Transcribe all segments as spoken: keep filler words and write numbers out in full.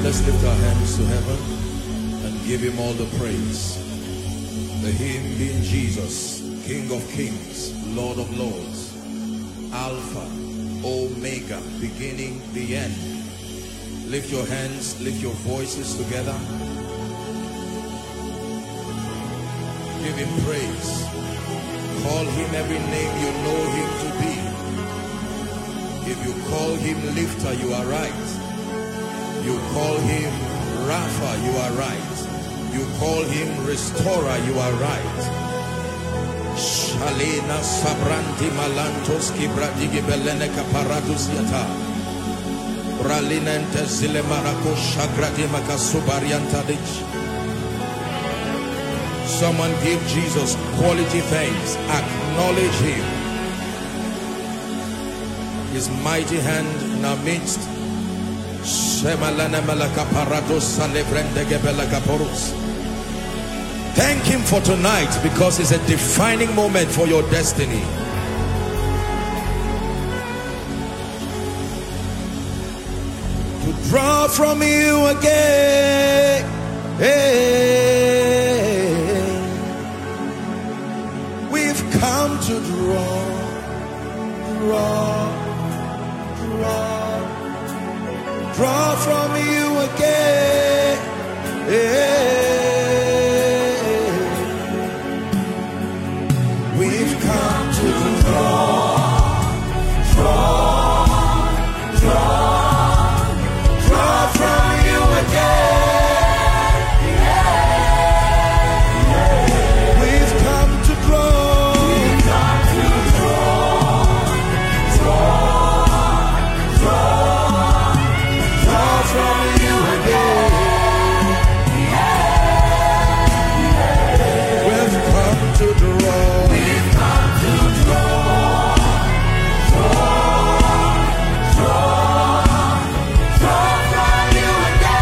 Let's lift our hands to heaven and give him all the praise. The hymn being Jesus, King of Kings, Lord of Lords, Alpha, Omega, beginning, the end. Lift your hands, lift your voices together. Give him praise. Call him every name you know him to be. If you call him lifter, you are right. You call him Rapha, you are right. You call him restorer, you are right. Shalena sabranti malantos kibradigi beleneka paradus yata. Bralinente zile marako shagradi makasubariantadich. Someone give Jesus quality thanks. Acknowledge him. His mighty hand in our midst. Thank him for tonight, because it's a defining moment for your destiny. To draw from you again. Hey. We've come to draw, draw, draw. Draw from you again. We've come to draw, draw, draw, draw from you again. We've come to draw. We've come to draw, draw, draw from you again. We've come to draw. We've come to draw. Draw, draw, draw from you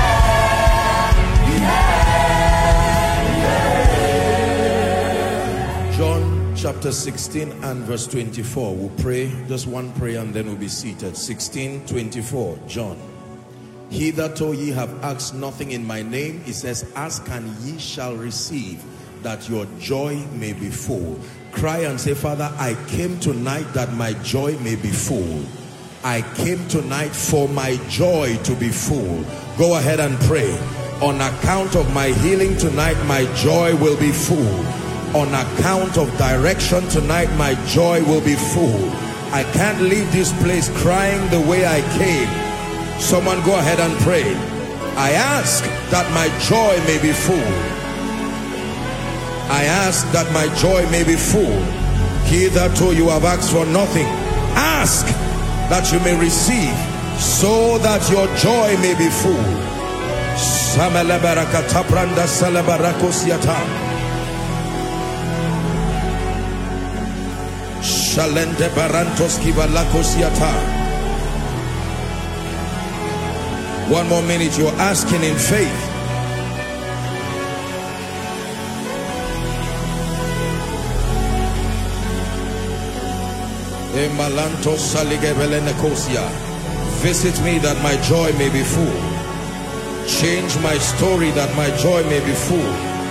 again. John chapter sixteen and verse twenty-four. We'll pray just one prayer and then we'll be seated. sixteen twenty-four, John. Hitherto ye have asked nothing in my name. It says, ask and ye shall receive, that your joy may be full. Cry and say, Father, I came tonight that my joy may be full. I came tonight for my joy to be full. Go ahead and pray. On account of my healing tonight, my joy will be full. On account of direction tonight, my joy will be full. I can't leave this place crying the way I came. Someone go ahead and pray. I ask that my joy may be full. I ask that my joy may be full. Hitherto you have asked for nothing. Ask that you may receive, so that your joy may be full. Shalende barantos kivalakosiata. One more minute, you're asking in faith. Visit me that my joy may be full. Change my story that my joy may be full.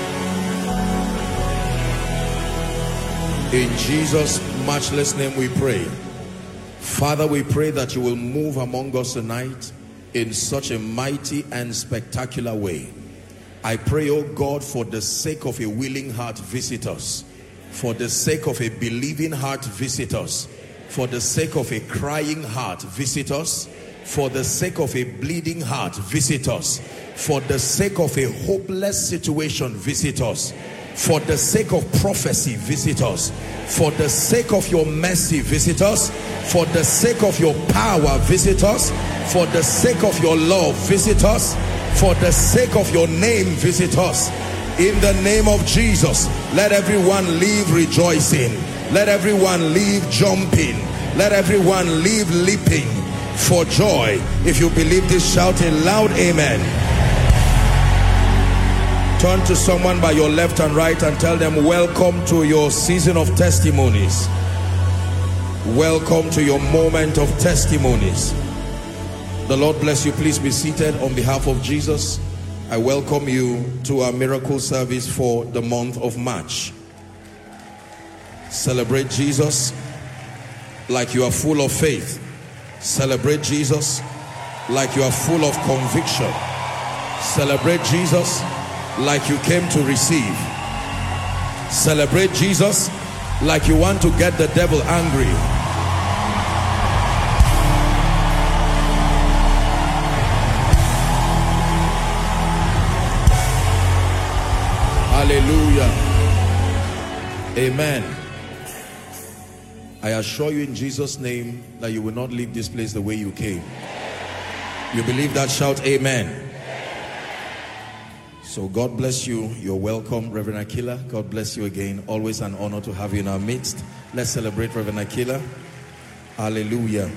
In Jesus' matchless name we pray. Father, we pray that you will move among us tonight in such a mighty and spectacular way. I pray, oh God, for the sake of a willing heart, visit us. For the sake of a believing heart, visit us. For the sake of a crying heart, visit us. For the sake of a bleeding heart, visit us. For the sake of a hopeless situation, visit us. For the sake of prophecy, visit us. For the sake of your mercy, visit us. For the sake of your power, visit us. For the sake of your love, visit us. For the sake of your name, visit us. In the name of Jesus, let everyone leave rejoicing. Let everyone leave jumping. Let everyone leave leaping for joy. If you believe this, shout a loud amen. Turn to someone by your left and right and tell them, welcome to your season of testimonies. Welcome to your moment of testimonies. The Lord bless you. Please be seated. On behalf of Jesus, I welcome you to our miracle service for the month of March. Celebrate Jesus like you are full of faith. Celebrate Jesus like you are full of conviction. Celebrate Jesus like you came to receive. Celebrate Jesus like you want to get the devil angry. Hallelujah. Amen. I assure you in Jesus' name that you will not leave this place the way you came. You believe that? Shout amen. So God bless you. You're welcome, Reverend Akila. God bless you again. Always an honor to have you in our midst. Let's celebrate Reverend Akila. Hallelujah.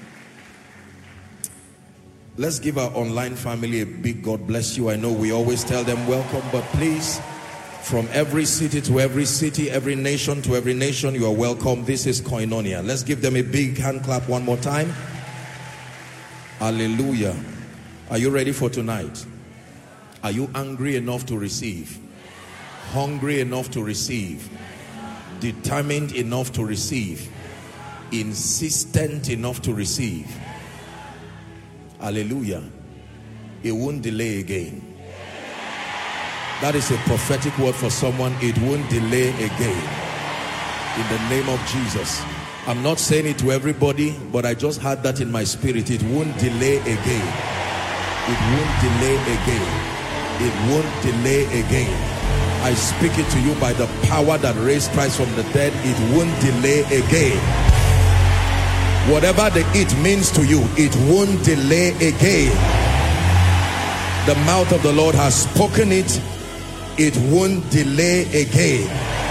Let's give our online family a big God bless you. I know we always tell them welcome, but please, from every city to every city, every nation to every nation, you are welcome. This is Koinonia. Let's give them a big hand clap one more time. Hallelujah. Are you ready for tonight? Are you angry enough to receive? Hungry enough to receive? Determined enough to receive? Insistent enough to receive? Hallelujah. It won't delay again. That is a prophetic word for someone. It won't delay again. In the name of Jesus. I'm not saying it to everybody, but I just had that in my spirit. It won't delay again. It won't delay again. It won't delay again. I speak it to you by the power that raised Christ from the dead. It won't delay again. Whatever the it means to you, it won't delay again. The mouth of the Lord has spoken it. It won't delay again.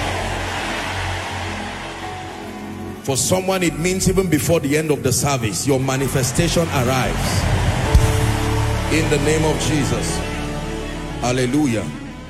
For someone, it means even before the end of the service, your manifestation arrives. In the name of Jesus. Hallelujah.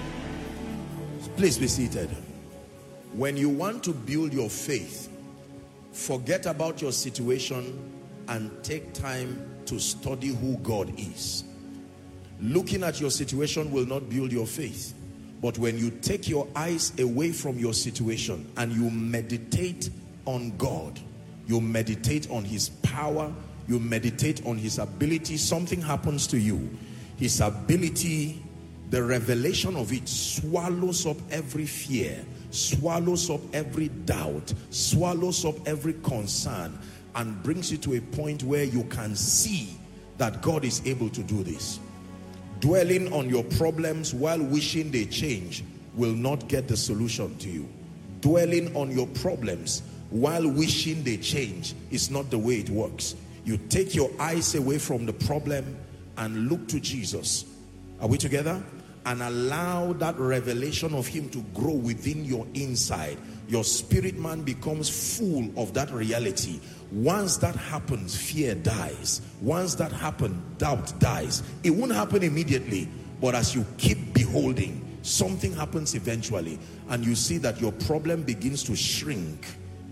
Please be seated. When you want to build your faith, forget about your situation and take time to study who God is. Looking at your situation will not build your faith. But when you take your eyes away from your situation and you meditate on God, you meditate on his power, you meditate on his ability, something happens to you. His ability, the revelation of it swallows up every fear, swallows up every doubt, swallows up every concern, and brings you to a point where you can see that God is able to do this. Dwelling on your problems while wishing they change will not get the solution to you. Dwelling on your problems while wishing they change is not the way it works. You take your eyes away from the problem and look to Jesus. Are we together? And allow that revelation of him to grow within your inside. Your spirit man becomes full of that reality. Once that happens, fear dies. Once that happens, doubt dies. It won't happen immediately, but as you keep beholding, something happens eventually, and you see that your problem begins to shrink.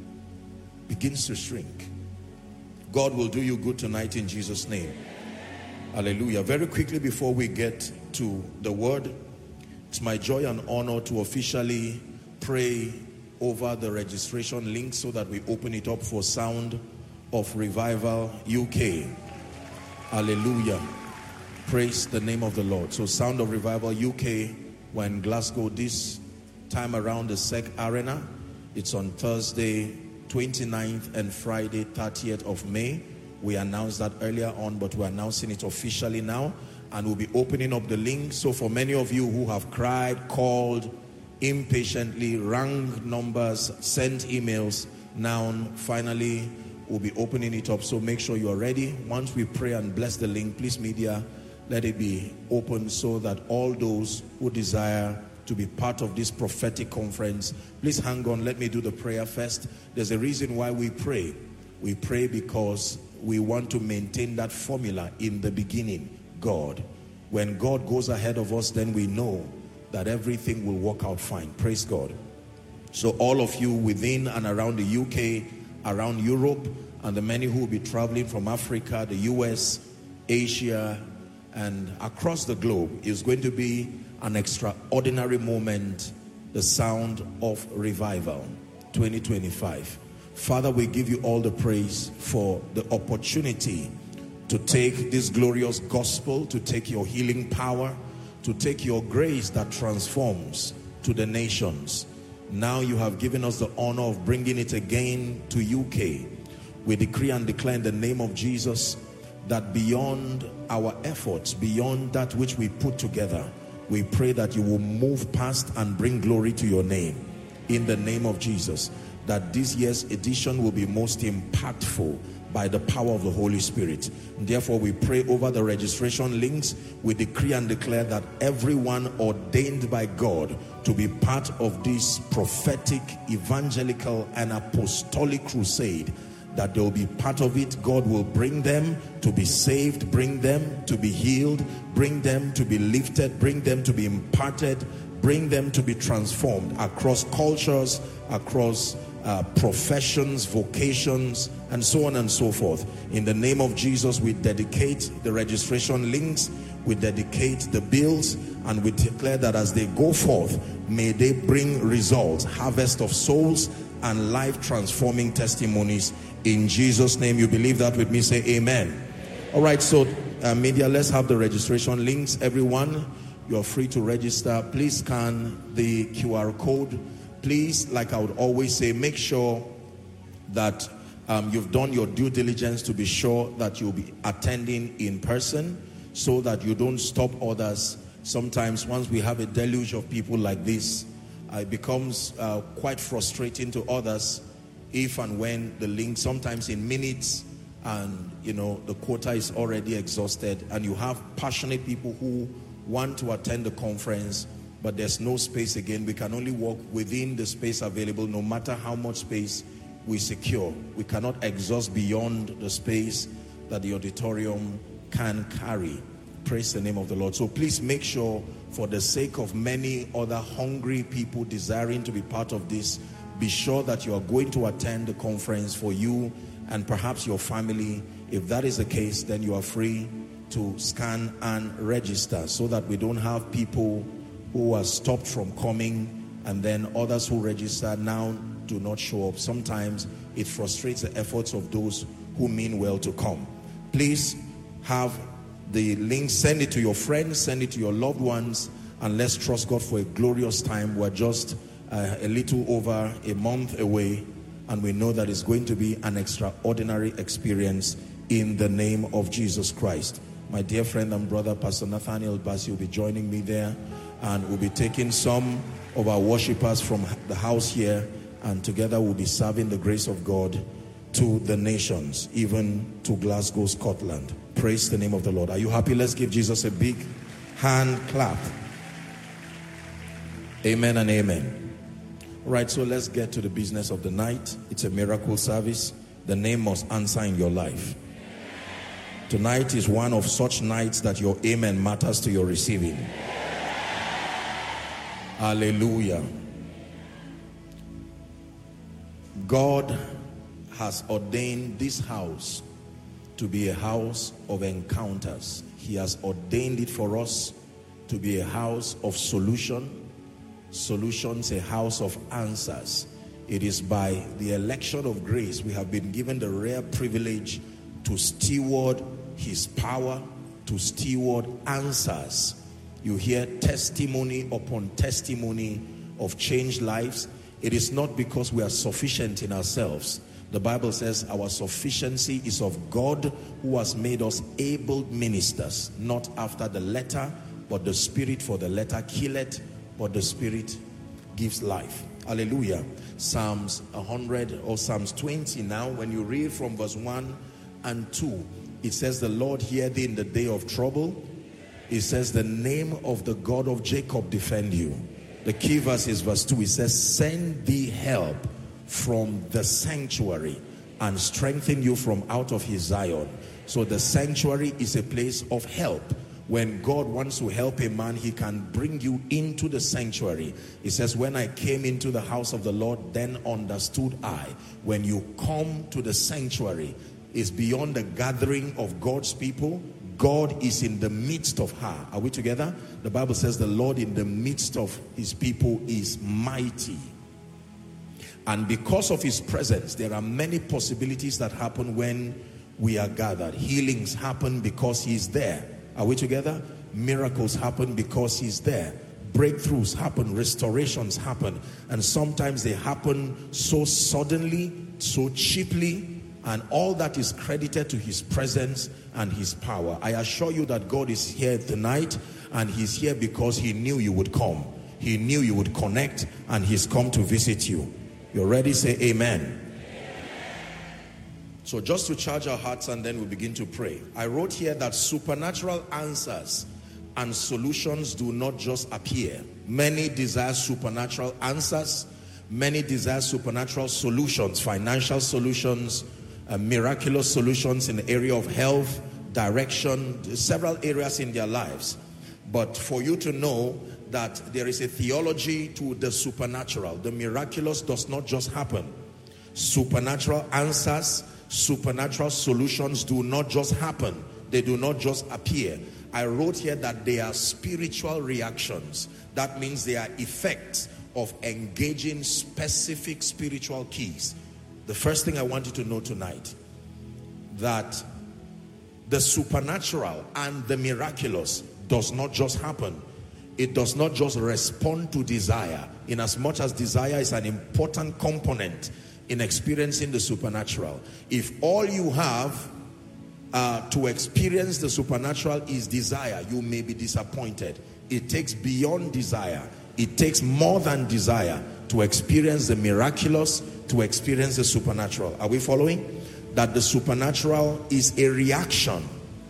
Begins to shrink. God will do you good tonight in Jesus' name. Hallelujah. Very quickly before we get to the word, it's my joy and honor to officially pray over the registration link so that we open it up for Sound of Revival U K. Hallelujah. Praise the name of the Lord. So Sound of Revival U K, we're in Glasgow this time around the S E C Arena. It's on Thursday twenty-ninth and Friday thirtieth of May. We announced that earlier on, but we're announcing it officially now, and we'll be opening up the link. So for many of you who have cried, called impatiently, rang numbers, sent emails, now finally we'll be opening it up. So make sure you are ready. Once we pray and bless the link, please media, let it be open so that all those who desire to be part of this prophetic conference, please hang on. Let me do the prayer first. There's a reason why we pray. We pray because we want to maintain that formula in the beginning, God. When God goes ahead of us, then we know that everything will work out fine. Praise God. So all of you within and around the U K, around Europe, and the many who will be traveling from Africa, the U S, Asia, and across the globe is going to be an extraordinary moment, the sound of revival twenty twenty-five. Father, we give you all the praise for the opportunity to take this glorious gospel, to take your healing power, to take your grace that transforms to the nations. Now you have given us the honor of bringing it again to U K. We decree and declare in the name of Jesus that beyond our efforts, beyond that which we put together, we pray that you will move past and bring glory to your name. In the name of Jesus, that this year's edition will be most impactful by the power of the Holy Spirit. And therefore, we pray over the registration links. We decree and declare that everyone ordained by God to be part of this prophetic, evangelical, and apostolic crusade, that they will be part of it. God will bring them to be saved, bring them to be healed, bring them to be lifted, bring them to be imparted, bring them to be transformed across cultures, across uh, professions, vocations, and so on and so forth. In the name of Jesus, we dedicate the registration links, we dedicate the bills, and we declare that as they go forth, may they bring results, harvest of souls, and life-transforming testimonies. In Jesus' name. You believe that with me? Say amen. All right, so uh, media, let's have the registration links. Everyone, you're free to register. Please scan the Q R code. Please, like I would always say, make sure that um, you've done your due diligence to be sure that you'll be attending in person, so that you don't stop others. Sometimes once we have a deluge of people like this, uh, it becomes uh, quite frustrating to others if and when the link, sometimes in minutes, and you know the quota is already exhausted, and you have passionate people who want to attend the conference, but there's no space again. We can only walk within the space available, no matter how much space we secure. We cannot exhaust beyond the space that the auditorium can carry. Praise the name of the Lord. So please make sure, for the sake of many other hungry people desiring to be part of this, be sure that you are going to attend the conference for you and perhaps your family. If that is the case, then you are free to scan and register, so that we don't have people who are stopped from coming and then others who register now do not show up. Sometimes it frustrates the efforts of those who mean well to come. Please have the link, send it to your friends, send it to your loved ones, and let's trust God for a glorious time. We're just uh, a little over a month away, and we know that it's going to be an extraordinary experience in the name of Jesus Christ. My dear friend and brother, Pastor Nathaniel Bassi, will be joining me there, and we'll be taking some of our worshipers from the house here, and together we'll be serving the grace of God to the nations, even to Glasgow, Scotland. Praise the name of the Lord. Are you happy? Let's give Jesus a big hand clap. Amen and amen. All right, so let's get to the business of the night. It's a miracle service. The name must answer in your life. Tonight is one of such nights that your amen matters to your receiving. Hallelujah. God has ordained this house to be a house of encounters. He has ordained it for us to be a house of solution. Solutions, a house of answers. It is by the election of grace we have been given the rare privilege to steward his power, to steward answers. You hear testimony upon testimony of changed lives. It is not because we are sufficient in ourselves. The Bible says our sufficiency is of God, who has made us able ministers, not after the letter, but the Spirit. For the letter killeth, but the Spirit gives life. Hallelujah. Psalms one hundred or Psalms twenty now, when you read from verse one and two, it says, the Lord hear thee in the day of trouble. It says, the name of the God of Jacob defend you. The key verse is verse two. It says, send thee help from the sanctuary and strengthen you from out of his Zion. So the sanctuary is a place of help. When God wants to help a man, he can bring you into the sanctuary. It says, when I came into the house of the Lord, then understood I. When you come to the sanctuary, it's beyond the gathering of God's people. God is in the midst of her. Are we together? The Bible says the Lord in the midst of his people is mighty. And because of his presence, there are many possibilities that happen when we are gathered. Healings happen because he's there. Are we together? Miracles happen because he's there. Breakthroughs happen, restorations happen, and sometimes they happen so suddenly, so cheaply, and all that is credited to his presence and his power. I assure you that God is here tonight, and he's here because he knew you would come. He knew you would connect, and he's come to visit you. You're ready? Say amen. Amen. So just to charge our hearts, and then we begin to pray. I wrote here that supernatural answers and solutions do not just appear. Many desire supernatural answers. Many desire supernatural solutions, financial solutions, uh, miraculous solutions in the area of health, direction, several areas in their lives. But for you to know that there is a theology to the supernatural. The miraculous does not just happen. Supernatural answers, supernatural solutions do not just happen. They do not just appear. I wrote here that they are spiritual reactions. That means they are effects of engaging specific spiritual keys. The first thing I want you to know tonight, that the supernatural and the miraculous does not just happen. It does not just respond to desire, in as much as desire is an important component in experiencing the supernatural. If all you have uh, to experience the supernatural is desire, you may be disappointed. It takes beyond desire. It takes more than desire to experience the miraculous, to experience the supernatural. Are we following? That the supernatural is a reaction.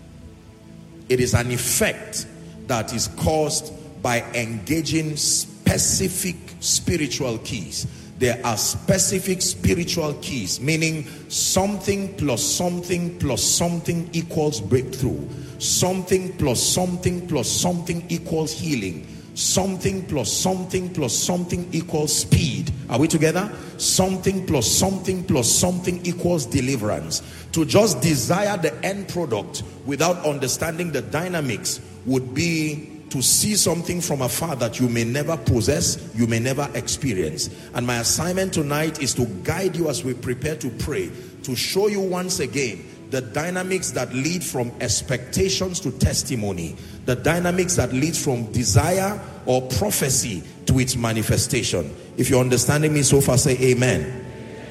It is an effect that is caused by engaging specific spiritual keys. There are specific spiritual keys, meaning something plus something plus something equals breakthrough. Something plus something plus something equals healing. Something plus something plus something equals speed. Are we together? Something plus something plus something equals deliverance. To just desire the end product without understanding the dynamics would be to see something from afar that you may never possess, you may never experience. And my assignment tonight is to guide you as we prepare to pray, to show you once again the dynamics that lead from expectations to testimony, the dynamics that lead from desire or prophecy to its manifestation. If you're understanding me so far, say amen.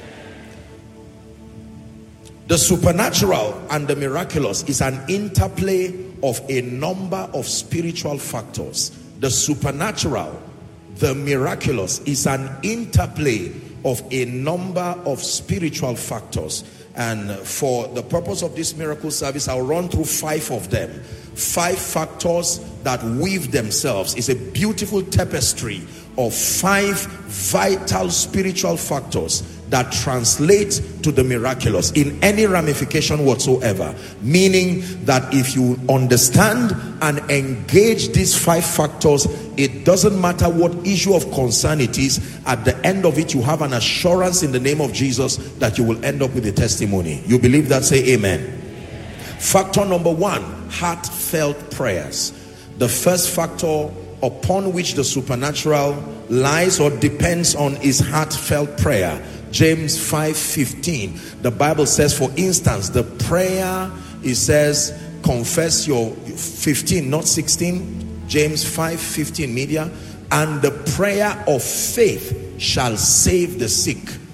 The supernatural and the miraculous is an interplay of a number of spiritual factors. The supernatural, the miraculous is an interplay of a number of spiritual factors. And for the purpose of this miracle service, I'll run through five of them. Five factors that weave themselves. It's a beautiful tapestry of five vital spiritual factors that translate to the miraculous in any ramification whatsoever. Meaning that if you understand and engage these five factors, it doesn't matter what issue of concern it is, at the end of it you have an assurance in the name of Jesus that you will end up with a testimony. You believe that? Say amen. Factor number one, heartfelt prayers. The first factor upon which the supernatural lies or depends on is heartfelt prayer. James five fifteen, the Bible says, for instance, the prayer, it says, confess your, fifteen, not sixteen, James five fifteen, media, and the prayer of faith shall save the sick.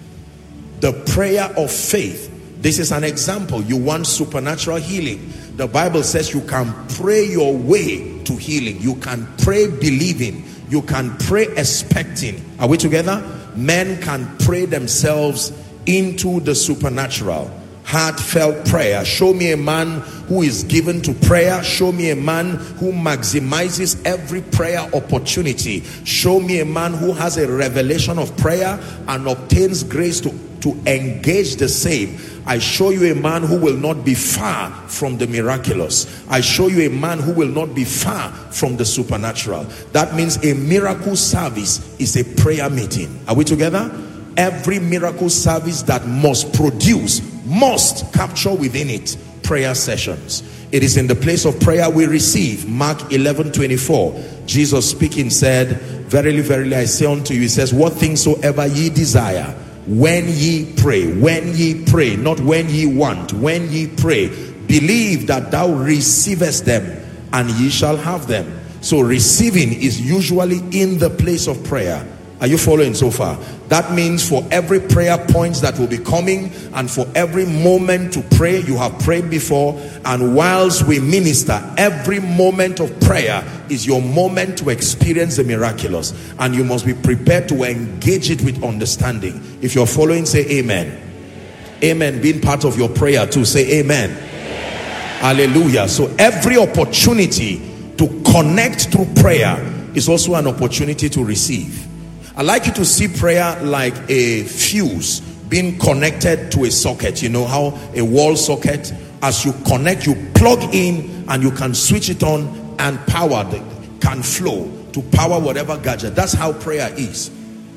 The prayer of faith. This is an example. You want supernatural healing. The Bible says you can pray your way to healing. You can pray believing. You can pray expecting. Are we together? Men can pray themselves into the supernatural. Heartfelt prayer. Show me a man who is given to prayer. Show me a man who maximizes every prayer opportunity. Show me a man who has a revelation of prayer and obtains grace to, to engage the same. I show you a man who will not be far from the miraculous. I show you a man who will not be far from the supernatural. That means a miracle service is a prayer meeting. Are we together? Every miracle service that must produce, must capture within it prayer sessions. It is in the place of prayer we receive. Mark eleven twenty-four, Jesus speaking said, verily, verily, I say unto you, he says, what things soever ye desire, when ye pray, when ye pray, not when ye want, when ye pray, believe that thou receivest them, and ye shall have them. So receiving is usually in the place of prayer. Are you following so far? That means for every prayer point that will be coming, and for every moment to pray, you have prayed before, and whilst we minister, every moment of prayer is your moment to experience the miraculous, and you must be prepared to engage it with understanding. If you're following, say amen. Amen being part of your prayer too. Say amen. Hallelujah. So every opportunity to connect through prayer is also an opportunity to receive. I like you to see prayer like a fuse being connected to a socket. You know how a wall socket, as you connect, you plug in and you can switch it on, and power can flow to power whatever gadget. That's how prayer is.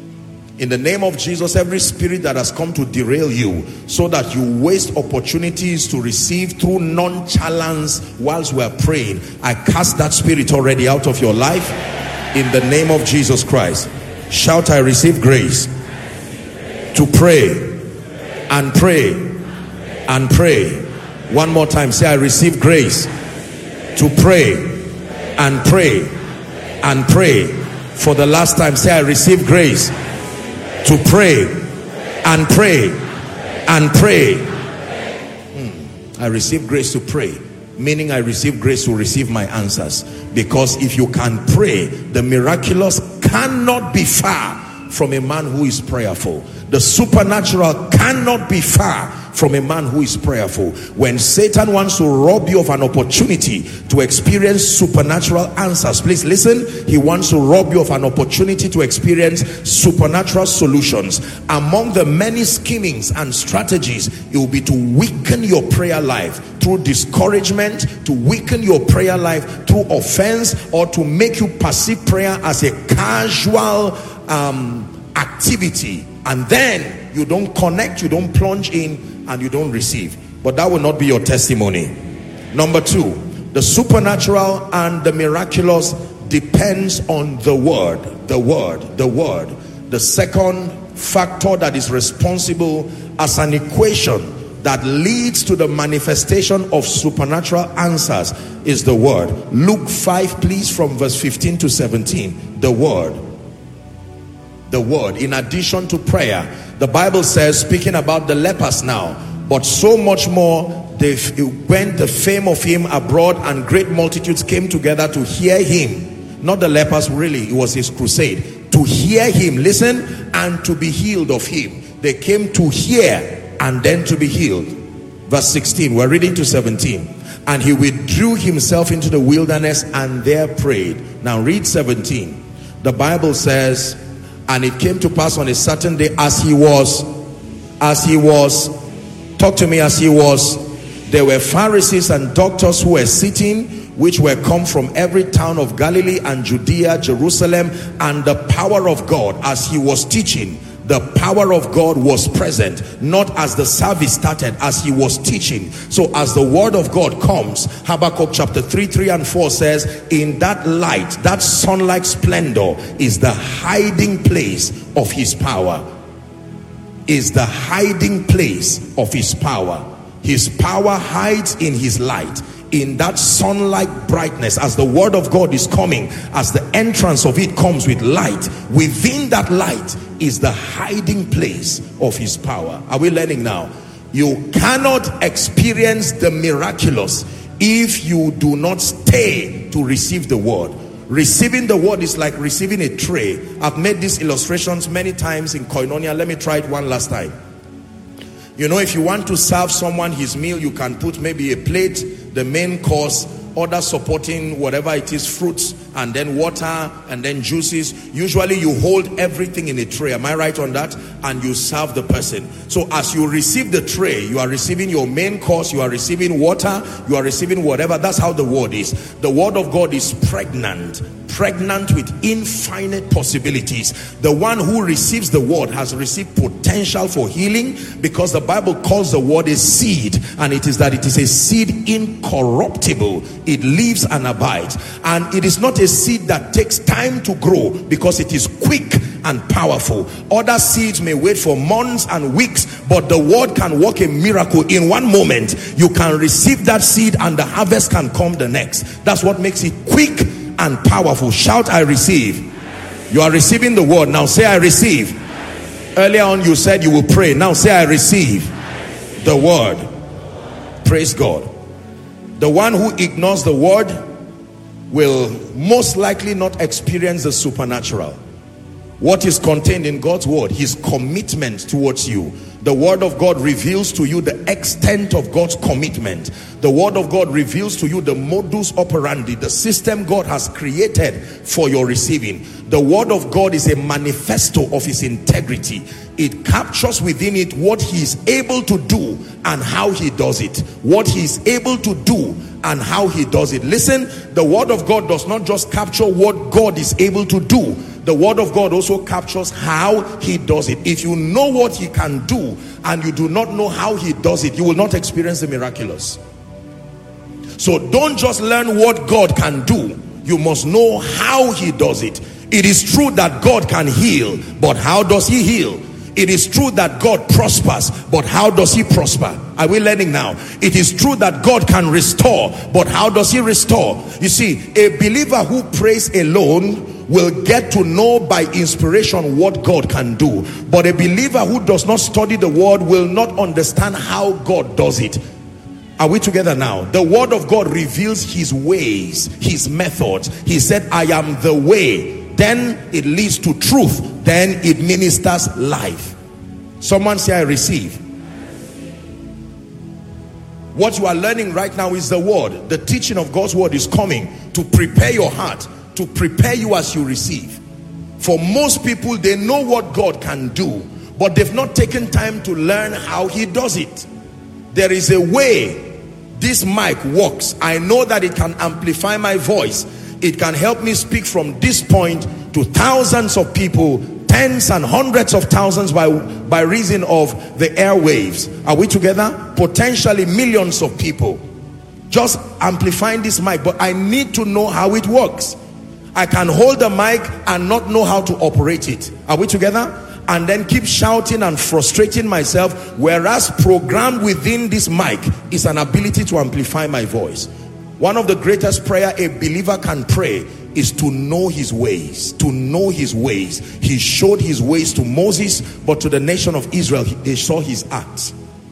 In the name of Jesus, every spirit that has come to derail you so that you waste opportunities to receive through nonchalance whilst we're praying, I cast that spirit already out of your life in the name of Jesus Christ. Shout, I receive grace to pray and pray and pray. One more time, say, I receive grace to pray and pray and pray. For the last time, say, I receive grace to pray and pray and pray. Hmm. I receive grace to pray, meaning I receive grace to receive my answers. Because if you can pray, the miraculous cannot be far from a man who is prayerful. The supernatural cannot be far from a man who is prayerful. When Satan wants to rob you of an opportunity to experience supernatural answers, please listen, he wants to rob you of an opportunity to experience supernatural solutions. Among the many schemings and strategies, it will be to weaken your prayer life through discouragement, to weaken your prayer life through offense, or to make you perceive prayer as a casual um, activity, and then you don't connect, you don't plunge in, and you don't receive. But that will not be your testimony. Number two, the supernatural and the miraculous depends on the word, the word, the word. The second factor that is responsible as an equation that leads to the manifestation of supernatural answers is the word. Luke five, please, from verse fifteen to seventeen. The word. The word. In addition to prayer, the Bible says, speaking about the lepers now, but so much more, they went the fame of him abroad, and great multitudes came together to hear him. Not the lepers, really, it was his crusade. To hear him, listen, and to be healed of him. They came to hear and then to be healed. Verse sixteen, we're reading to seventeen. And he withdrew himself into the wilderness and there prayed. Now read seventeen. The Bible says, and it came to pass on a certain day, as he was, as he was, talk to me, as he was, there were Pharisees and doctors who were sitting, which were come from every town of Galilee and Judea, Jerusalem, and the power of God, as he was teaching, the power of God was present, not as the service started, as he was teaching. So as the word of God comes, Habakkuk chapter three, three and four says, in that light, that sun-like splendor is the hiding place of his power. Is the hiding place of his power. His power hides in his light. In that sun-like brightness, as the word of God is coming, as the entrance of it comes with light, within that light is the hiding place of his power. Are we learning now? You cannot experience the miraculous if you do not stay to receive the word. Receiving the word is like receiving a tray. I've made these illustrations many times in Koinonia. Let me try it one last time. You know, if you want to serve someone his meal, you can put maybe a plate, the main course, other supporting whatever it is, fruits and then water, and then juices. Usually you hold everything in a tray. Am I right on that? And you serve the person. So as you receive the tray, you are receiving your main course, you are receiving water, you are receiving whatever. That's how the word is. The word of God is pregnant. Pregnant with infinite possibilities. The one who receives the word has received potential for healing, because the Bible calls the word a seed, and it is that it is a seed incorruptible. It lives and abides, and it is not a seed that takes time to grow, because it is quick and powerful. Other seeds may wait for months and weeks, but the word can work a miracle in one moment. You can receive that seed and the harvest can come the next. That's what makes it quick and powerful. Shout, I receive. You are receiving the word. Now say, I receive. Earlier on you said you will pray. Now say, I receive the word. Praise God. The one who ignores the word will most likely not experience the supernatural. What is contained in God's word? His commitment towards you. The word of God reveals to you the extent of God's commitment. The word of God reveals to you the modus operandi, the system God has created for your receiving. The word of God is a manifesto of his integrity. It captures within it what he is able to do and how he does it. What he is able to do and how he does it. Listen, the word of God does not just capture what God is able to do. The word of God also captures how he does it. If you know what he can do and you do not know how he does it, you will not experience the miraculous. So don't just learn what God can do. You must know how he does it. It is true that God can heal, but how does he heal? It is true that God prospers, but how does he prosper? Are we learning now? It is true that God can restore, but how does he restore? You see, a believer who prays alone will get to know by inspiration what God can do. But a believer who does not study the word will not understand how God does it. Are we together now? The word of God reveals his ways, his methods. He said, I am the way. Then it leads to truth. Then it ministers life. Someone say, I receive. What you are learning right now is the word. The teaching of God's word is coming to prepare your heart, to prepare you as you receive. For most people, they know what God can do, but they've not taken time to learn how he does it. There is a way this mic works. I know that it can amplify my voice. It can help me speak from this point to thousands of people, tens and hundreds of thousands by, by reason of the airwaves. Are we together? Potentially millions of people. Just amplifying this mic, but I need to know how it works. I can hold the mic and not know how to operate it. Are we together? And then keep shouting and frustrating myself, whereas programmed within this mic is an ability to amplify my voice. One of the greatest prayer a believer can pray is to know his ways. To know his ways. He showed his ways to Moses, but to the nation of Israel, they saw his acts.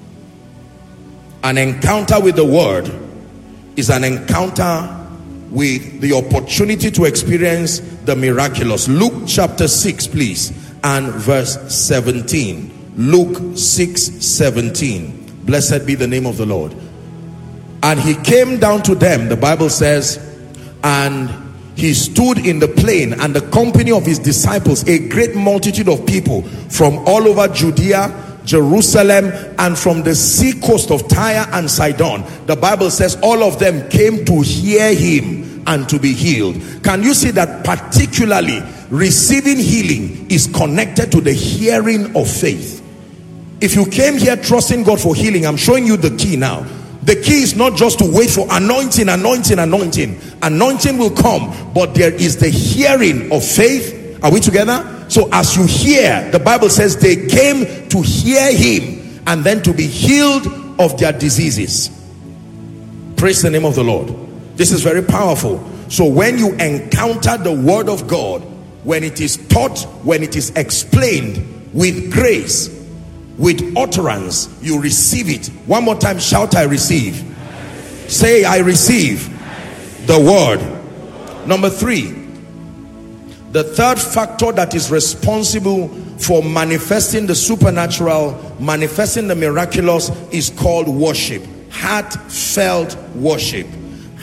An encounter with the word is an encounter with the opportunity to experience the miraculous. Luke chapter six, please, and verse seventeen. Luke six seventeen. Blessed be the name of the Lord. And he came down to them, the Bible says, and he stood in the plain, and the company of his disciples, a great multitude of people from all over Judea, Jerusalem, and from the sea coast of Tyre and Sidon. The Bible says all of them came to hear him and to be healed. Can you see that particularly receiving healing is connected to the hearing of faith? If you came here trusting God for healing, I'm showing you the key now. The key is not just to wait for anointing, anointing, anointing. Anointing will come, but there is the hearing of faith. Are we together? So as you hear, the Bible says they came to hear him and then to be healed of their diseases. Praise the name of the Lord. This is very powerful. So when you encounter the word of God, when it is taught, when it is explained with grace, with utterance, you receive it. One more time, shout, I receive. Say, I receive the word. Number three, the third factor that is responsible for manifesting the supernatural, manifesting the miraculous, is called worship. Heartfelt worship.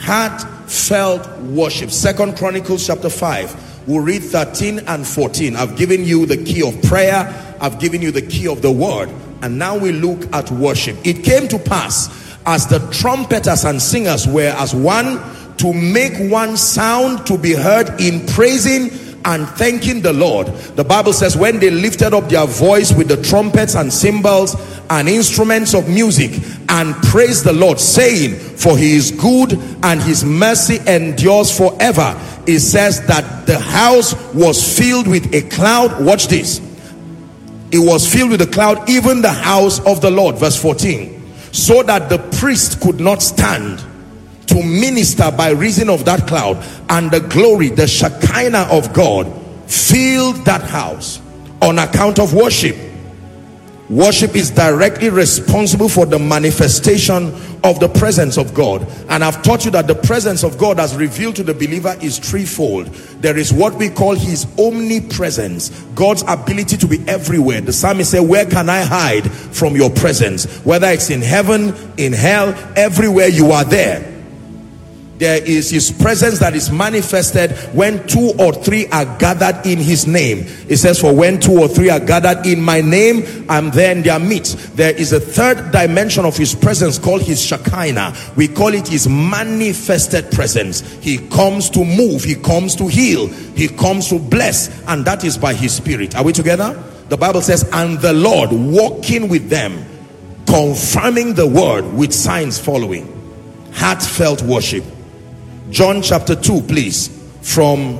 Heartfelt worship. Second Chronicles chapter five. We'll read thirteen and fourteen. I've given you the key of prayer. I've given you the key of the word. And now we look at worship. It came to pass, as the trumpeters and singers were as one, to make one sound to be heard in praising and thanking the Lord. The Bible says when they lifted up their voice with the trumpets and cymbals and instruments of music and praised the Lord, saying, for he is good and his mercy endures forever. It says that the house was filled with a cloud. Watch this. It was filled with a cloud, even the house of the Lord. Verse fourteen. So that the priest could not stand to minister by reason of that cloud, and the glory, the Shekinah of God, filled that house on account of worship. Worship is directly responsible for the manifestation of the presence of God. And I've taught you that the presence of God as revealed to the believer is threefold. There is what we call his omnipresence, God's ability to be everywhere. The psalmist said, where can I hide from your presence? Whether it's in heaven, in hell, everywhere you are there. There is his presence that is manifested when two or three are gathered in his name. It says, for when two or three are gathered in my name, I'm there in their midst. There is a third dimension of his presence called his Shekinah. We call it his manifested presence. He comes to move, he comes to heal, he comes to bless, and that is by his spirit. Are we together? The Bible says, and the Lord walking with them, confirming the word with signs following. Heartfelt worship. John chapter two, please, from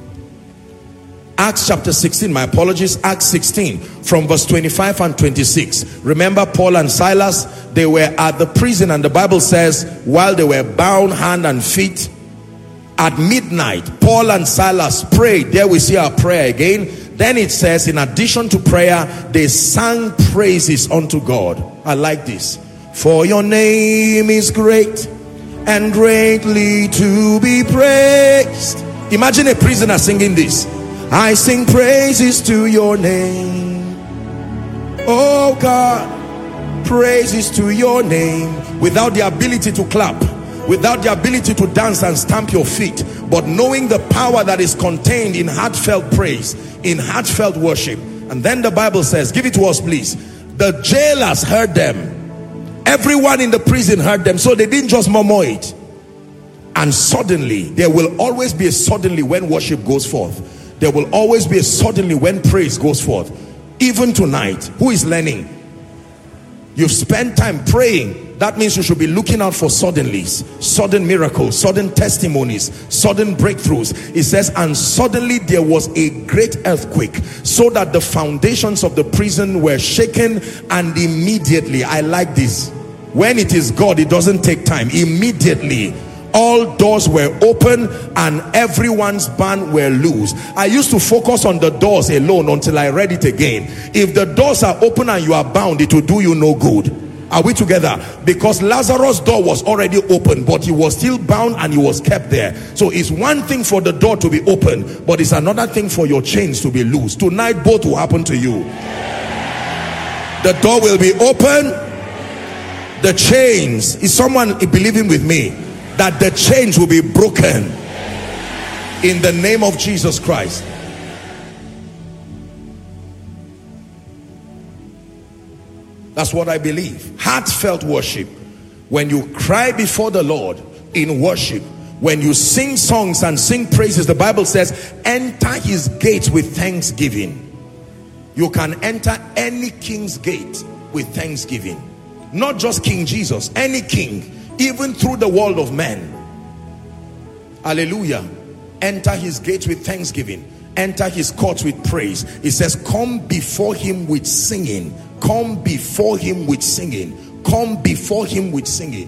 Acts chapter sixteen, my apologies, Acts sixteen, from verse twenty-five and twenty-six. Remember Paul and Silas, they were at the prison, and the Bible says, while they were bound hand and feet, at midnight, Paul and Silas prayed. There we see our prayer again. Then it says, in addition to prayer, they sang praises unto God. I like this. For your name is great and greatly to be praised. Imagine a prisoner singing this. I sing praises to your name, oh God, praises to your name. Without the ability to clap, without the ability to dance and stamp your feet, but knowing the power that is contained in heartfelt praise, in heartfelt worship. And then the Bible says, give it to us please, the jailers heard them. Everyone in the prison heard them, so they didn't just murmur it. And suddenly, there will always be a suddenly when worship goes forth. There will always be a suddenly when praise goes forth. Even tonight, who is learning? You've spent time praying. That means you should be looking out for suddenlies, sudden miracles, sudden testimonies, sudden breakthroughs. It says, and suddenly there was a great earthquake, so that the foundations of the prison were shaken, and immediately, I like this, when it is God, it doesn't take time. Immediately, all doors were open and everyone's band were loose. I used to focus on the doors alone until I read it again. If the doors are open and you are bound, it will do you no good. Are we together? Because Lazarus' door was already open, but he was still bound and he was kept there. So it's one thing for the door to be open, but it's another thing for your chains to be loose. Tonight both will happen to you. The door will be open. The chains, is someone believing with me that the chains will be broken in the name of Jesus Christ? That's what I believe. Heartfelt worship. When you cry before the Lord in worship, when you sing songs and sing praises, the Bible says, enter his gates with thanksgiving. You can enter any king's gate with thanksgiving. Not just King Jesus, any king, even through the world of men. Hallelujah. Enter his gates with thanksgiving. Enter his courts with praise. It says, come before him with singing. Come before him with singing. Come before him with singing.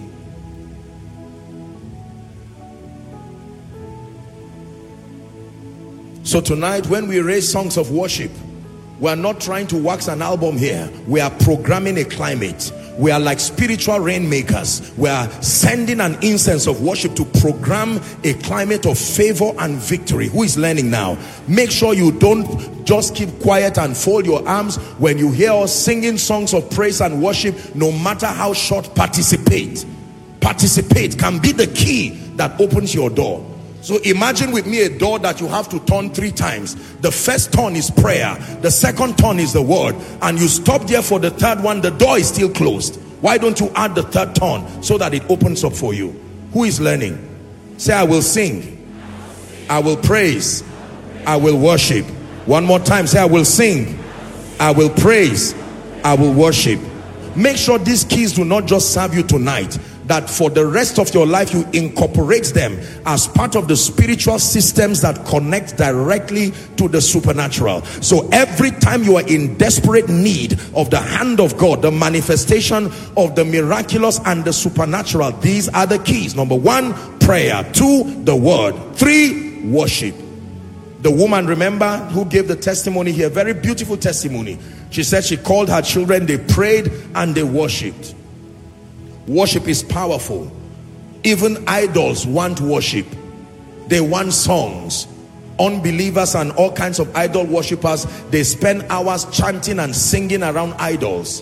So tonight, when we raise songs of worship, we are not trying to wax an album here. We are programming a climate. We are like spiritual rainmakers. We are sending an incense of worship to program a climate of favor and victory. Who is learning now? Make sure you don't just keep quiet and fold your arms. When you hear us singing songs of praise and worship, no matter how short, participate. Participate can be the key that opens your door. So imagine with me a door that you have to turn three times. The first turn is prayer. The second turn is the word. And you stop there for the third one. The door is still closed. Why don't you add the third turn so that it opens up for you? Who is learning? Say, I will sing. I will praise. I will worship. One more time. Say, I will sing. I will praise. I will worship. Make sure these keys do not just serve you tonight, that for the rest of your life you incorporate them as part of the spiritual systems that connect directly to the supernatural. So every time you are in desperate need of the hand of God, the manifestation of the miraculous and the supernatural, these are the keys. Number one, prayer. Two, the word. Three, worship. The woman, remember, who gave the testimony here, very beautiful testimony. She said she called her children, they prayed and they worshipped. Worship is powerful. Even idols want worship. They want songs. Unbelievers and all kinds of idol worshippers, they spend hours chanting and singing around idols.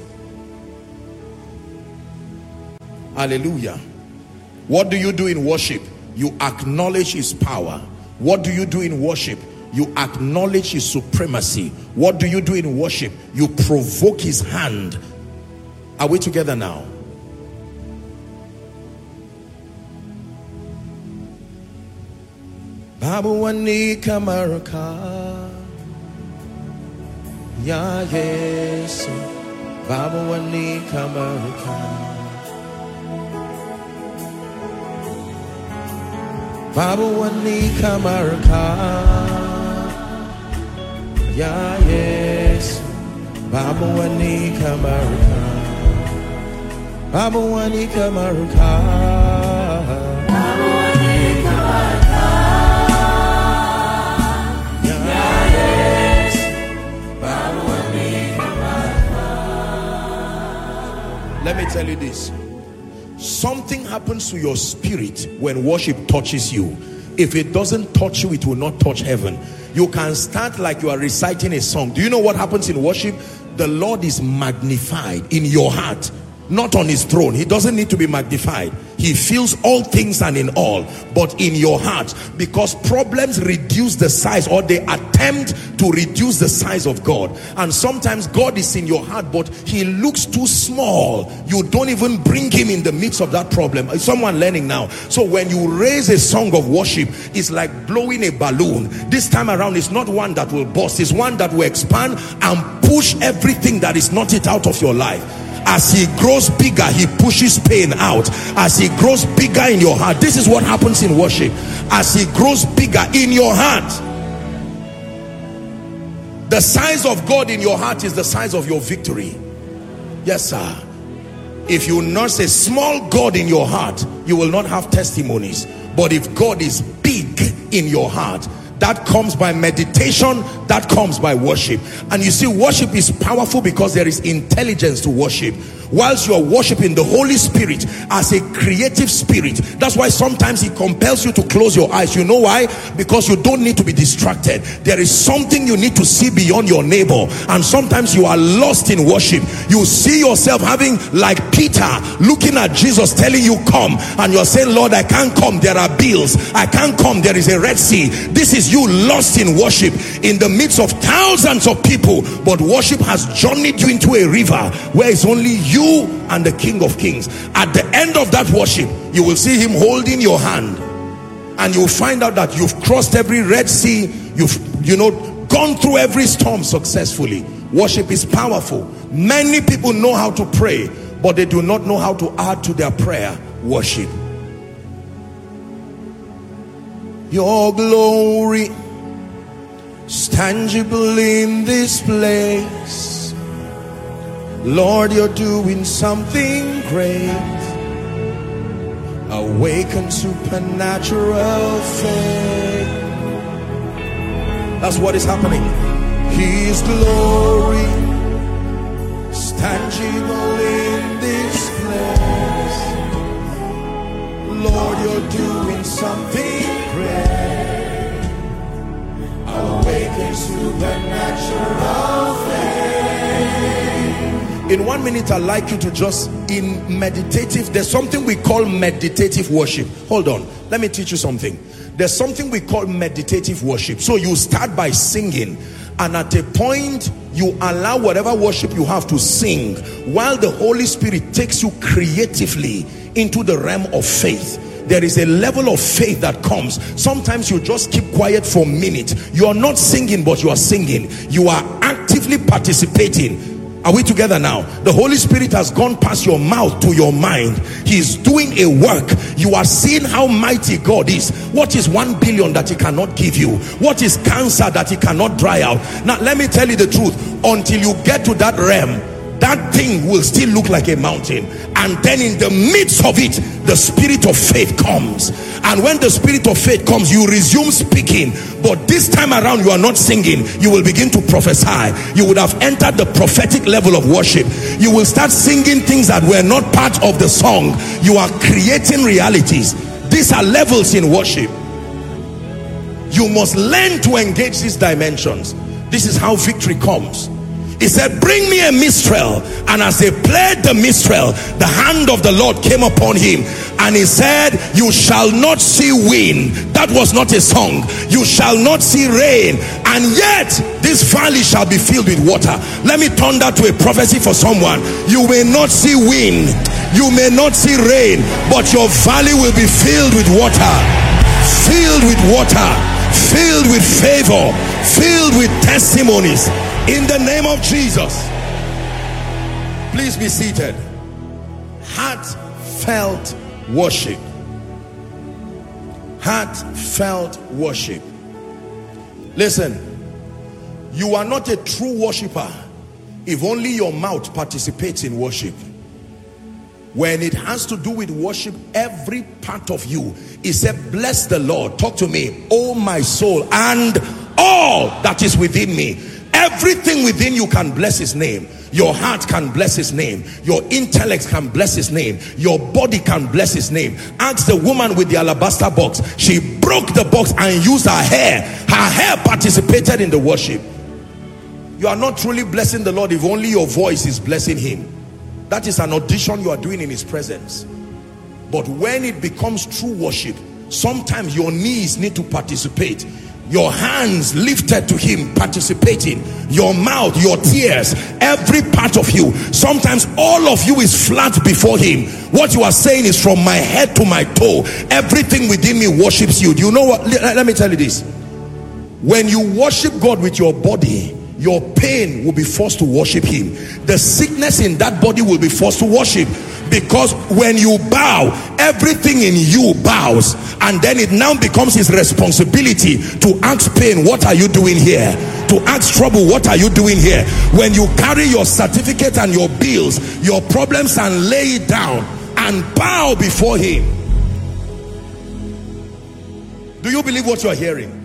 Hallelujah. What do you do in worship? You acknowledge his power. What do you do in worship? You acknowledge his supremacy. What do you do in worship? You provoke his hand. Are we together now? Babu wani kamaraka Ya Yesu Babu wani kamaraka Babu wani kamaraka Ya Yesu Babu wani kamaraka Babu wani kamaraka Babu wani kamaraka Let me tell you this. Something happens to your spirit when worship touches you. If it doesn't touch you, it will not touch heaven. You can start like you are reciting a song. Do you know what happens in worship? The Lord is magnified in your heart, not on his throne. He doesn't need to be magnified. He feels all things and in all, but in your heart, because problems reduce the size, or they attempt to reduce the size of God. And sometimes God is in your heart, but he looks too small. You don't even bring him in the midst of that problem. Is someone learning now? So when you raise a song of worship, it's like blowing a balloon. This time around, it's not one that will burst. It's one that will expand and push everything that is not it out of your life. As he grows bigger, he pushes pain out. As he grows bigger in your heart, this is what happens in worship. As he grows bigger in your heart, the size of God in your heart is the size of your victory. Yes, sir. If you nurse a small God in your heart, you will not have testimonies. But if God is big in your heart, that comes by meditation, that comes by worship. And you see, worship is powerful because there is intelligence to worship. Whilst you are worshiping the Holy Spirit as a creative spirit, that's why sometimes he compels you to close your eyes. You know why? Because you don't need to be distracted. There is something you need to see beyond your neighbor. And sometimes you are lost in worship. You see yourself having, like Peter, looking at Jesus telling you come, and you're saying, Lord, I can't come, there are bills. I can't come, there is a Red Sea. This is you lost in worship in the midst of thousands of people. But worship has journeyed you into a river where it's only you You and the King of Kings. At the end of that worship, you will see him holding your hand, and you'll find out that you've crossed every Red Sea. You've, you know, gone through every storm successfully. Worship is powerful. Many people know how to pray, but they do not know how to add to their prayer worship. Your glory is tangible in this place. Lord, you're doing something great. Awaken supernatural faith. That's what is happening. His glory is tangible in this place. Lord, you're doing something great. Awaken supernatural faith. In one minute, I'd like you to just, in meditative, there's something we call meditative worship. Hold on, let me teach you something. There's something we call meditative worship. So you start by singing, and at a point, you allow whatever worship you have to sing, while the Holy Spirit takes you creatively into the realm of faith. There is a level of faith that comes. Sometimes you just keep quiet for a minute. You are not singing, but you are singing. You are actively participating. Are we together now? The Holy Spirit has gone past your mouth to your mind. He's doing a work. You are seeing how mighty God is. What is one billion that he cannot give you? What is cancer that he cannot dry out? Now let me tell you the truth. Until you get to that realm, that thing will still look like a mountain. And then in the midst of it, the spirit of faith comes. And when the spirit of faith comes, you resume speaking. But this time around, you are not singing. You will begin to prophesy. You would have entered the prophetic level of worship. You will start singing things that were not part of the song. You are creating realities. These are levels in worship. You must learn to engage these dimensions. This is how victory comes. He said, bring me a minstrel. And as they played the minstrel, the hand of the Lord came upon him. And he said, you shall not see wind. That was not a song. You shall not see rain. And yet, this valley shall be filled with water. Let me turn that to a prophecy for someone. You may not see wind. You may not see rain. But your valley will be filled with water. Filled with water. Filled with favor. Filled with testimonies. In the name of Jesus. Please be seated. Heartfelt worship. Heartfelt worship. Listen, you are not a true worshiper if only your mouth participates in worship. When it has to do with worship, every part of you, he said, bless the Lord. Talk to me, oh my soul, and all that is within me. Everything within you can bless his name. Your heart can bless his name. Your intellect can bless his name. Your body can bless his name. Ask the woman with the alabaster box. She broke the box and used her hair. Her hair participated in the worship. You are not truly blessing the Lord if only your voice is blessing him. That is an audition you are doing in his presence. But when it becomes true worship, sometimes your knees need to participate. Your hands lifted to him, participating. Your mouth, your tears, every part of you. Sometimes all of you is flat before him. What you are saying is, from my head to my toe, everything within me worships you. Do you know what? Let me tell you this. When you worship God with your body, your pain will be forced to worship him. The sickness in that body will be forced to worship. Because when you bow, everything in you bows. And then it now becomes his responsibility to ask pain, what are you doing here? To ask trouble, what are you doing here? When you carry your certificate and your bills, your problems, and lay it down and bow before him. Do you believe what you are hearing?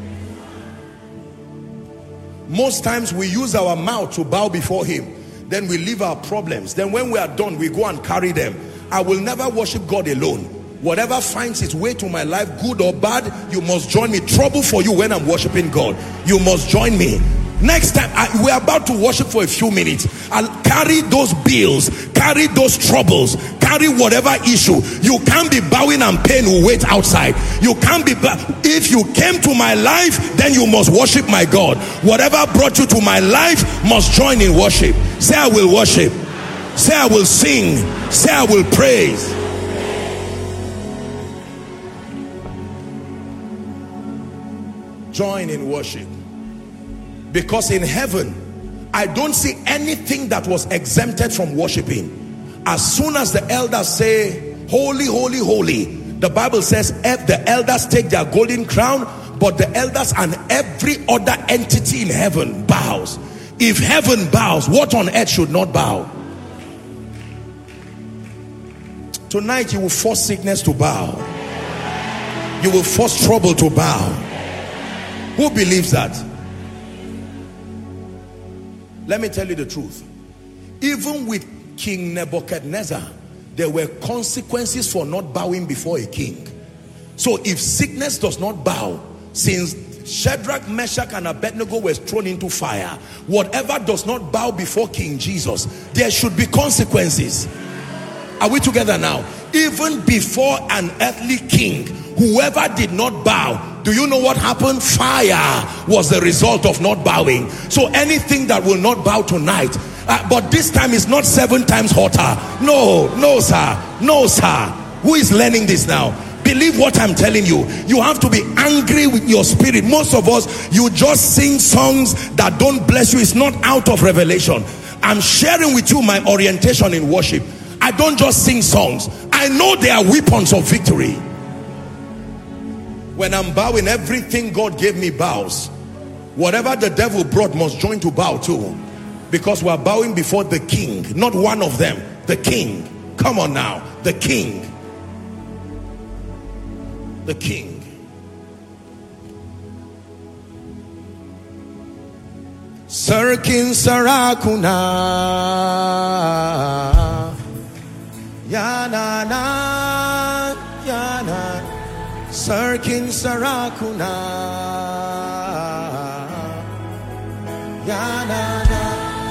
Most times we use our mouth to bow before him. Then we leave our problems. Then when we are done, we go and carry them. I will never worship God alone. Whatever finds its way to my life, good or bad, you must join me. Trouble for you when I'm worshiping God. You must join me. Next time, I, we're about to worship for a few minutes. I'll carry those bills, carry those troubles, carry whatever issue. You can't be bowing and pain will wait outside. You can't be, if you came to my life, then you must worship my God. Whatever brought you to my life must join in worship. Say, I will worship. Say, I will sing. Say, I will praise. Join in worship. Because in heaven, I don't see anything that was exempted from worshiping. As soon as the elders say, holy, holy, holy, the Bible says if the elders take their golden crown, but the elders and every other entity in heaven bows. If heaven bows, what on earth should not bow? Tonight you will force sickness to bow. You will force trouble to bow. Who believes that? Let me tell you the truth. Even with King Nebuchadnezzar, there were consequences for not bowing before a king. So if sickness does not bow, since Shadrach, Meshach, and Abednego were thrown into fire, whatever does not bow before King Jesus, there should be consequences. Are we together now? Even before an earthly king, whoever did not bow, do you know what happened? Fire was the result of not bowing. So anything that will not bow tonight, uh, but this time is not seven times hotter. No, no sir, no sir. Who is learning this now? Believe what I'm telling you. You have to be angry with your spirit. Most of us, you just sing songs that don't bless you. It's not out of revelation. I'm sharing with you my orientation in worship. I don't just sing songs. I know they are weapons of victory. When I'm bowing, everything God gave me bows. Whatever the devil brought must join to bow too. Because we're bowing before the king. Not one of them. The king. Come on now. The king. The king. Sarkin Sarakuna Yana na Yana Sarkin Sarakuna Yana na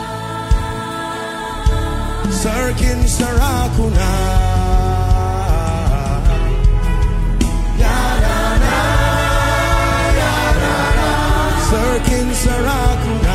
Sarkin Sarakuna Sarkin Sarakuna.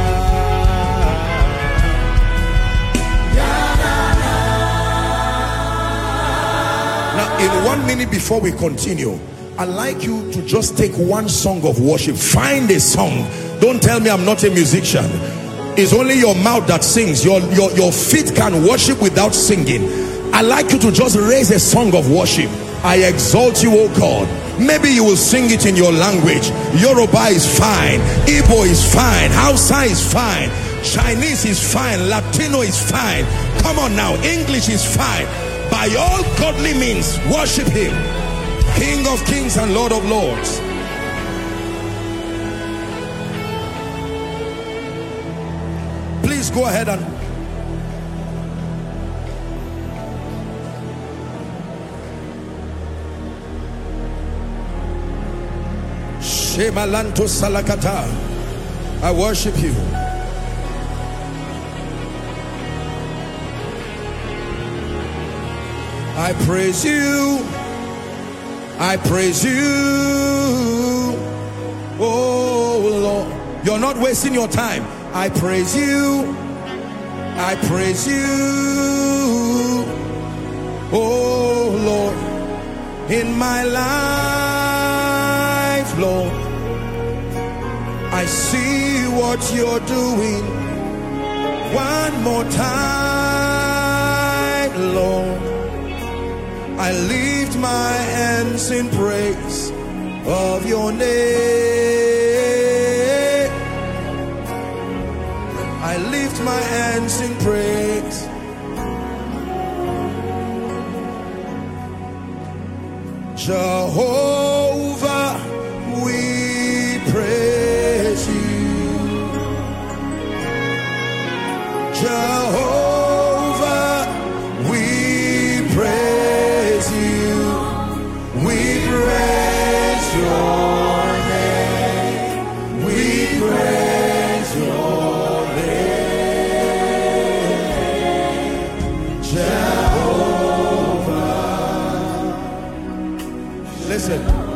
Now in one minute before we continue, I'd like you to just take one song of worship. Find a song. Don't tell me I'm not a musician. It's only your mouth that sings. Your, your, your feet can worship without singing. I'd like you to just raise a song of worship. I exalt you, oh God. Maybe you will sing it in your language. Yoruba is fine, Igbo is fine, Hausa is fine, Chinese is fine, Latino is fine. Come on now, English is fine. By all godly means, worship him, King of kings and Lord of lords. Please go ahead and Shemalanto Salakata. I worship you. I praise you. I praise you. Oh Lord, you're not wasting your time. I praise you. I praise you. Oh Lord, in my life, Lord, I see what you're doing. One more time, Lord, I lift my hands in praise of your name. I lift my hands in praise. Jehovah, we praise you. Jehovah, we praise you. We praise your name. We praise your name. Jehovah. Listen.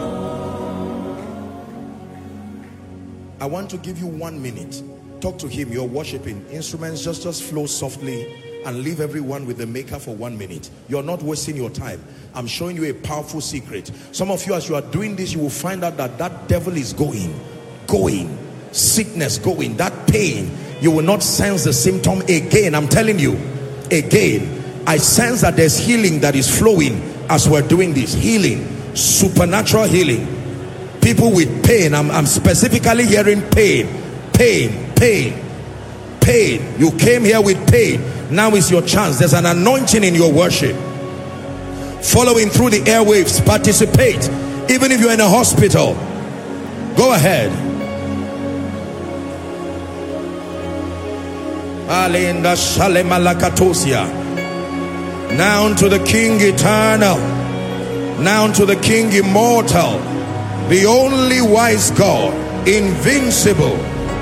I want to give you one minute. Talk to him. You're worshiping. Instruments just just flow softly and leave everyone with the maker for one minute. You're not wasting your time. I'm showing you a powerful secret. Some of you, as you are doing this, you will find out that that devil is going going sickness going, that pain, you will not sense the symptom again. I'm telling you again, I sense that there's healing that is flowing as we're doing this. Healing, supernatural healing. People with pain, I'm, I'm specifically hearing pain, pain, pain, pain. You came here with pain. Now is your chance. There's an anointing in your worship. Following through the airwaves, participate. Even if you're in a hospital, go ahead. Now to the King eternal, now to the King immortal, the only wise God, invincible.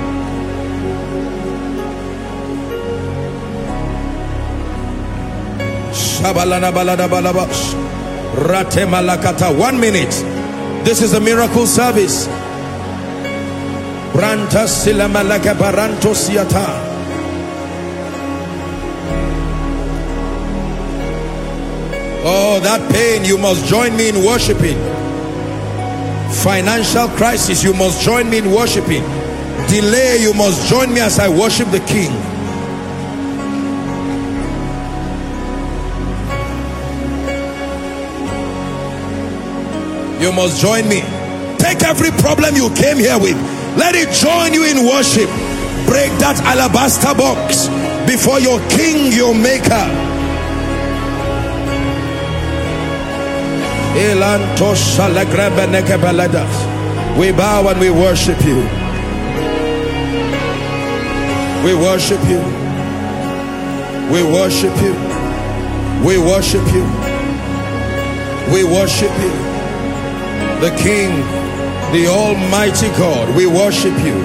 One minute. This is a miracle service. Oh, that pain, you must join me in worshiping. Financial crisis, you must join me in worshiping. Delay, you must join me as I worship the King. You must join me. Take every problem you came here with, let it join you in worship. Break that alabaster box before your King, your Maker. We bow and we worship you. We worship you. We worship you. We worship you. We worship you. The King, the Almighty God, we worship you.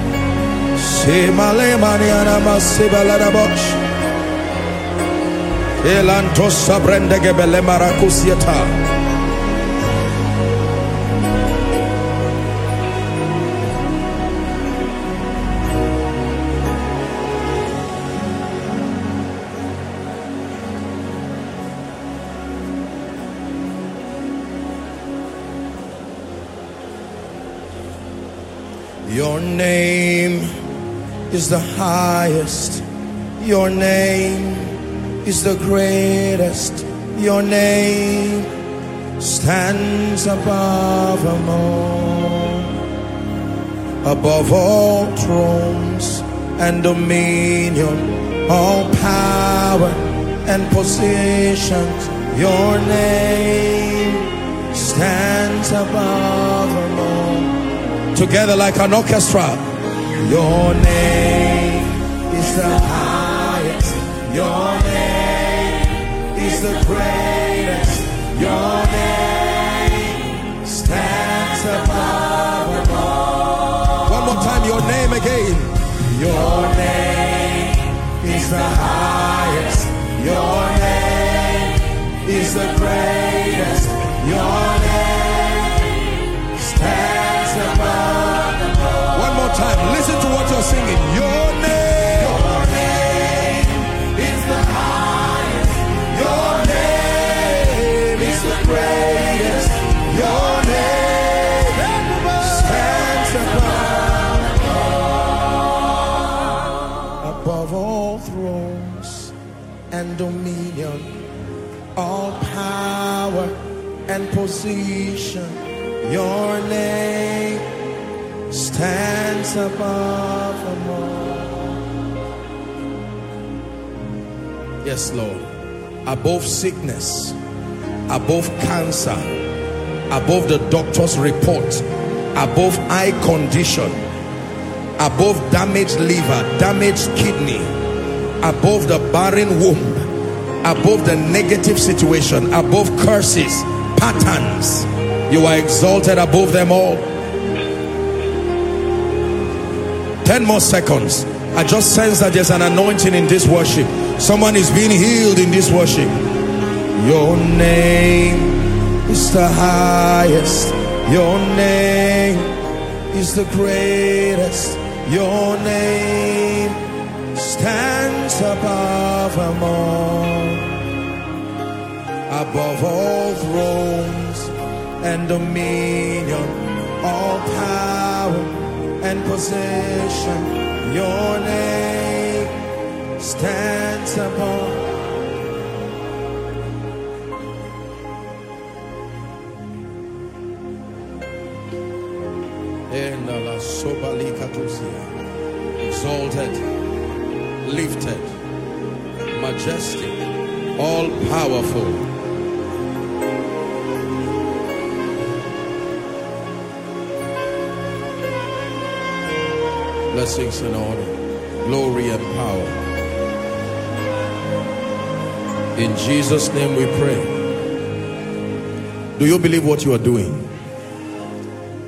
Your name is the highest. Your name is the greatest. Your name stands above them all. Above all thrones and dominion, all power and positions. Your name stands above them all. Together like an orchestra. Your name is the highest. Your name is the greatest. Your name stands above them all. One more time, your name again. Your name is the highest. Your name is the greatest. Your name stands above them all. One more time, listen to what you're singing. Your name, your name is the highest. Your name is the greatest. Your name stands above them all. Above all thrones and dominion, all power and position. Your name stands above them all. Yes, Lord. Above sickness, above cancer, above the doctor's report, above eye condition, above damaged liver, damaged kidney, above the barren womb, above the negative situation, above curses, patterns. You are exalted above them all. Ten more seconds. I just sense that there's an anointing in this worship. Someone is being healed in this worship. Your name is the highest. Your name is the greatest. Your name stands above them all. Above all thrones and dominion, all power and possession. Your name stands above. Exalted, lifted, majestic, all powerful. Blessings and honor, glory and power. In Jesus' name we pray. Do you believe what you are doing?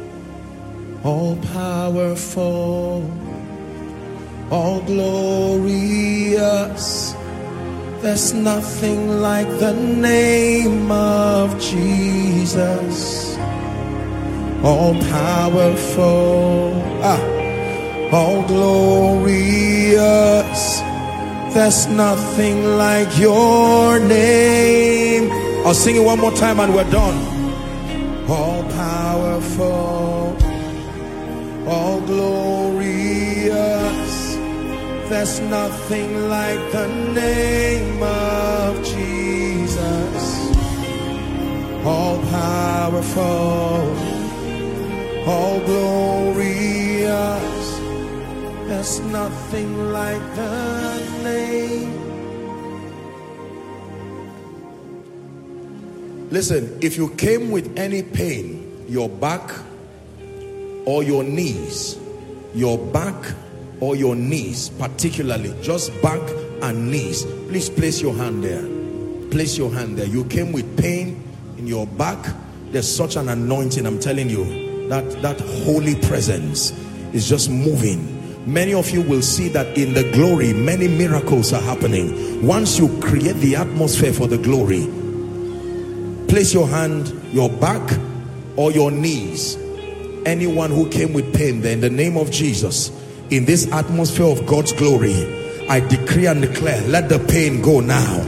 all powerful, all glorious. There's nothing like the name of Jesus. All powerful, ah, all glorious. There's nothing like your name. I'll sing it one more time and we're done. All powerful, all glorious. There's nothing like the name of Jesus. All powerful, all glorious. There's nothing like the name. Listen, if you came with any pain, your back or your knees, your back or your knees, particularly just back and knees, please place your hand there. Place your hand there. You came with pain in your back. There's such an anointing, I'm telling you, that that holy presence is just moving. Many of you will see that in the glory, many miracles are happening. Once you create the atmosphere for the glory, place your hand, your back or your knees. Anyone who came with pain there, in the name of Jesus, in this atmosphere of God's glory, I decree and declare, let the pain go now.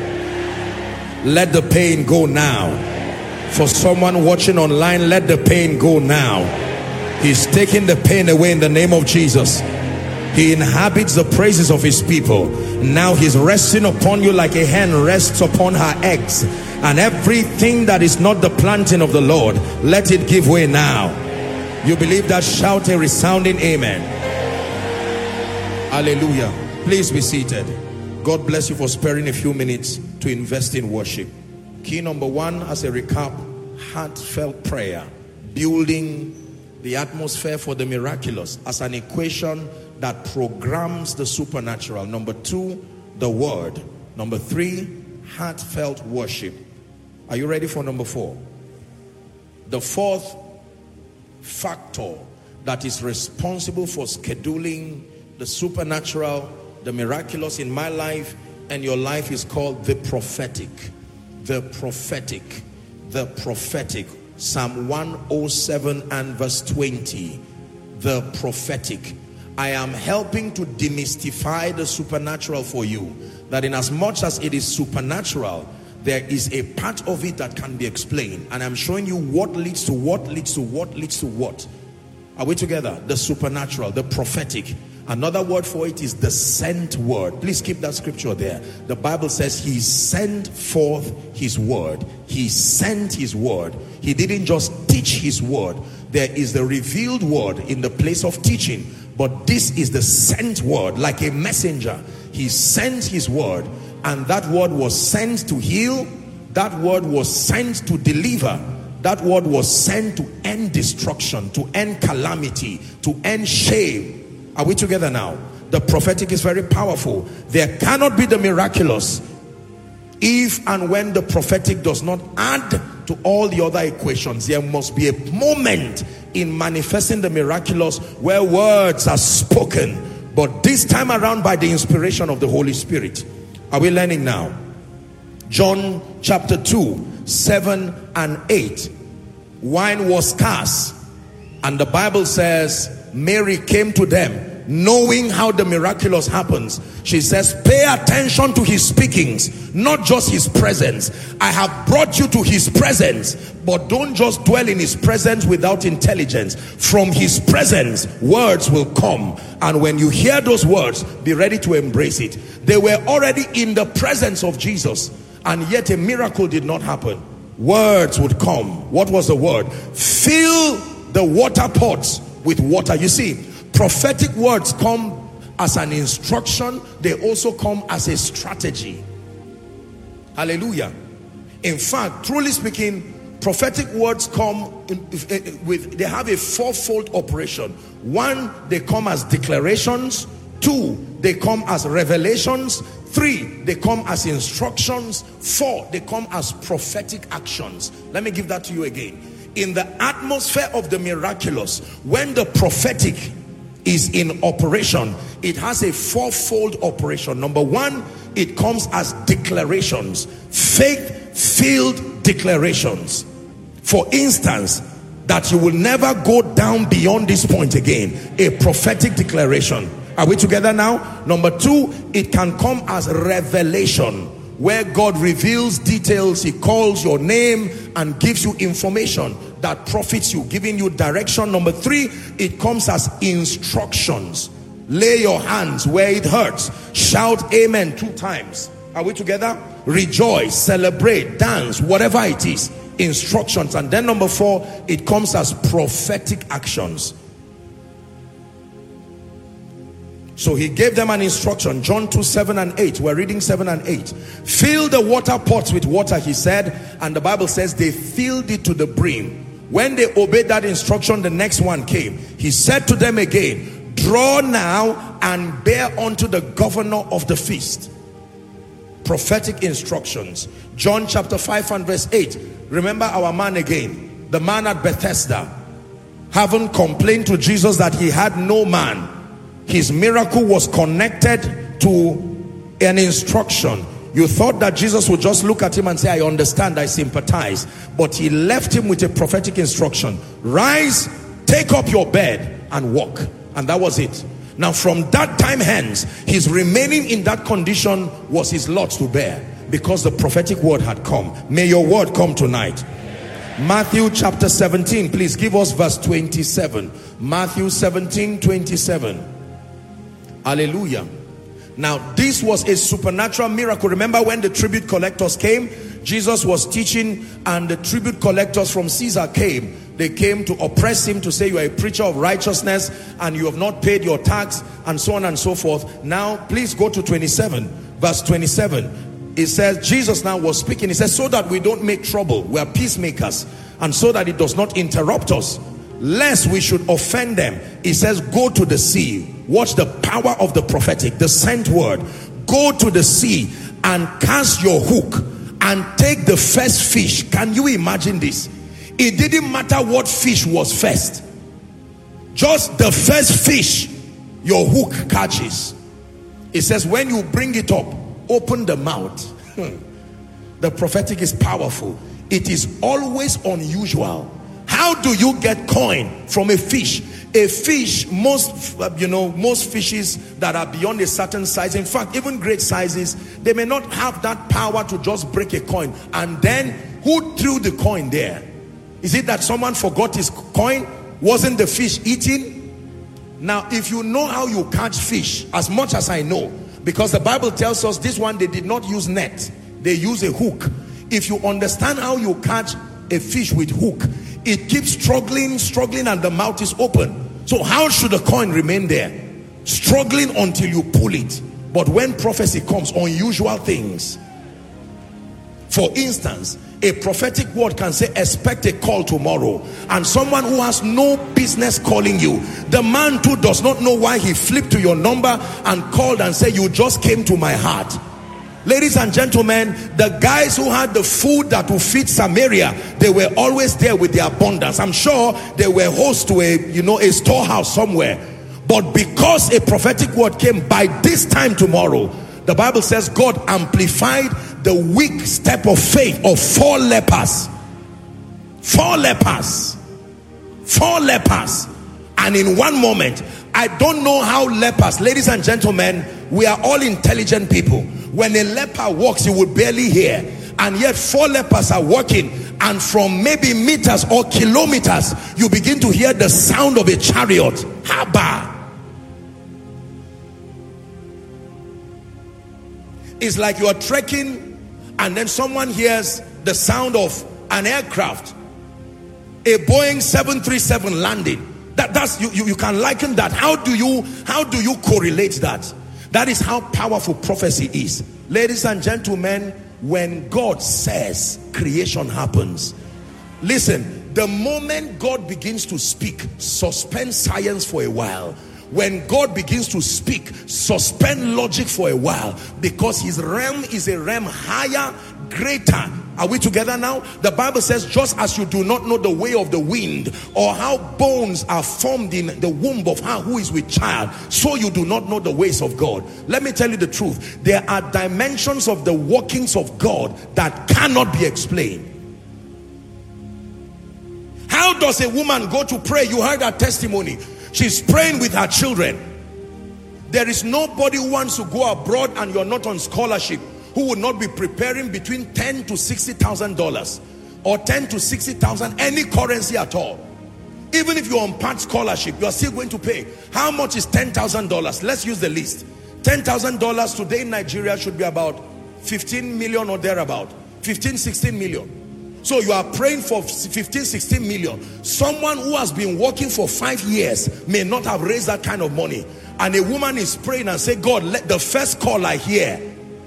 Let the pain go now. For someone watching online, let the pain go now. He's taking the pain away in the name of Jesus. He inhabits the praises of his people. Now he's resting upon you like a hen rests upon her eggs. And everything that is not the planting of the Lord, let it give way now. You believe that? Shout a resounding amen. Hallelujah. Please be seated. God bless you for sparing a few minutes to invest in worship. Key number one, as a recap, heartfelt prayer. Building the atmosphere for the miraculous as an equation that programs the supernatural. Number two, the word. Number three, heartfelt worship. Are you ready for number four? The fourth factor that is responsible for scheduling the supernatural, the miraculous in my life and your life is called the prophetic. The prophetic. The prophetic. Psalm one oh seven and verse twenty. The prophetic. I am helping to demystify the supernatural for you. That in as much as it is supernatural, there is a part of it that can be explained. And I'm showing you what leads to what leads to what leads to what. Are we together? The supernatural, the prophetic. Another word for it is the sent word. Please keep that scripture there. The Bible says he sent forth his word. He sent his word. He didn't just teach his word. There is the revealed word in the place of teaching. But this is the sent word, like a messenger. He sent his word, and that word was sent to heal. That word was sent to deliver. That word was sent to end destruction, to end calamity, to end shame. Are we together now? The prophetic is very powerful. There cannot be the miraculous if and when the prophetic does not add to all the other equations. There must be a moment in manifesting the miraculous where words are spoken, but this time around by the inspiration of the Holy Spirit. Are we learning now? John chapter two, seven and eight. Wine was scarce, and the Bible says Mary came to them knowing how the miraculous happens. She says, pay attention to his speakings, not just his presence. I have brought you to his presence, but don't just dwell in his presence without intelligence. From his presence, words will come. And when you hear those words, be ready to embrace it. They were already in the presence of Jesus, and yet a miracle did not happen. Words would come. What was the word? Fill the water pots with water. You see, prophetic words come as an instruction. They also come as a strategy. Hallelujah. In fact, truly speaking, prophetic words come in, with, they have a fourfold operation. One, they come as declarations. Two, they come as revelations. Three, they come as instructions. Four, they come as prophetic actions. Let me give that to you again. In the atmosphere of the miraculous, when the prophetic is in operation, it has a fourfold operation. Number one, it comes as declarations, faith-filled declarations. For instance, that you will never go down beyond this point again. A prophetic declaration. Are we together now? Number two, it can come as revelation, where God reveals details. He calls your name and gives you information that profits you, giving you direction. Number three, it comes as instructions. Lay your hands where it hurts. Shout amen two times. Are we together? Rejoice, celebrate, dance, whatever it is. Instructions. And then number four, it comes as prophetic actions. So he gave them an instruction. John two, seven and eight. We're reading seven and eight. Fill the water pots with water, he said. And the Bible says they filled it to the brim. When they obeyed that instruction, the next one came. He said to them again, draw now and bear unto the governor of the feast. Prophetic instructions. John chapter five and verse eight. Remember our man again, the man at Bethesda, having complained to Jesus that he had no man. His miracle was connected to an instruction. You thought that Jesus would just look at him and say, I understand, I sympathize. But he left him with a prophetic instruction. Rise, take up your bed and walk. And that was it. Now from that time hence, his remaining in that condition was his lot to bear, because the prophetic word had come. May your word come tonight. Matthew chapter seventeen, please give us verse twenty-seven. Matthew seventeen, twenty-seven. Hallelujah. Now this was a supernatural miracle. Remember when the tribute collectors came? Jesus was teaching and the tribute collectors from Caesar came. They came to oppress him, to say you are a preacher of righteousness and you have not paid your tax, and so on and so forth. Now please go to twenty-seven, verse twenty-seven. It says, Jesus now was speaking. He says, so that we don't make trouble, we are peacemakers, and so that it does not interrupt us, lest we should offend them. He says, go to the sea. Watch the power of the prophetic, the sent word. Go to the sea and cast your hook and take the first fish. Can you imagine this? It didn't matter what fish was first. Just the first fish your hook catches. It says when you bring it up, open the mouth. The prophetic is powerful. It is always unusual. How do you get coin from a fish? A fish, most you know, most fishes that are beyond a certain size, in fact even great sizes, they may not have that power to just break a coin. And then who threw the coin there? Is it that someone forgot his coin? Wasn't the fish eating? Now if you know how you catch fish, as much as I know, because the Bible tells us this one, they did not use net, they use a hook. If you understand how you catch a fish with hook, it keeps struggling, struggling, and the mouth is open. So how should the coin remain there? Struggling until you pull it. But when prophecy comes, unusual things. For instance, a prophetic word can say, expect a call tomorrow. And someone who has no business calling you, the man too does not know why he flipped to your number and called and said, you just came to my heart. Ladies and gentlemen, the guys who had the food that will feed Samaria, they were always there with their abundance. I'm sure they were host to a, you know, a storehouse somewhere. But because a prophetic word came, by this time tomorrow, the Bible says God amplified the weak step of faith of four lepers. Four lepers. Four lepers. And in one moment, I don't know how lepers, ladies and gentlemen, we are all intelligent people. When a leper walks, you will barely hear. And yet four lepers are walking, and from maybe meters or kilometers, you begin to hear the sound of a chariot. Haba. It's like you are trekking and then someone hears the sound of an aircraft, a Boeing seven thirty-seven landing. That, that's you, you, you can liken that. How do you how do you correlate that? That is how powerful prophecy is. Ladies and gentlemen, when God says, creation happens. Listen, the moment God begins to speak, suspend science for a while. When God begins to speak, suspend logic for a while, because his realm is a realm higher, greater Are we together now? The Bible says, just as you do not know the way of the wind, or how bones are formed in the womb of her who is with child, so you do not know the ways of God. Let me tell you the truth. There are dimensions of the workings of God that cannot be explained. How does a woman go to pray? You heard her testimony. She's praying with her children. There is nobody who wants to go abroad and you're not on scholarship who would not be preparing between ten to sixty thousand dollars or ten to sixty thousand, any currency at all. Even if you're on part scholarship, you're still going to pay. How much is ten thousand dollars? Let's use the list. ten thousand dollars today in Nigeria should be about fifteen million or thereabout. fifteen, sixteen million. So you are praying for fifteen, sixteen million. Someone who has been working for five years may not have raised that kind of money. And a woman is praying and say, God, let the first call I hear.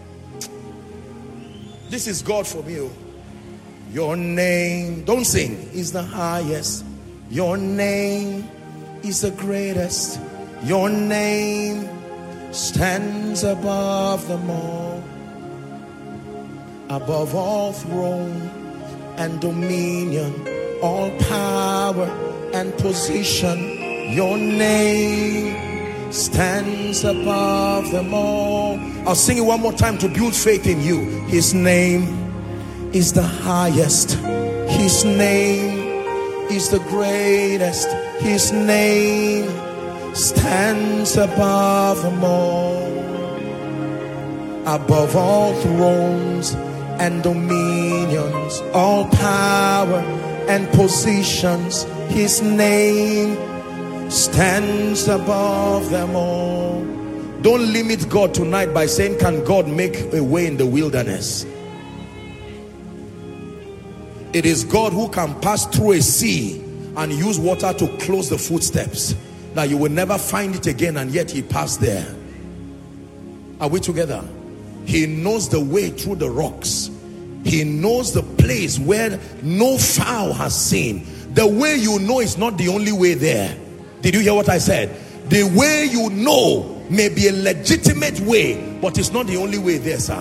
This is God for me. Your name, don't sing, is the highest. Your name is the greatest. Your name stands above them all. Above all throne and dominion, all power and position. Your name stands above them all. I'll sing it one more time to build faith in you. His name is the highest. His name is the greatest. His name stands above them all. Above all thrones and dominions, all power and positions. His name stands above them all. Don't limit God tonight by saying, can God make a way in the wilderness? It is God who can pass through a sea and use water to close the footsteps, that you will never find it again, and yet he passed there. Are we together? He knows the way through the rocks. He knows the place where no fowl has seen. The way you know is not the only way there. Did you hear what I said? The way you know may be a legitimate way, but it's not the only way there, sir.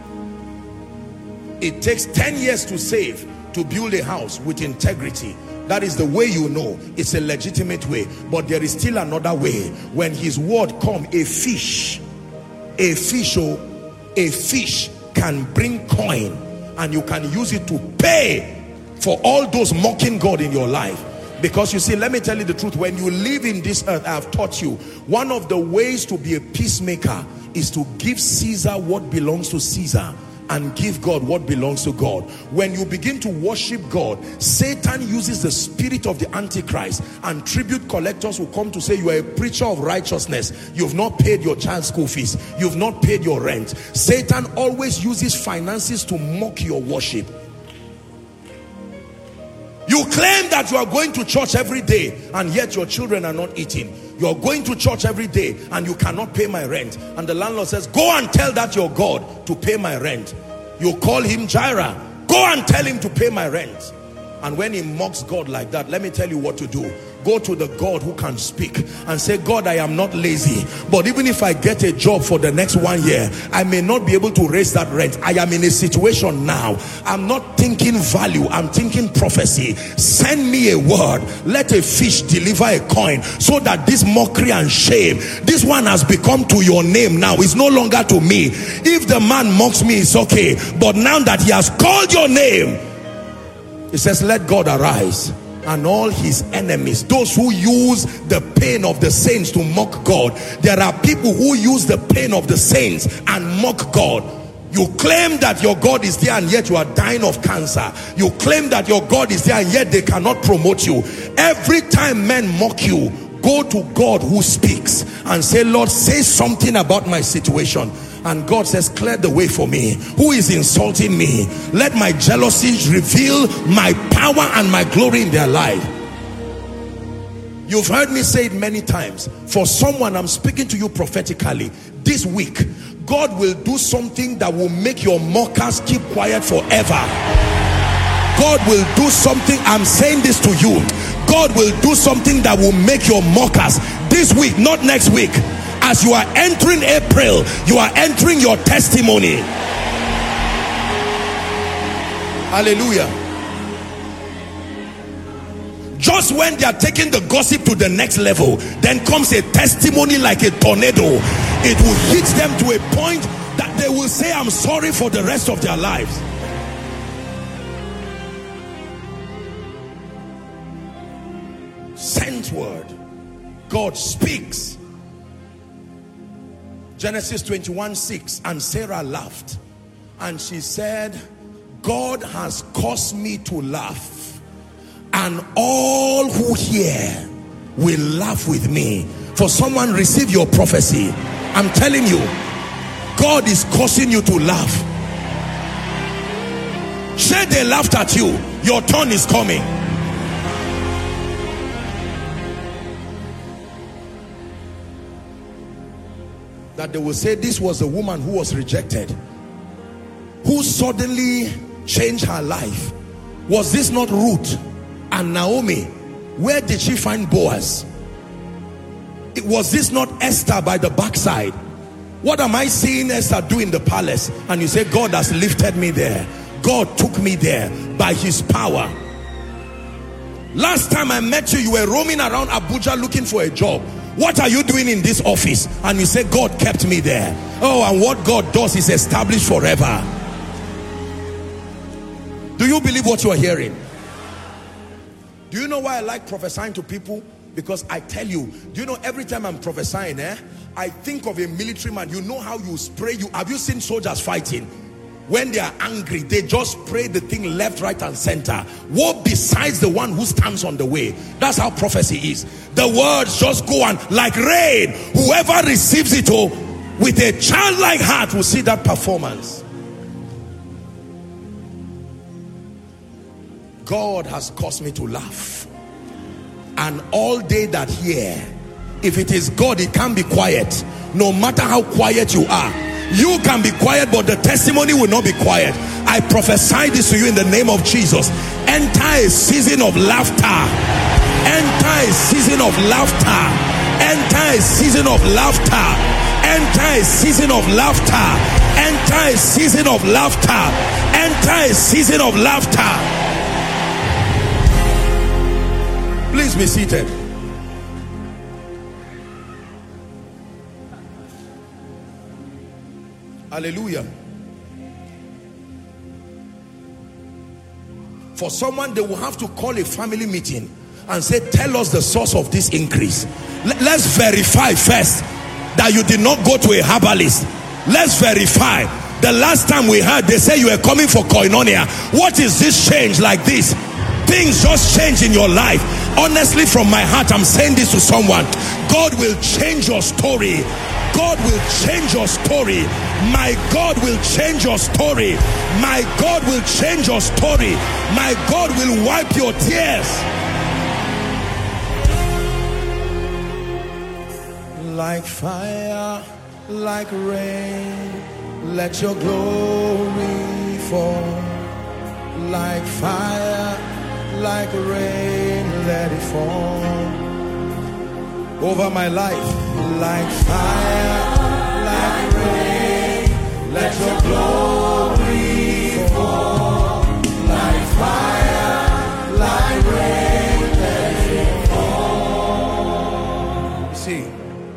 It takes ten years to save, to build a house with integrity. That is the way you know it's a legitimate way. But there is still another way. When his word come, a fish, a fish, oh, a fish can bring coin, and you can use it to pay for all those mocking God in your life. Because you see, let me tell you the truth, when you live in this earth, I have taught you, one of the ways to be a peacemaker is to give Caesar what belongs to Caesar and give God what belongs to God. When you begin to worship God, Satan uses the spirit of the Antichrist, and tribute collectors will come to say, you are a preacher of righteousness, you've not paid your child's school fees, you've not paid your rent. Satan always uses finances to mock your worship. You claim that you are going to church every day, and yet your children are not eating. You are going to church every day and you cannot pay my rent. And the landlord says, go and tell that your God to pay my rent. You call him Jireh. Go and tell him to pay my rent. And when he mocks God like that, let me tell you what to do. Go to the God who can speak and say, God, I am not lazy, but even if I get a job for the next one year, I may not be able to raise that rent. I am in a situation now. I'm not thinking value, I'm thinking prophecy. Send me a word. Let a fish deliver a coin, so that this mockery and shame, this one has become to your name now. It's no longer to me. If the man mocks me, it's okay. But now that he has called your name, it says, let God arise and all his enemies. Those who use the pain of the saints to mock God. There are people who use the pain of the saints and mock God. You claim that your God is there, and yet you are dying of cancer. You claim that your God is there, and yet they cannot promote you. Every time men mock you, go to God who speaks and say, Lord, say something about my situation. And God says, clear the way for me. Who is insulting me? Let my jealousy reveal my power and my glory in their life. You've heard me say it many times. For someone, I'm speaking to you prophetically. This week, God will do something that will make your mockers keep quiet forever. God will do something, I'm saying this to you. God will do something that will make your mockers this week, not next week. As you are entering April, you are entering your testimony. Hallelujah. Just when they are taking the gossip to the next level, then comes a testimony like a tornado. It will hit them to a point that they will say, I'm sorry for the rest of their lives. Sent word. God speaks. Genesis twenty-one six. And Sarah laughed, and she said, God has caused me to laugh, and all who hear will laugh with me. For someone, receive your prophecy. I'm telling you, God is causing you to laugh. Say they laughed at you, your turn is coming. That they will say, this was a woman who was rejected, who suddenly changed her life. Was this not Ruth and Naomi? Where did she find Boaz? It, was this not Esther by the backside? What am I seeing Esther do in the palace? And you say, God has lifted me there. God took me there by his power. Last time I met you, you were roaming around Abuja looking for a job. What are you doing in this office? And you say, God kept me there. Oh, and what God does is established forever. Do you believe what you are hearing? Do you know why I like prophesying to people? Because I tell you, do you know, every time I'm prophesying, eh, I think of a military man. You know how you spray you. Have you seen soldiers fighting? When they are angry, they just spray the thing left, right, and center. What besides the one who stands on the way? That's how prophecy is. The words just go on like rain. Whoever receives it oh, with a childlike heart will see that performance. God has caused me to laugh, and all they that hear. If it is God, it can't be quiet. No matter how quiet you are, you can be quiet, but the testimony will not be quiet. I prophesy this to you in the name of Jesus. Enter a season of laughter. Enter a season of laughter. Enter a season of laughter. Enter a season of laughter. Enter a season of laughter. Enter a season of laughter. Please be seated. Hallelujah. For someone, they will have to call a family meeting and say, tell us the source of this increase. Let's verify first that you did not go to a herbalist. Let's verify. The last time we heard, they say you were coming for koinonia. What is this change like this? Things just change in your life. Honestly, from my heart, I'm saying this to someone. God will change your story. God will change your story. My God will change your story. My God will change your story. My God will wipe your tears. Like fire, like rain, let your glory fall. Like fire, like rain, let it fall over my life. Like fire, like rain, let your glory fall. Like fire, like rain, let it fall. See,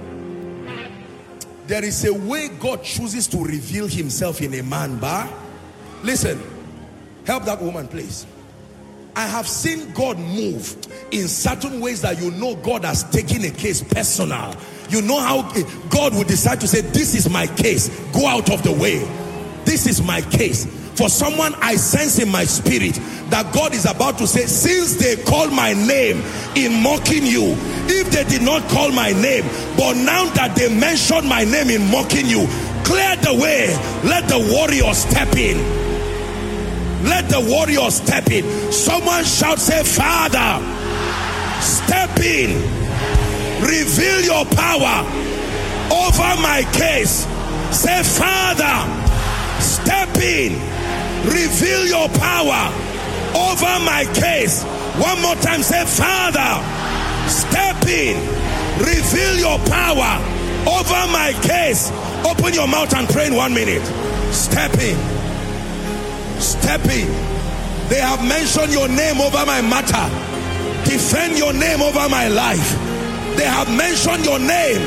there is a way God chooses to reveal himself in a man, bar. Listen, help that woman, please. I have seen God move in certain ways that you know God has taken a case personal. You know how God would decide to say, this is my case, go out of the way. This is my case. For someone, I sense in my spirit that God is about to say, since they call my name in mocking you, if they did not call my name, but now that they mentioned my name in mocking you, clear the way. Let the warrior step in. Let the warrior step in. Someone shout, say, Father, step in. Reveal your power over my case. Say, Father, step in. Reveal your power over my case. One more time, say, Father, step in. Reveal your power over my case. Open your mouth and pray in one minute. Step in. Step in. They have mentioned your name over my matter. Defend your name over my life. They have mentioned your name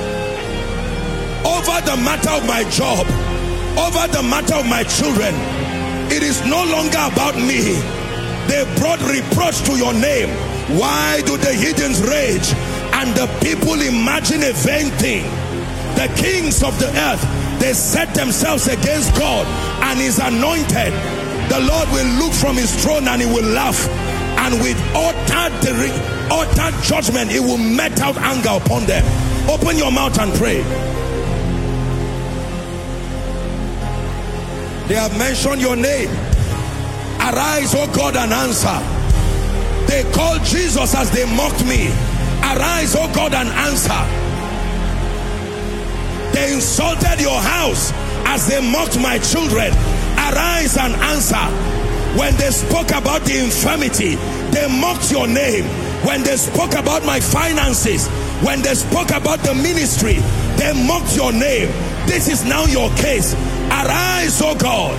over the matter of my job, over the matter of my children. It is no longer about me. They brought reproach to your name. Why do the heathens rage and the people imagine a vain thing? The kings of the earth, they set themselves against God and his anointed. The Lord will look from his throne and he will laugh, and with utter, utter judgment he will met out anger upon them. Open your mouth and pray. They have mentioned your name. Arise, O God, and answer. They called Jesus as they mocked me. Arise, O God, and answer. They insulted your house as they mocked my children. Arise and answer. When they spoke about the infirmity, they mocked your name. When they spoke about my finances, when they spoke about the ministry, they mocked your name. This is now your case. Arise, O God.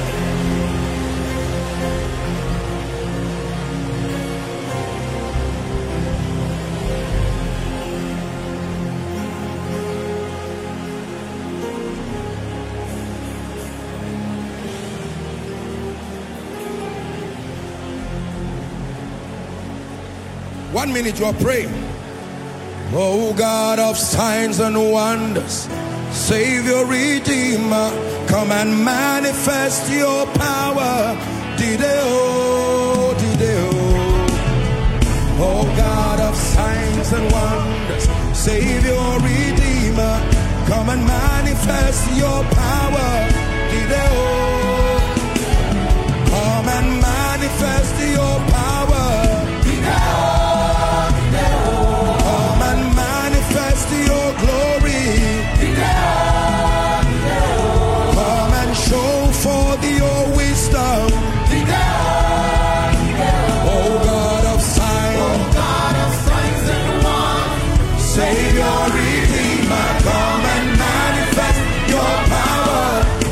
One minute you are praying. Oh God of signs and wonders, Savior, Redeemer, come and manifest your power. Dideo, dideo. Oh God of signs and wonders, Savior, Redeemer, come and manifest your power. Dideo. Come and manifest your power. Dideo. Your glory, come and show forth your wisdom. Oh God of signs, oh God of signs and wonders, Savior, Redeemer, come and manifest your power.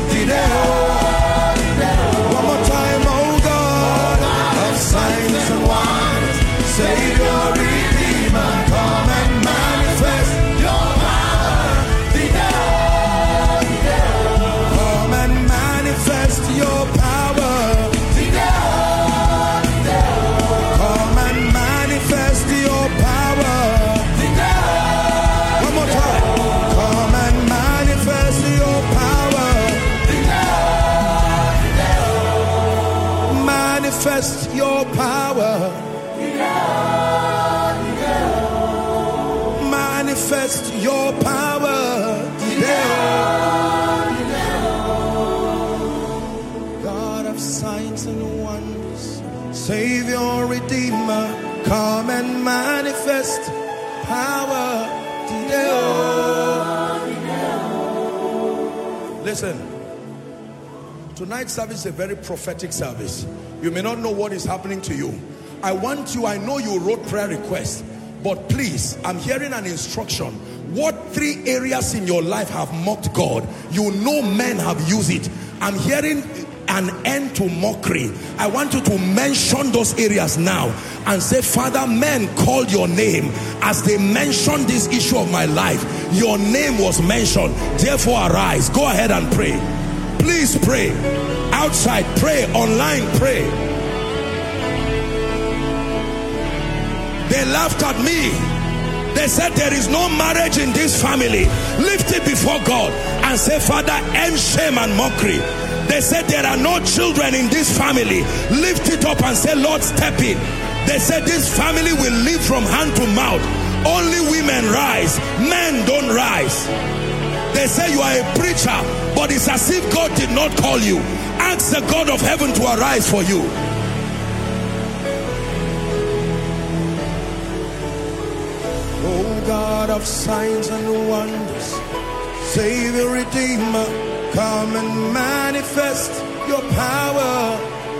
One more time, oh God of signs and wonders, Savior, Redeemer, come and manifest. Your power, come and manifest your power. One more time, come and manifest your power. Manifest your power. Manifest your power. Signs and wonders, Savior, Redeemer, come and manifest power. Listen, tonight's service is a very prophetic service. You may not know what is happening to you. I want you, I know you wrote prayer requests, but please, I'm hearing an instruction. What three areas in your life have mocked God? You know men have used it. I'm hearing an end to mockery. I want you to mention those areas now and say, Father, men called your name as they mentioned this issue of my life. Your name was mentioned, therefore arise. Go ahead and pray. Please pray. Outside, pray. Online, pray. They laughed at me. They said there is no marriage in this family. Lift it before God and say, Father, end shame and mockery. They said there are no children in this family. Lift it up and say, Lord, step in. They said this family will live from hand to mouth. Only women rise, men don't rise. They say you are a preacher, but it's as if God did not call you. Ask the God of heaven to arise for you. Oh God of signs and wonders, Savior, Redeemer, come and manifest your power.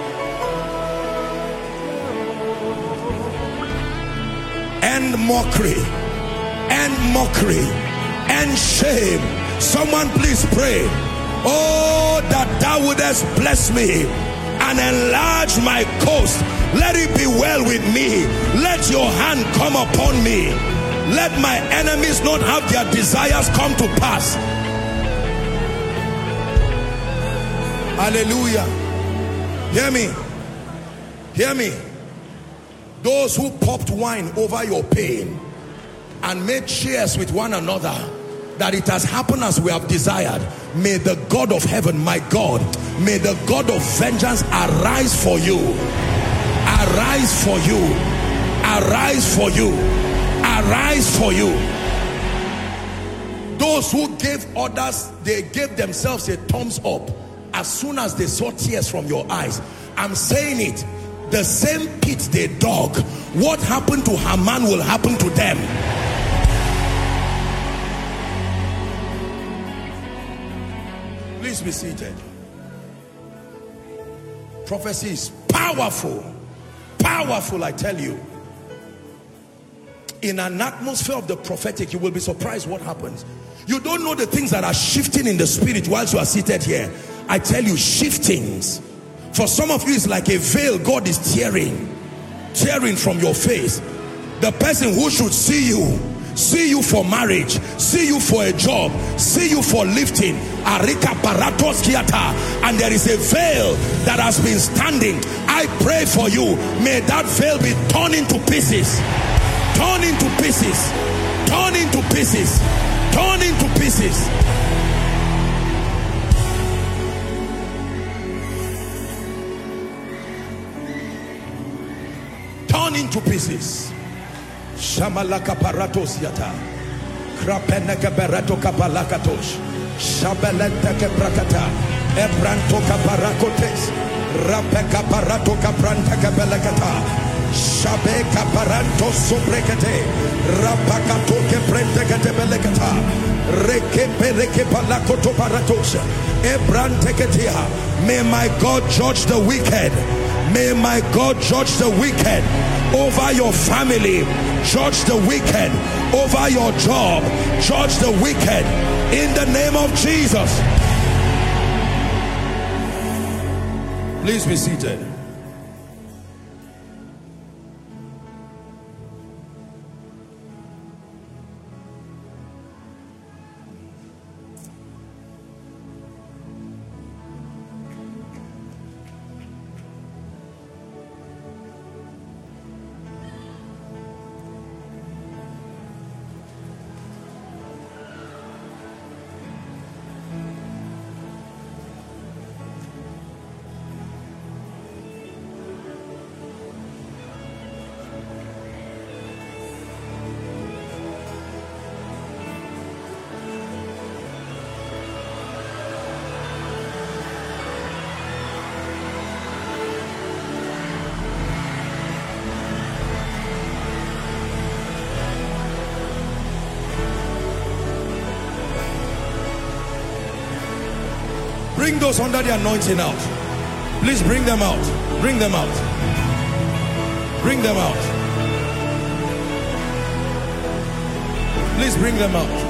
End mockery, end mockery, end shame. Someone please pray. Oh, that thou wouldest bless me and enlarge my coast. Let it be well with me. Let your hand come upon me. Let my enemies not have their desires come to pass. Hallelujah. Hear me. Hear me. Those who popped wine over your pain and made cheers with one another, that it has happened as we have desired, may the God of heaven, my God, may the God of vengeance arise for you. Arise for you. Arise for you. Arise for you. Those who gave others, they gave themselves a thumbs up as soon as they saw tears from your eyes. I'm saying it. The same pit they dug, what happened to Haman will happen to them. Please be seated. Prophecy is powerful. Powerful, I tell you. In an atmosphere of the prophetic, you will be surprised what happens. You don't know the things that are shifting in the spirit whilst you are seated here. I tell you, shiftings. For some of you, it's like a veil God is tearing. Tearing from your face. The person who should see you, see you for marriage, see you for a job, see you for lifting, Arika Paratos Kiata, and there is a veil that has been standing. I pray for you, may that veil be torn into pieces. Torn into pieces. Torn into pieces. Torn into pieces. Torn into pieces. Shamalaka paratos yata. Krapenaka barato kapalakatos. Shabelenta kebrakata. Ebranto kaparakotes. Rapeka parato kapranta kabelakata. Shabe kaparanto sobrekete. Rapakato keprente katebelekata. Reke pereke palakoto paratos. Ebrante ketia. May my God judge the wicked. May my God judge the wicked over your family. Judge the wicked over your job. Judge the wicked in the name of Jesus. Please be seated. Bring those under the anointing out. Please bring them out. Bring them out. Bring them out. Please bring them out.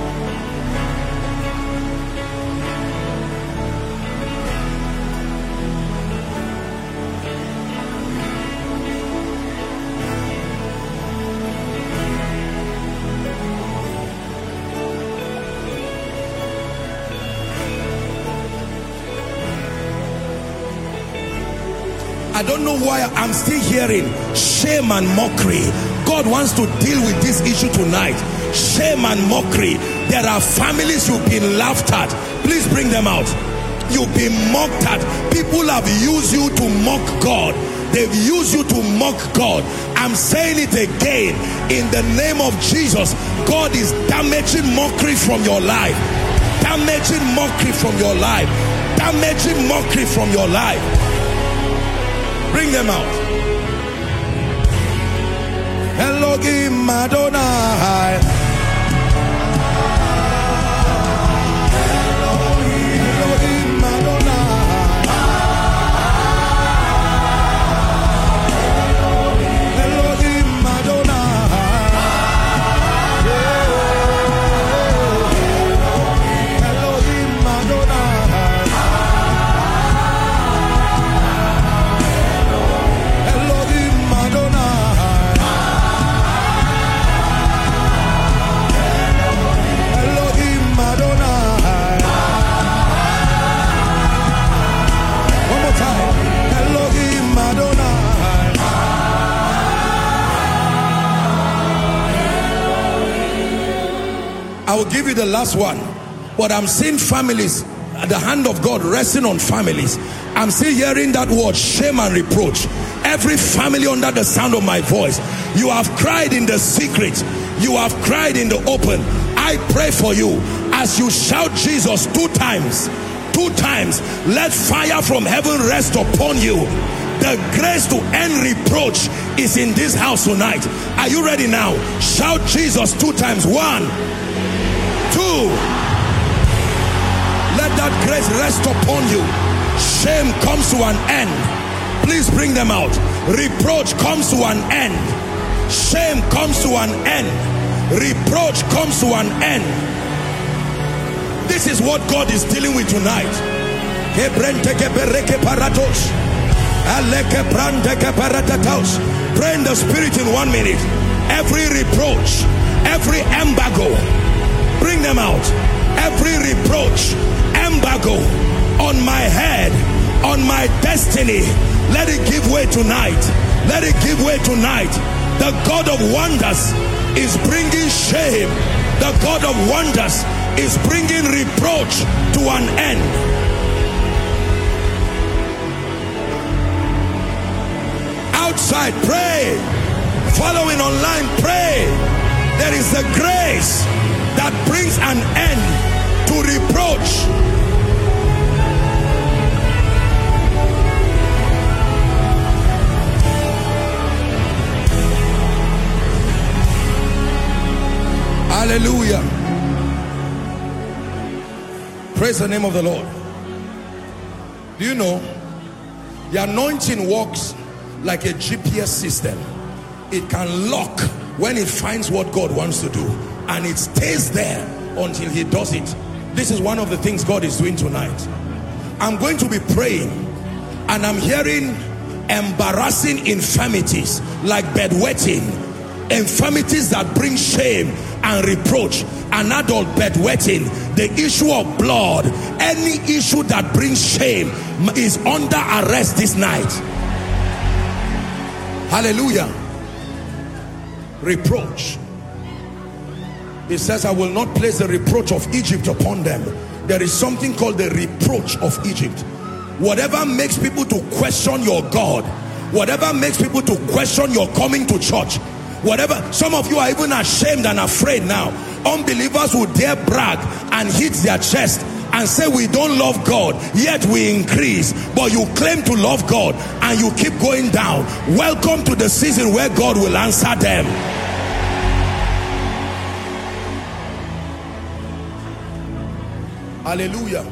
I don't know why I'm still hearing shame and mockery. God wants to deal with this issue tonight. Shame and mockery. There are families you've been laughed at. Please bring them out. You've been mocked at. People have used you to mock God. They've used you to mock God. I'm saying it again. In the name of Jesus, God is damaging mockery from your life. Damaging mockery from your life. Damaging mockery from your life. Bring them out. Elohim Adonai. I will give you the last one. But I'm seeing families, the hand of God resting on families. I'm still hearing that word, shame and reproach. Every family under the sound of my voice, you have cried in the secret, you have cried in the open. I pray for you, as you shout Jesus two times, two times, let fire from heaven rest upon you. The grace to end reproach is in this house tonight. Are you ready now? Shout Jesus two times. One, two. Let that grace rest upon you. Shame comes to an end. Please bring them out. Reproach comes to an end. Shame comes to an end. Reproach comes to an end. This is what God is dealing with tonight. Pray in the spirit in one minute. Every reproach, every embargo, bring them out. Every reproach, embargo on my head, on my destiny, let it give way tonight. Let it give way tonight. The God of wonders is bringing shame. The God of wonders is bringing reproach to an end. Outside, pray. Following online, pray. There is a grace that brings an end to reproach. Hallelujah. Praise the name of the Lord. Do you know the anointing works like a G P S system? It can lock when it finds what God wants to do, and it stays there until he does it. This is one of the things God is doing tonight. I'm going to be praying, and I'm hearing embarrassing infirmities like bedwetting, infirmities that bring shame and reproach. An adult bedwetting, the issue of blood, any issue that brings shame is under arrest this night. Hallelujah. Reproach. It says, I will not place the reproach of Egypt upon them. There is something called the reproach of Egypt. Whatever makes people to question your God, whatever makes people to question your coming to church, whatever, some of you are even ashamed and afraid now. Unbelievers will dare brag and hit their chest and say we don't love God, yet we increase. But you claim to love God and you keep going down. Welcome to the season where God will answer them. Hallelujah.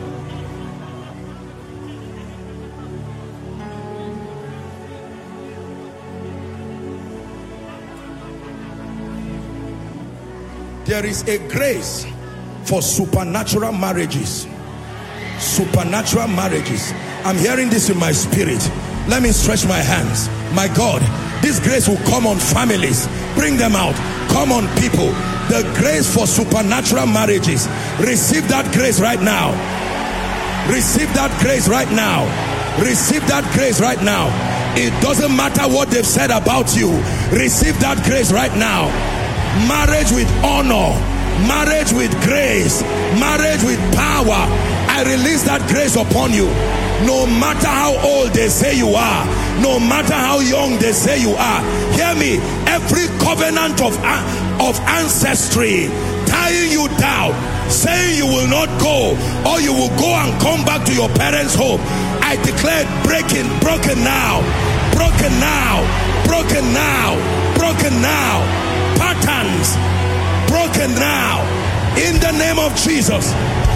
There is a grace for supernatural marriages. Supernatural marriages. I'm hearing this in my spirit. Let me stretch my hands. My God, this grace will come on families. Bring them out. Come on people. The grace for supernatural marriages. Receive that grace right now. Receive that grace right now. Receive that grace right now. It doesn't matter what they've said about you. Receive that grace right now. Marriage with honor, marriage with grace, marriage with power. I release that grace upon you. No matter how old they say you are, no matter how young they say you are, hear me. Every covenant of, of ancestry tying you down, saying you will not go, or you will go and come back to your parents' home, I declare breaking, broken now, broken now, broken now, broken now. Patterns broken now in the name of Jesus.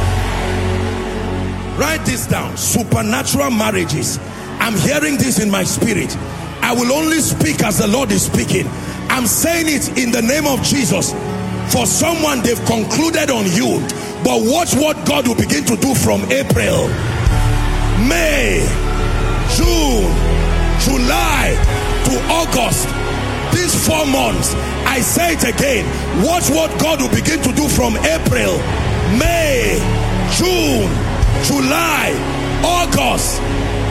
Write this down. Supernatural marriages. I'm hearing this in my spirit. I will only speak as the Lord is speaking. I'm saying it in the name of Jesus. For someone, they've concluded on you, but watch what God will begin to do from April, May, June, July to August. These four months, I say it again, watch what God will begin to do from April, May, June, July, August.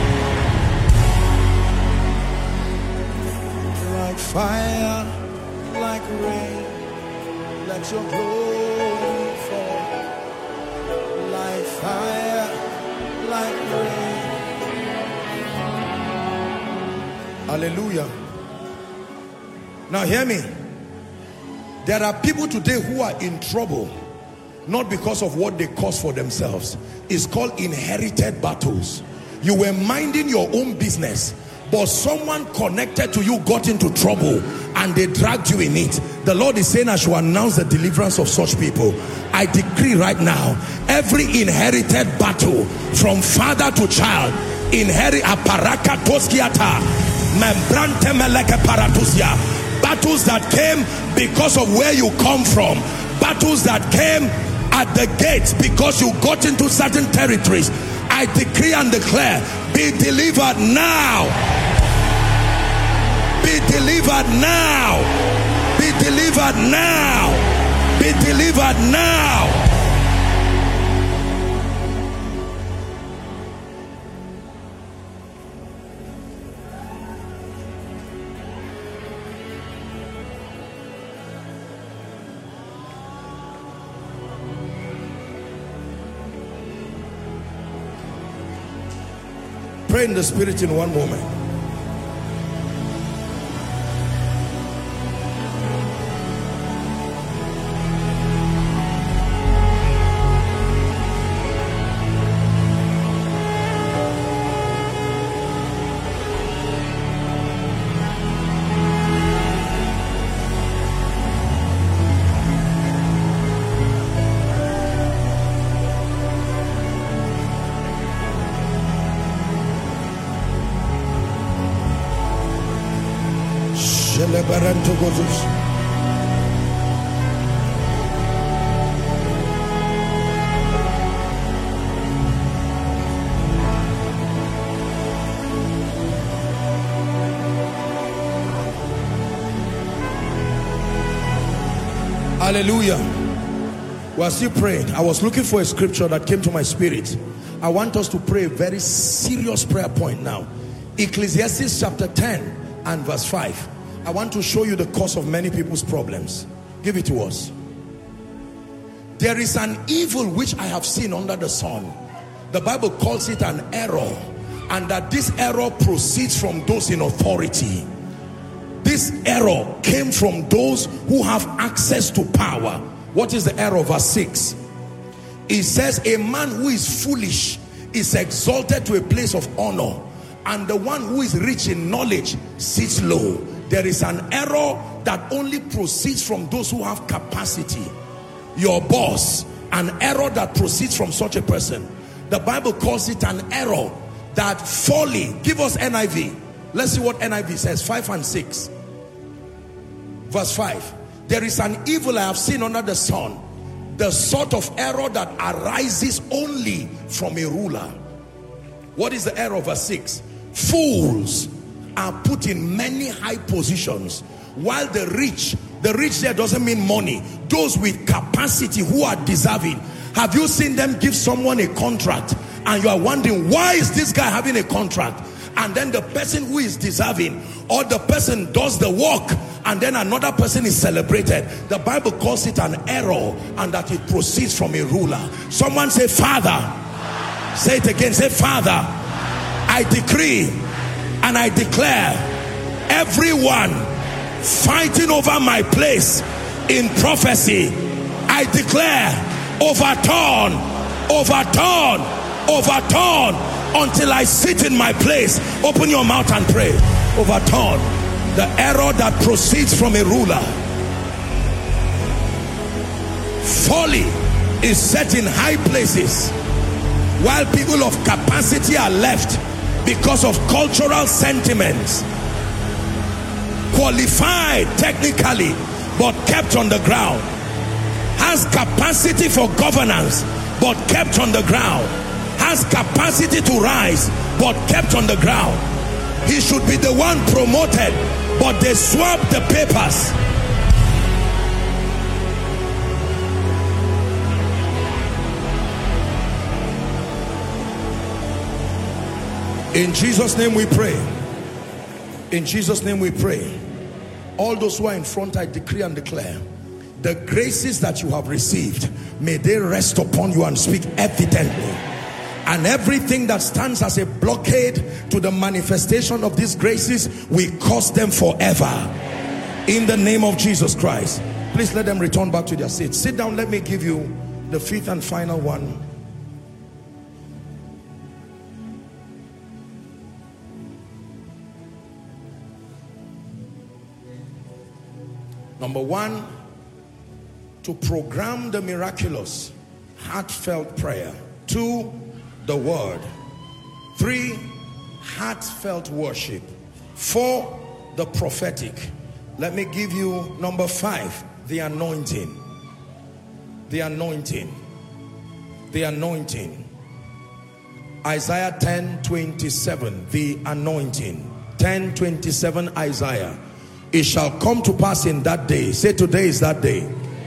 Like fire, like rain, let your glory fire, like rain. Hallelujah. Now hear me. There are people today who are in trouble, not because of what they cause for themselves. It's called inherited battles. You were minding your own business, but someone connected to you got into trouble and they dragged you in it. The Lord is saying I should announce the deliverance of such people. I decree right now, every inherited battle from father to child, inherit aparaka toskiata, membrante meleke paratusia, battles that came because of where you come from, battles that came at the gates because you got into certain territories. I decree and declare, be delivered now. Be delivered now. Be delivered now. Be delivered now. Pray in the spirit in one moment. Hallelujah. We are still praying. I was looking for a scripture that came to my spirit. I want us to pray a very serious prayer point now. Ecclesiastes chapter ten and verse five. I want to show you the cause of many people's problems. Give it to us. There is an evil which I have seen under the sun. The Bible calls it an error, and that this error proceeds from those in authority. This error came from those who have access to power. What is the error? Verse six. It says, a man who is foolish is exalted to a place of honor, and the one who is rich in knowledge sits low. There is an error that only proceeds from those who have capacity. Your boss, an error that proceeds from such a person. The Bible calls it an error that folly. Give us N I V. Let's see what N I V says. Five and six. Verse five. There is an evil I have seen under the sun, the sort of error that arises only from a ruler. What is the error? Verse six. Fools are put in many high positions, while the rich, the rich there doesn't mean money, those with capacity who are deserving. Have you seen them give someone a contract and you are wondering, why is this guy having a contract? And then the person who is deserving, or the person does the work and then another person is celebrated. The Bible calls it an error, and that it proceeds from a ruler. Someone say, Father. Say it again. Say, Father, I decree and I declare, everyone fighting over my place in prophecy, I declare, overturn, overturn, overturn, until I sit in my place. Open your mouth and pray. Overturn the error that proceeds from a ruler. Folly is set in high places, while people of capacity are left because of cultural sentiments. Qualified technically, but kept on the ground. Has capacity for governance, but kept on the ground. Has capacity to rise, but kept on the ground. He should be the one promoted, but they swap the papers. In Jesus' name we pray. In Jesus' name we pray. All those who are in front, I decree and declare, the graces that you have received, may they rest upon you and speak evidently. And everything that stands as a blockade to the manifestation of these graces, we curse them forever. In the name of Jesus Christ. Please let them return back to their seats. Sit down. Let me give you the fifth and final one. Number one, to program the miraculous, heartfelt prayer. Two, the word. Three, heartfelt worship. Four, the prophetic. Let me give you number five, the anointing. The anointing. The anointing. Isaiah ten twenty-seven, the anointing. ten twenty-seven, Isaiah. It shall come to pass in that day. Say, today is that day.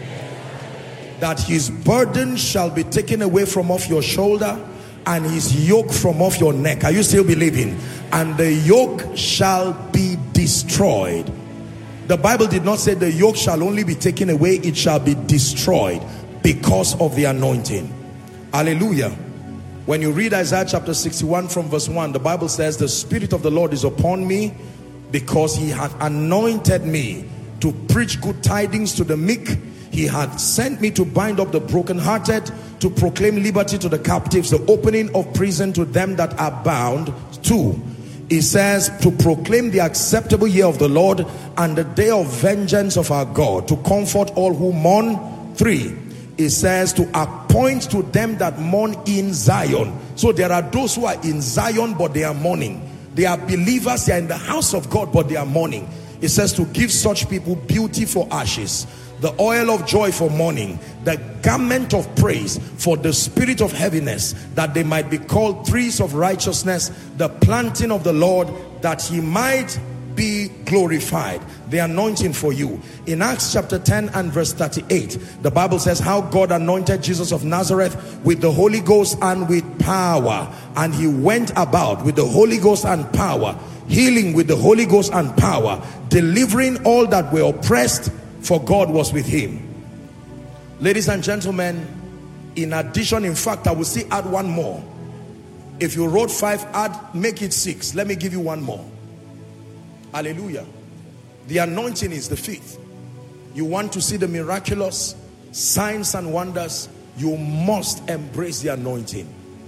That his burden shall be taken away from off your shoulder, and his yoke from off your neck. Are you still believing? And the yoke shall be destroyed. The Bible did not say the yoke shall only be taken away, it shall be destroyed because of the anointing. Hallelujah. When you read Isaiah chapter sixty-one from verse one, the Bible says, the Spirit of the Lord is upon me, because he hath anointed me to preach good tidings to the meek. He hath sent me to bind up the brokenhearted, to proclaim liberty to the captives, the opening of prison to them that are bound. Two, he says to proclaim the acceptable year of the Lord and the day of vengeance of our God, to comfort all who mourn. Three, he says to appoint to them that mourn in Zion. So there are those who are in Zion but they are mourning. They are believers, they are in the house of God, but they are mourning. It says to give such people beauty for ashes, the oil of joy for mourning, the garment of praise for the spirit of heaviness, that they might be called trees of righteousness, the planting of the Lord, that he might be glorified. The anointing for you. In Acts chapter ten and verse thirty-eight, the Bible says how God anointed Jesus of Nazareth with the Holy Ghost and with power, and he went about with the Holy Ghost and power, healing with the Holy Ghost and power, delivering all that were oppressed, for God was with him. Ladies and gentlemen, in addition, in fact, I will still add one more. If you wrote five, add, make it six. Let me give you one more. Hallelujah. The anointing is the fifth. You want to see the miraculous, signs and wonders, you must embrace the anointing.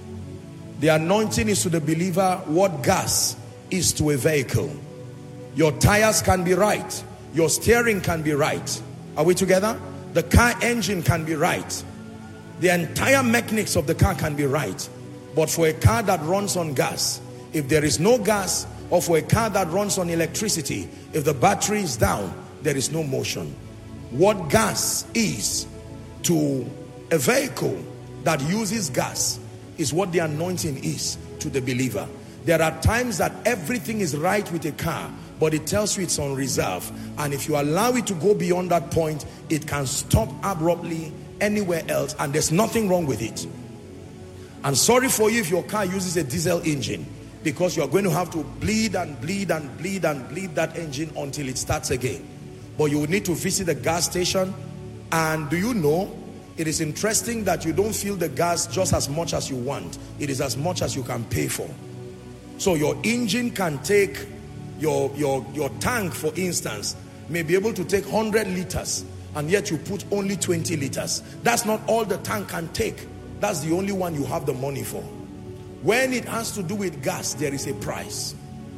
The anointing is to the believer what gas is to a vehicle. Your tires can be right. Your steering can be right. Are we together? The car engine can be right. The entire mechanics of the car can be right. But for a car that runs on gas, if there is no gas, or for a car that runs on electricity, if the battery is down, there is no motion. What gas is to a vehicle that uses gas is what the anointing is to the believer. There are times that everything is right with a car, but it tells you it's on reserve. And if you allow it to go beyond that point, it can stop abruptly anywhere else, and there's nothing wrong with it. I'm sorry for you if your car uses a diesel engine, because you are going to have to bleed and bleed and bleed and bleed that engine until it starts again. But you will need to visit the gas station. And do you know, it is interesting that you don't fill the gas just as much as you want. It is as much as you can pay for. So your engine can take, your, your, your tank, for instance, may be able to take one hundred liters, and yet you put only twenty liters. That's not all the tank can take. That's the only one you have the money for. When it has to do with gas, there is a price.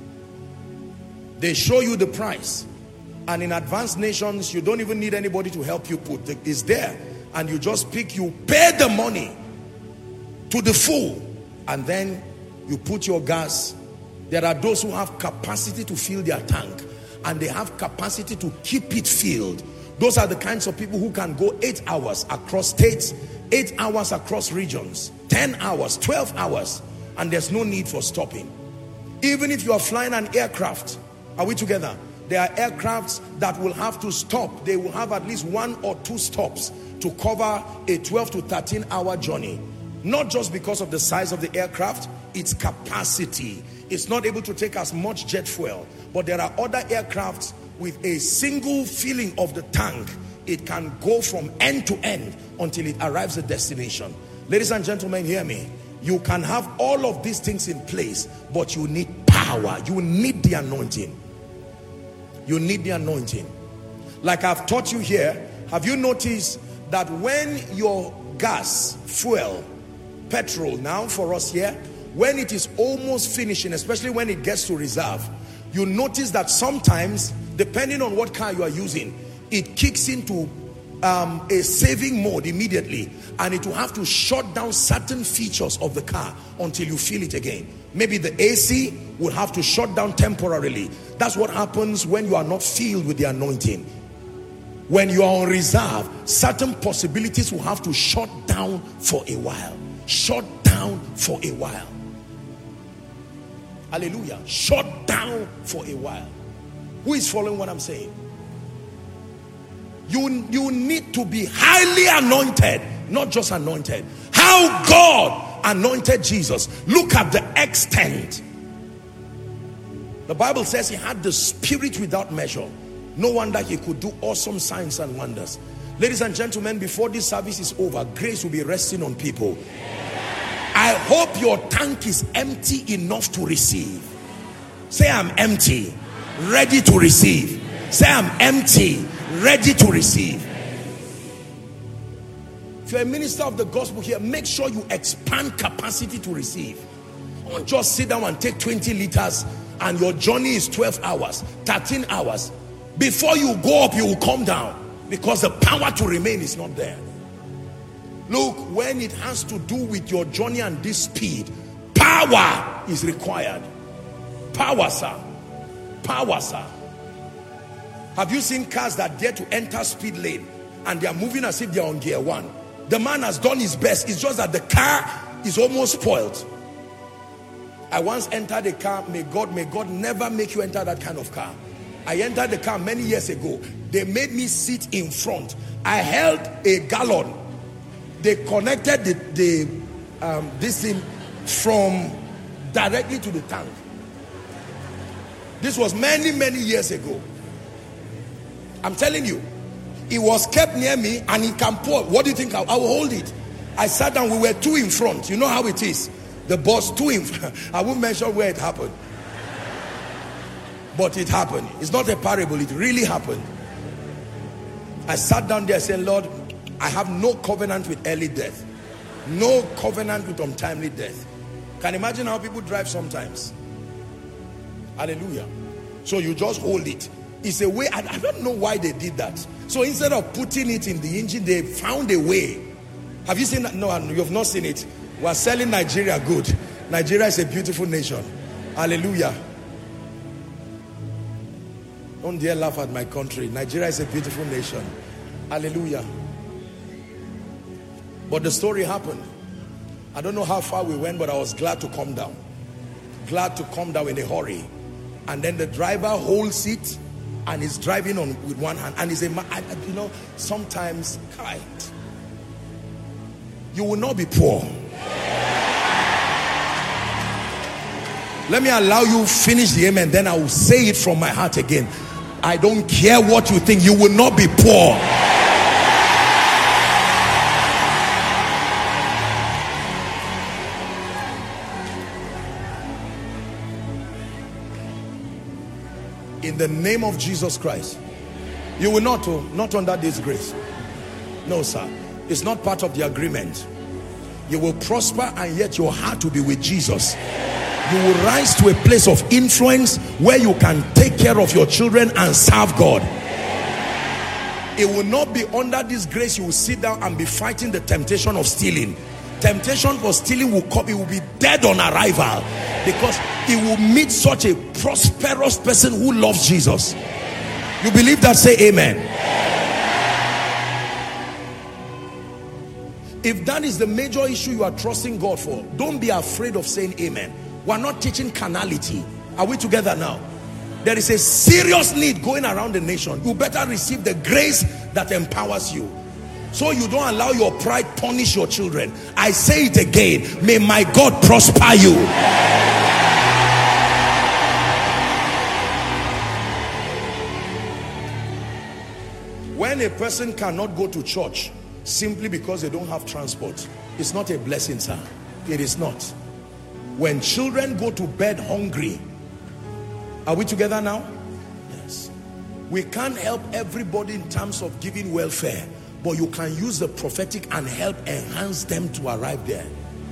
They show you the price. And in advanced nations, you don't even need anybody to help you put. It's there. And you just pick, you pay the money to the full. And then you put your gas. There are those who have capacity to fill their tank. And they have capacity to keep it filled. Those are the kinds of people who can go eight hours across states, eight hours across regions, ten hours, twelve hours. And there's no need for stopping. Even if you are flying an aircraft, are we together? There are aircrafts that will have to stop. They will have at least one or two stops to cover a twelve to thirteen hour journey. Not just because of the size of the aircraft, its capacity. It's not able to take as much jet fuel. But there are other aircrafts with a single filling of the tank it can go from end to end until it arrives at destination. Ladies and gentlemen, hear me. You can have all of these things in place, but you need power. You need the anointing. You need the anointing. Like I've taught you here, have you noticed that when your gas, fuel, petrol now for us here, when it is almost finishing, especially when it gets to reserve, you notice that sometimes, depending on what car you are using, it kicks into um, a saving mode immediately, and it will have to shut down certain features of the car until you feel it again. Maybe the A C will have to shut down temporarily. That's what happens when you are not filled with the anointing. When you are on reserve, certain possibilities will have to shut down for a while. Shut down for a while. Hallelujah. Shut down for a while. Who is following what I'm saying? You, you need to be highly anointed, not just anointed. How God anointed Jesus. Look at the extent. The Bible says he had the Spirit without measure. No wonder he could do awesome signs and wonders. Ladies and gentlemen, before this service is over, grace will be resting on people. I hope your tank is empty enough to receive. Say, I'm empty, ready to receive. Say, I'm empty, ready to receive. If you're a minister of the gospel here, make sure you expand capacity to receive. Don't just sit down and take twenty liters and your journey is twelve hours, thirteen hours. Before you go up, you will come down because the power to remain is not there. Look, when it has to do with your journey and this speed, power is required. Power, sir. Power, sir. Have you seen cars that dare to enter speed lane and they are moving as if they are on gear one? The man has done his best. It's just that the car is almost spoiled. I once entered a car. May God, may God never make you enter that kind of car. I entered the car many years ago. They made me sit in front. I held a gallon. They connected the, the um, this thing from directly to the tank. This was many, many years ago. I'm telling you, it was kept near me and it can pour. What do you think? I, I will hold it. I sat down. We were two in front. You know how it is. The boss two in front. I won't mention where it happened. But it happened. It's not a parable. It really happened. I sat down there and said, Lord, I have no covenant with early death. No covenant with untimely death. Can you imagine how people drive sometimes? Hallelujah. So you just hold it. It's a way. I, I don't know why they did that. So instead of putting it in the engine, they found a way. Have you seen that? No, you have not seen it. We are selling Nigeria good. Nigeria is a beautiful nation. Hallelujah. Don't dare laugh at my country. Nigeria is a beautiful nation. Hallelujah. But the story happened. I don't know how far we went, but I was glad to come down. Glad to come down in a hurry. And then the driver holds it and is driving on with one hand. And he's a man, you know, sometimes, kind. You will not be poor. Let me allow you finish the amen, then I will say it from my heart again. I don't care what you think, you will not be poor. In the name of Jesus Christ, you will not, oh, not under this grace. No, sir. It's not part of the agreement. You will prosper and yet your heart will be with Jesus. You will rise to a place of influence where you can take care of your children and serve God. It will not be under this grace you will sit down and be fighting the temptation of stealing. Temptation for stealing will come. It will be dead on arrival because it will meet such a prosperous person who loves Jesus. You believe that? Say amen. If that is the major issue you are trusting God for, don't be afraid of saying amen. We are not teaching carnality. Are we together now? There is a serious need going around the nation. You better receive the grace that empowers you, so you don't allow your pride punish your children. I say it again. May my God prosper you. When When a person cannot go to church simply because they don't have transport, it's not a blessing, sir. It is not. When children go to bed hungry, are we together now? Yes. We can't help everybody in terms of giving welfare, but you can use the prophetic and help enhance them to arrive there.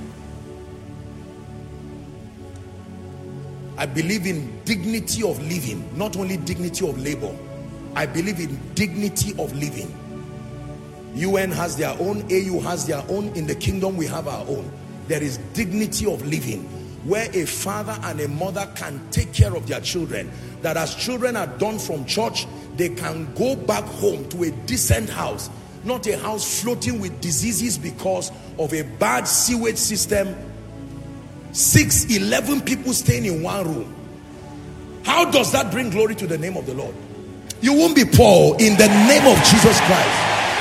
I believe in dignity of living, not only dignity of labor. I believe in dignity of living. U N has their own, A U has their own. In the kingdom we have our own. There is dignity of living, where a father and a mother can take care of their children, that as children are done from church, they can go back home to a decent house, not a house floating with diseases because of a bad sewage system. Six, eleven people staying in one room. How does that bring glory to the name of the Lord? You won't be poor in the name of Jesus Christ.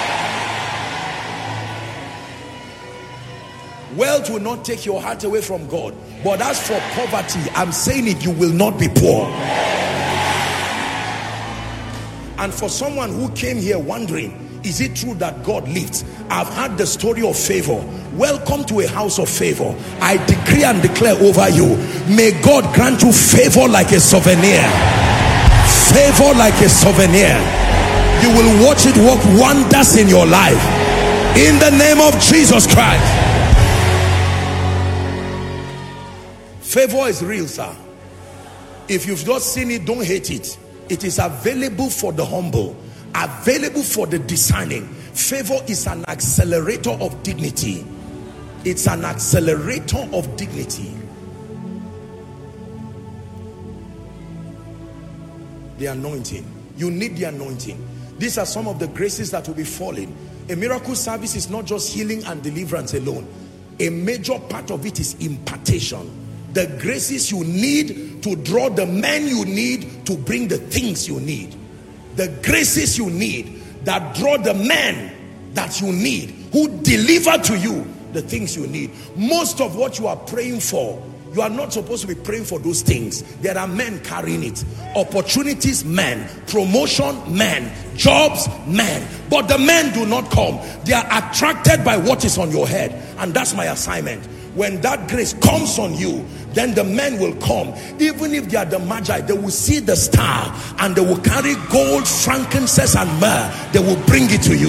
Wealth will not take your heart away from God, but as for poverty, I'm saying it, you will not be poor. And for someone who came here wondering, is it true that God lifts? I've heard the story of favor. Welcome to a house of favor. I decree and declare over you, may God grant you favor like a souvenir. Favor like a souvenir. You will watch it work wonders in your life, in the name of Jesus Christ. Favor is real, sir. If you've not seen it, don't hate it. It is available for the humble, available for the discerning. Favor is an accelerator of dignity. It's an accelerator of dignity. The anointing. You need the anointing. These are some of the graces that will be falling. A miracle service is not just healing and deliverance alone. A major part of it is impartation. The graces you need to draw the men you need to bring the things you need. The graces you need that draw the men that you need, who deliver to you the things you need. Most of what you are praying for, you are not supposed to be praying for those things. There are men carrying it. Opportunities, men. Promotion, men. Jobs, men. But the men do not come. They are attracted by what is on your head. And that's my assignment. When that grace comes on you, then the men will come. Even if they are the magi, they will see the star and they will carry gold, frankincense and myrrh. They will bring it to you.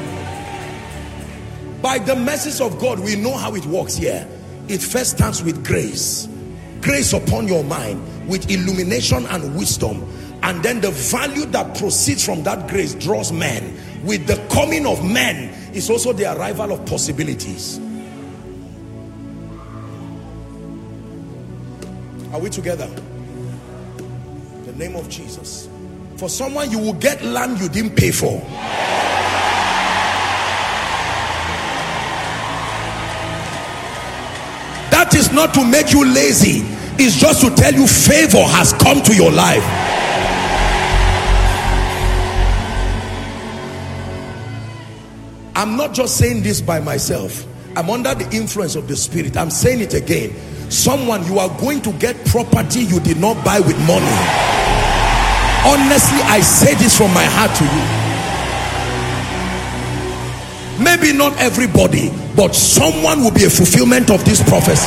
By the mercies of God, we know how it works here. It first starts with grace. Grace upon your mind, with illumination and wisdom. And then the value that proceeds from that grace draws men. With the coming of men is also the arrival of possibilities. Are we together? In the name of Jesus. For someone, you will get land you didn't pay for. That is not to make you lazy. It's just to tell you favor has come to your life. I'm not just saying this by myself. I'm under the influence of the Spirit. I'm saying it again. Someone, you are going to get property you did not buy with money. Honestly, I say this from my heart to you. Maybe not everybody, but someone will be a fulfillment of this prophecy.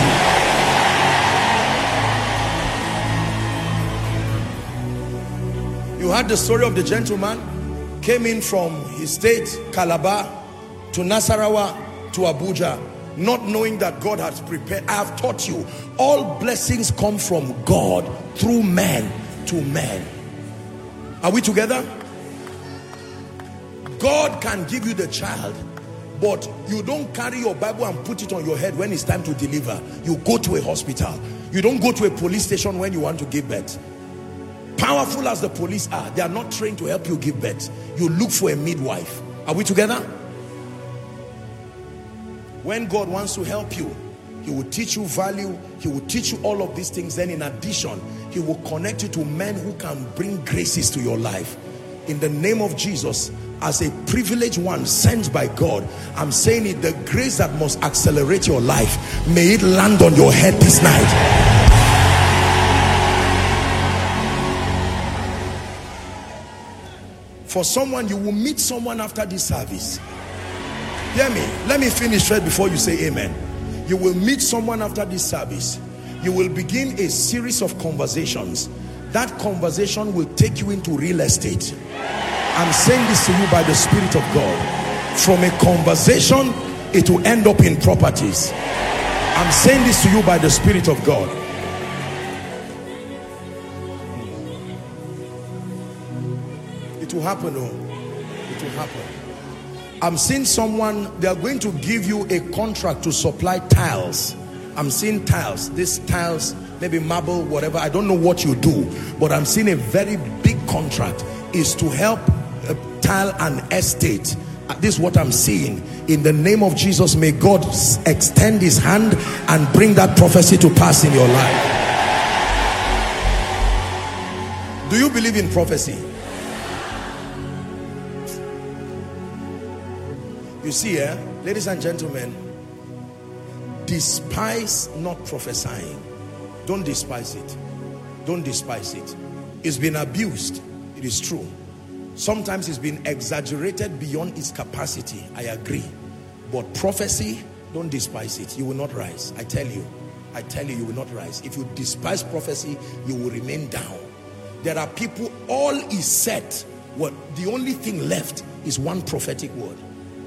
You heard the story of the gentleman came in from his state, Calabar, to Nasarawa, to Abuja, not knowing that God has prepared. I have taught you, all blessings come from God through man to man. Are we together? God can give you the child, but you don't carry your Bible and put it on your head when it's time to deliver. You go to a hospital. You don't go to a police station when you want to give birth. Powerful as the police are, they are not trained to help you give birth. You look for a midwife. Are we together? When God wants to help you, he will teach you value. He will teach you all of these things. Then in addition, he will connect you to men who can bring graces to your life. In the name of Jesus, as a privileged one sent by God, I'm saying it, the grace that must accelerate your life, may it land on your head this night. For someone, you will meet someone after this service. Hear me. Let me finish right before you say amen. You will meet someone after this service. You will begin a series of conversations. That conversation will take you into real estate. I'm saying this to you by the Spirit of God. From a conversation, it will end up in properties. I'm saying this to you by the Spirit of God. It will happen. Oh, it will happen. I'm seeing someone, they are going to give you a contract to supply tiles. I'm seeing tiles. These tiles, maybe marble, whatever. I don't know what you do, but I'm seeing a very big contract. Is to help uh, tile an estate. Uh, this is what I'm seeing. In the name of Jesus, may God extend his hand and bring that prophecy to pass in your life. Do you believe in prophecy? You see, eh, ladies and gentlemen, despise not prophesying. Don't despise it. Don't despise it. It's been abused. It is true. Sometimes it's been exaggerated beyond its capacity. I agree. But prophecy, don't despise it. You will not rise. I tell you. I tell you, you will not rise. If you despise prophecy, you will remain down. There are people, all is set. What the only thing left is one prophetic word.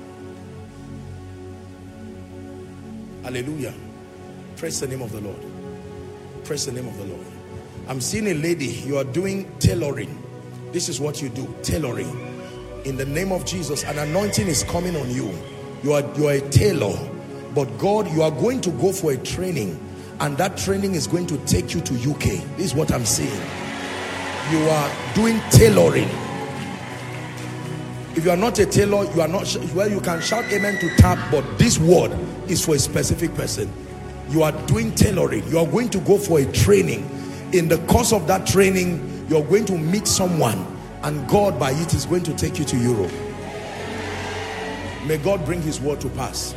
Hallelujah. Praise the name of the Lord. Praise the name of the Lord. I'm seeing a lady, you are doing tailoring. This is what you do, tailoring. In the name of Jesus, an anointing is coming on you. You are, you are a tailor. But God, you are going to go for a training. And that training is going to take you to U K. This is what I'm seeing. You are doing tailoring. If you are not a tailor, you are not, well, you can shout amen to tap, but this word is for a specific person. You are doing tailoring. You are going to go for a training. In the course of that training, you're going to meet someone, and God by it is going to take you to Europe. May God bring his word to pass.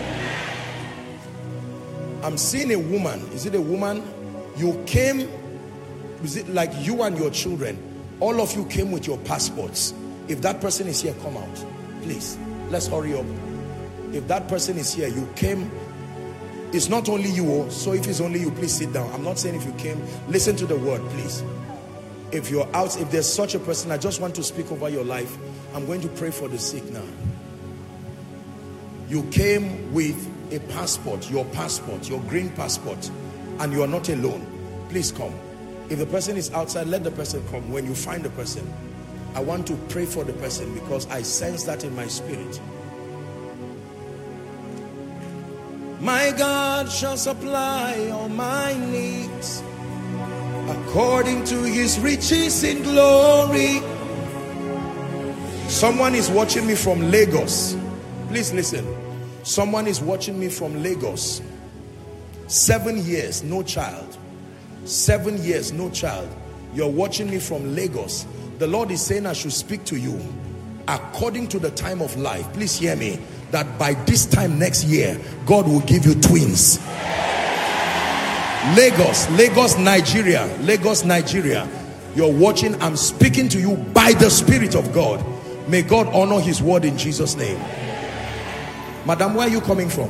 I'm seeing a woman. Is it a woman? You came, is it like you and your children? All of you came with your passports. If that person is here, come out. Please, let's hurry up. If that person is here, you came. It's not only you, so if it's only you, please sit down. I'm not saying if you came, listen to the word, please. If you're out, if there's such a person, I just want to speak over your life. I'm going to pray for the sick now. You came with a passport, your passport, your green passport, and you are not alone. Please come. If the person is outside, let the person come. When you find the person, I want to pray for the person because I sense that in my spirit. My God shall supply all my needs according to his riches in glory. Someone is watching me from Lagos. Please listen. Someone is watching me from Lagos. Seven years, no child. Seven years, no child. You're watching me from Lagos. The Lord is saying I should speak to you according to the time of life. Please hear me. That by this time next year, God will give you twins. Lagos, Lagos, Nigeria, Lagos, Nigeria. You're watching, I'm speaking to you by the Spirit of God. May God honor his word in Jesus' name. Madam, where are you coming from?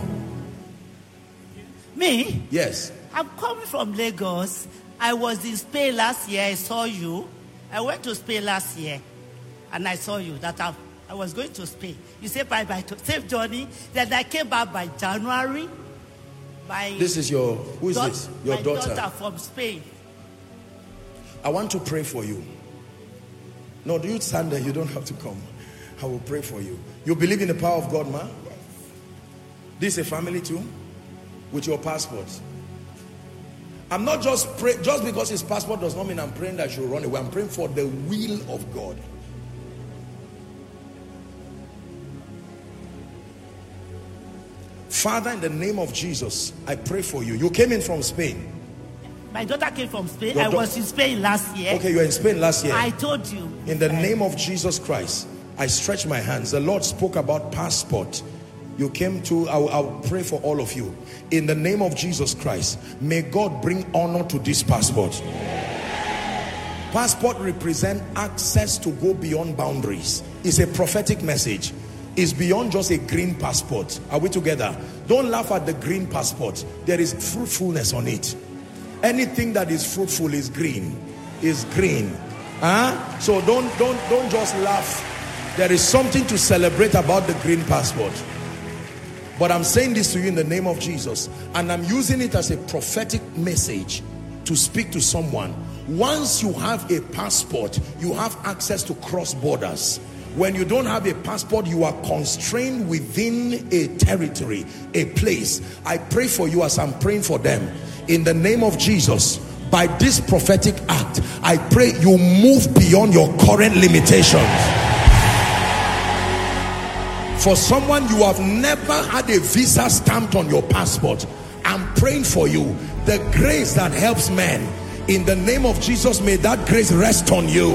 Me? Yes. I'm coming from Lagos. I was in Spain last year. I saw you. I went to Spain last year and I saw you. That I, I was going to Spain. You said bye-bye to safe journey. Then I came back by January. My this is your, who is this? Your my daughter. daughter from Spain. I want to pray for you. No, do you stand there? You don't have to come. I will pray for you. You believe in the power of God, ma? Yes. This is a family too? With your passport. I'm not just praying, just because his passport does not mean I'm praying that she'll run away. I'm praying for the will of God. Father, in the name of Jesus, I pray for you. You came in from Spain. My daughter came from Spain. Your I was in Spain last year. Okay, you were in Spain last year. I told you. In the name of Jesus Christ, I stretch my hands. The Lord spoke about passport. You came to, I'll, I'll pray for all of you. In the name of Jesus Christ, may God bring honor to this passport. passport represents access to go beyond boundaries. It's a prophetic message. It's beyond just a green passport. Are we together? Don't laugh at the green passport. There is fruitfulness on it. Anything that is fruitful is green. Is green. Huh? So don't don't don't just laugh. There is something to celebrate about the green passport. But I'm saying this to you in the name of Jesus, and I'm using it as a prophetic message to speak to someone. Once you have a passport, you have access to cross borders. When you don't have a passport, you are constrained within a territory, a place. I pray for you as I'm praying for them. In the name of Jesus, by this prophetic act, I pray you move beyond your current limitations. For someone, you have never had a visa stamped on your passport. I'm praying for you. The grace that helps men, in the name of Jesus, may that grace rest on you.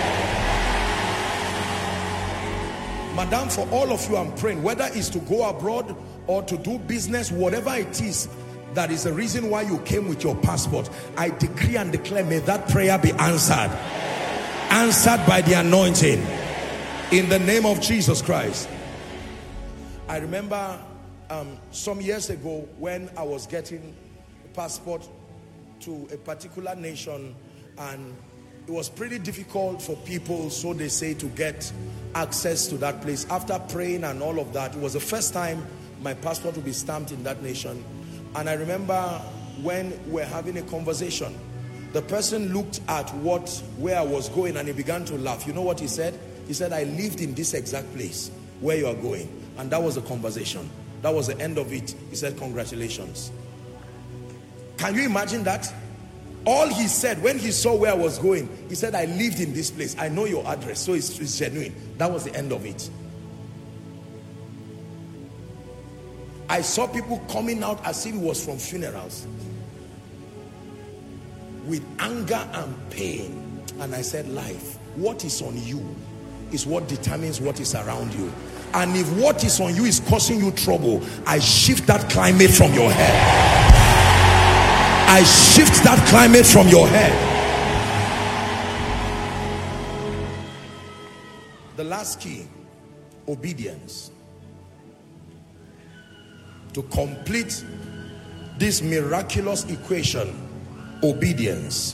Madam, for all of you, I'm praying, whether it's to go abroad or to do business, whatever it is, that is the reason why you came with your passport. I decree and declare, may that prayer be answered. Answered by the anointing. In the name of Jesus Christ. I remember um, some years ago when I was getting a passport to a particular nation, and it was pretty difficult for people, so they say, to get access to that place. After praying and all of that, it was the first time my passport would be stamped in that nation. And I remember when we're having a conversation, the person looked at what where I was going and he began to laugh. You know what he said? He said, I lived in this exact place where you are going. And that was the conversation. That was the end of it. He said, congratulations. Can you imagine that? All he said when he saw where I was going, he said, I lived in this place. I know your address. So it's, it's genuine. That was the end of it. I saw people coming out as if it was from funerals, with anger and pain. And I said, life, what is on you is what determines what is around you. And if what is on you is causing you trouble, I shift that climate from your head. I shift that climate from your head. The last key, obedience. To complete this miraculous equation, obedience.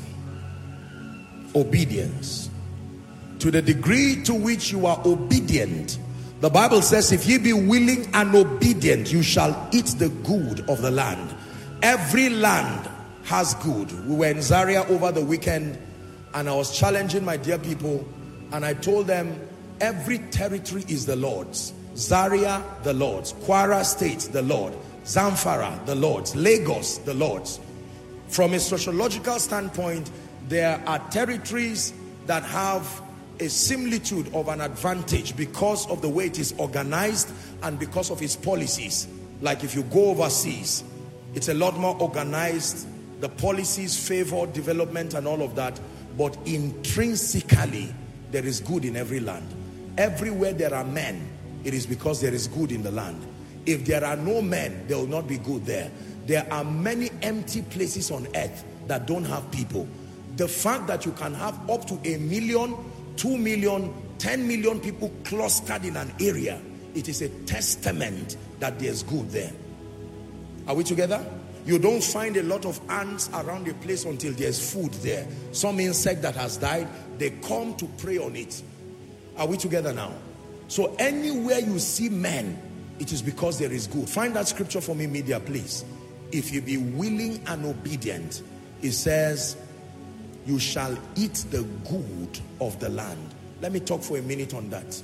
Obedience. To the degree to which you are obedient, the Bible says, if ye be willing and obedient, you shall eat the good of the land. Every land has good. We were in Zaria over the weekend, and I was challenging my dear people, and I told them, every territory is the Lord's. Zaria, the Lord's. Kwara State, the Lord. Zamfara, the Lord's. Lagos, the Lord's. From a sociological standpoint, there are territories that have a similitude of an advantage because of the way it is organized and because of its policies. Like if you go overseas, it's a lot more organized. The policies favor development and all of that, but intrinsically there is good in every land. Everywhere there are men, it is because there is good in the land. If there are no men, there will not be good there. There are many empty places on earth that don't have people. The fact that you can have up to a million, two million, ten million people clustered in an area, it is a testament that there's good there. Are we together? You don't find a lot of ants around a place until there's food there. Some insect that has died, they come to prey on it. Are we together now? So anywhere you see men, it is because there is good. Find that scripture for me, media, please. If you be willing and obedient, it says, you shall eat the good of the land. Let me talk for a minute on that.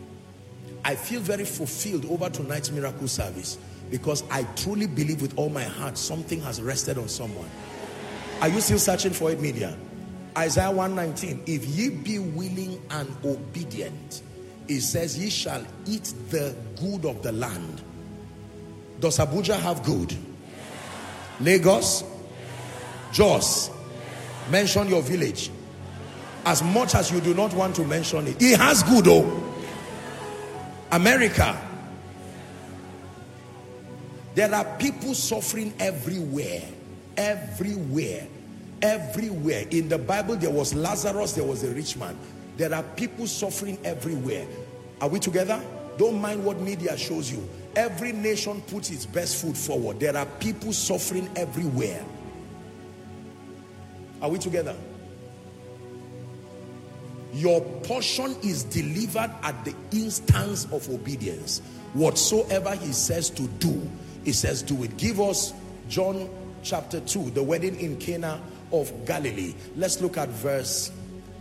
I feel very fulfilled over tonight's miracle service because I truly believe with all my heart something has rested on someone. Are you still searching for it, media? Isaiah one nineteen, if ye be willing and obedient, it says ye shall eat the good of the land. Does Abuja have good? Lagos? Jos? Mention your village. As much as you do not want to mention it, it has good, oh. America. There are people suffering everywhere. Everywhere. Everywhere. In the Bible, there was Lazarus, there was a rich man. There are people suffering everywhere. Are we together? Don't mind what media shows you. Every nation puts its best foot forward. There are people suffering everywhere. Are we together? Your portion is delivered at the instance of obedience. Whatsoever he says to do, he says do it. Give us John chapter two, the wedding in Cana of Galilee. Let's look at verse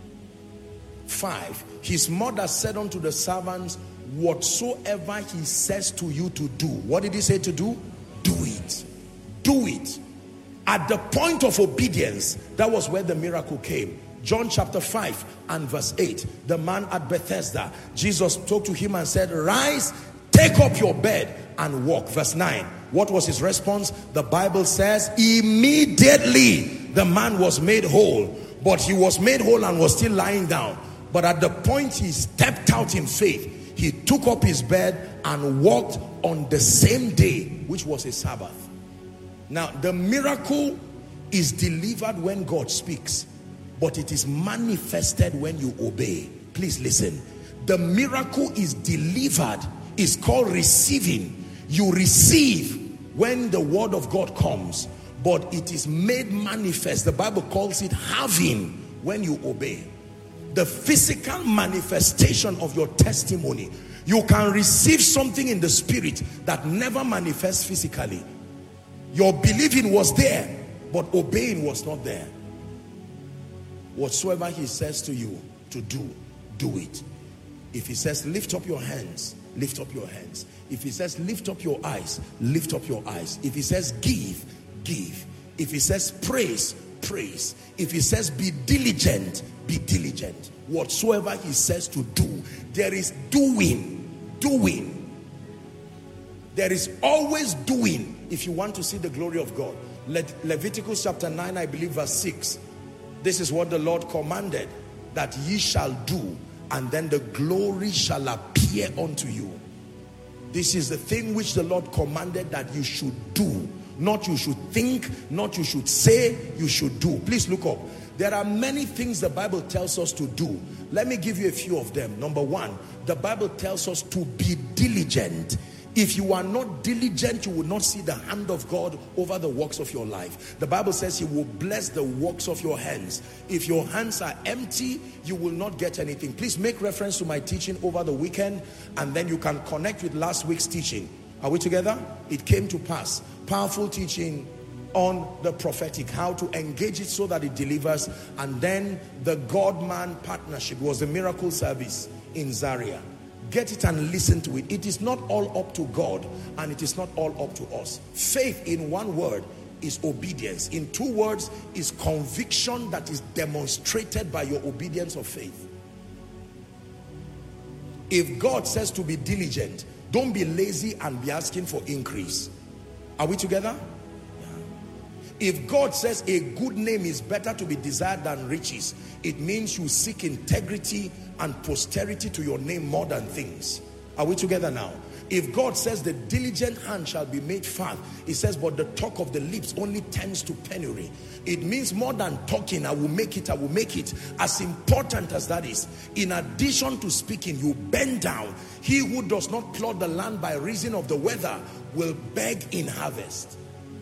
five. His mother said unto the servants, whatsoever he says to you to do. What did he say to do? Do it. Do it. At the point of obedience, that was where the miracle came. John chapter five and verse eight. The man at Bethesda, Jesus spoke to him and said, rise, take up your bed and walk. Verse nine. What was his response? The Bible says, immediately the man was made whole. But he was made whole and was still lying down. But at the point he stepped out in faith, he took up his bed and walked on the same day, which was a Sabbath. Now, the miracle is delivered when God speaks, but it is manifested when you obey. Please listen. The miracle is delivered, is called receiving. You receive when the word of God comes, but it is made manifest. The Bible calls it having when you obey. The physical manifestation of your testimony. You can receive something in the spirit that never manifests physically. Your believing was there, but obeying was not there. Whatsoever he says to you to do, do it. If he says lift up your hands, lift up your hands. If he says lift up your eyes, lift up your eyes. If he says give, give. If he says praise, praise. If he says be diligent, be diligent. Whatsoever he says to do, there is doing, doing. There is always doing if you want to see the glory of God. Le Leviticus chapter nine, I believe verse six. This is what the Lord commanded, that ye shall do, and then the glory shall appear unto you. This is the thing which the Lord commanded that you should do. Not you should think, not you should say, you should do. Please look up. There are many things the Bible tells us to do. Let me give you a few of them. Number one, the Bible tells us to be diligent. If you are not diligent, you will not see the hand of God over the works of your life. The Bible says he will bless the works of your hands. If your hands are empty, you will not get anything. Please make reference to my teaching over the weekend, and then you can connect with last week's teaching. Are we together? It came to pass. Powerful teaching on the prophetic, how to engage it so that it delivers. And then the God-man partnership was the miracle service in Zaria. Get it and listen to it. It is not all up to God, and it is not all up to us. Faith, in one word, is obedience. In two words, is conviction that is demonstrated by your obedience of faith. If God says to be diligent, don't be lazy and be asking for increase. Are we together? If God says a good name is better to be desired than riches, it means you seek integrity and posterity to your name more than things. Are we together now? If God says the diligent hand shall be made fat, he says, but the talk of the lips only tends to penury. It means more than talking, I will make it, I will make it. As important as that is, in addition to speaking, you bend down. He who does not plow the land by reason of the weather will beg in harvest.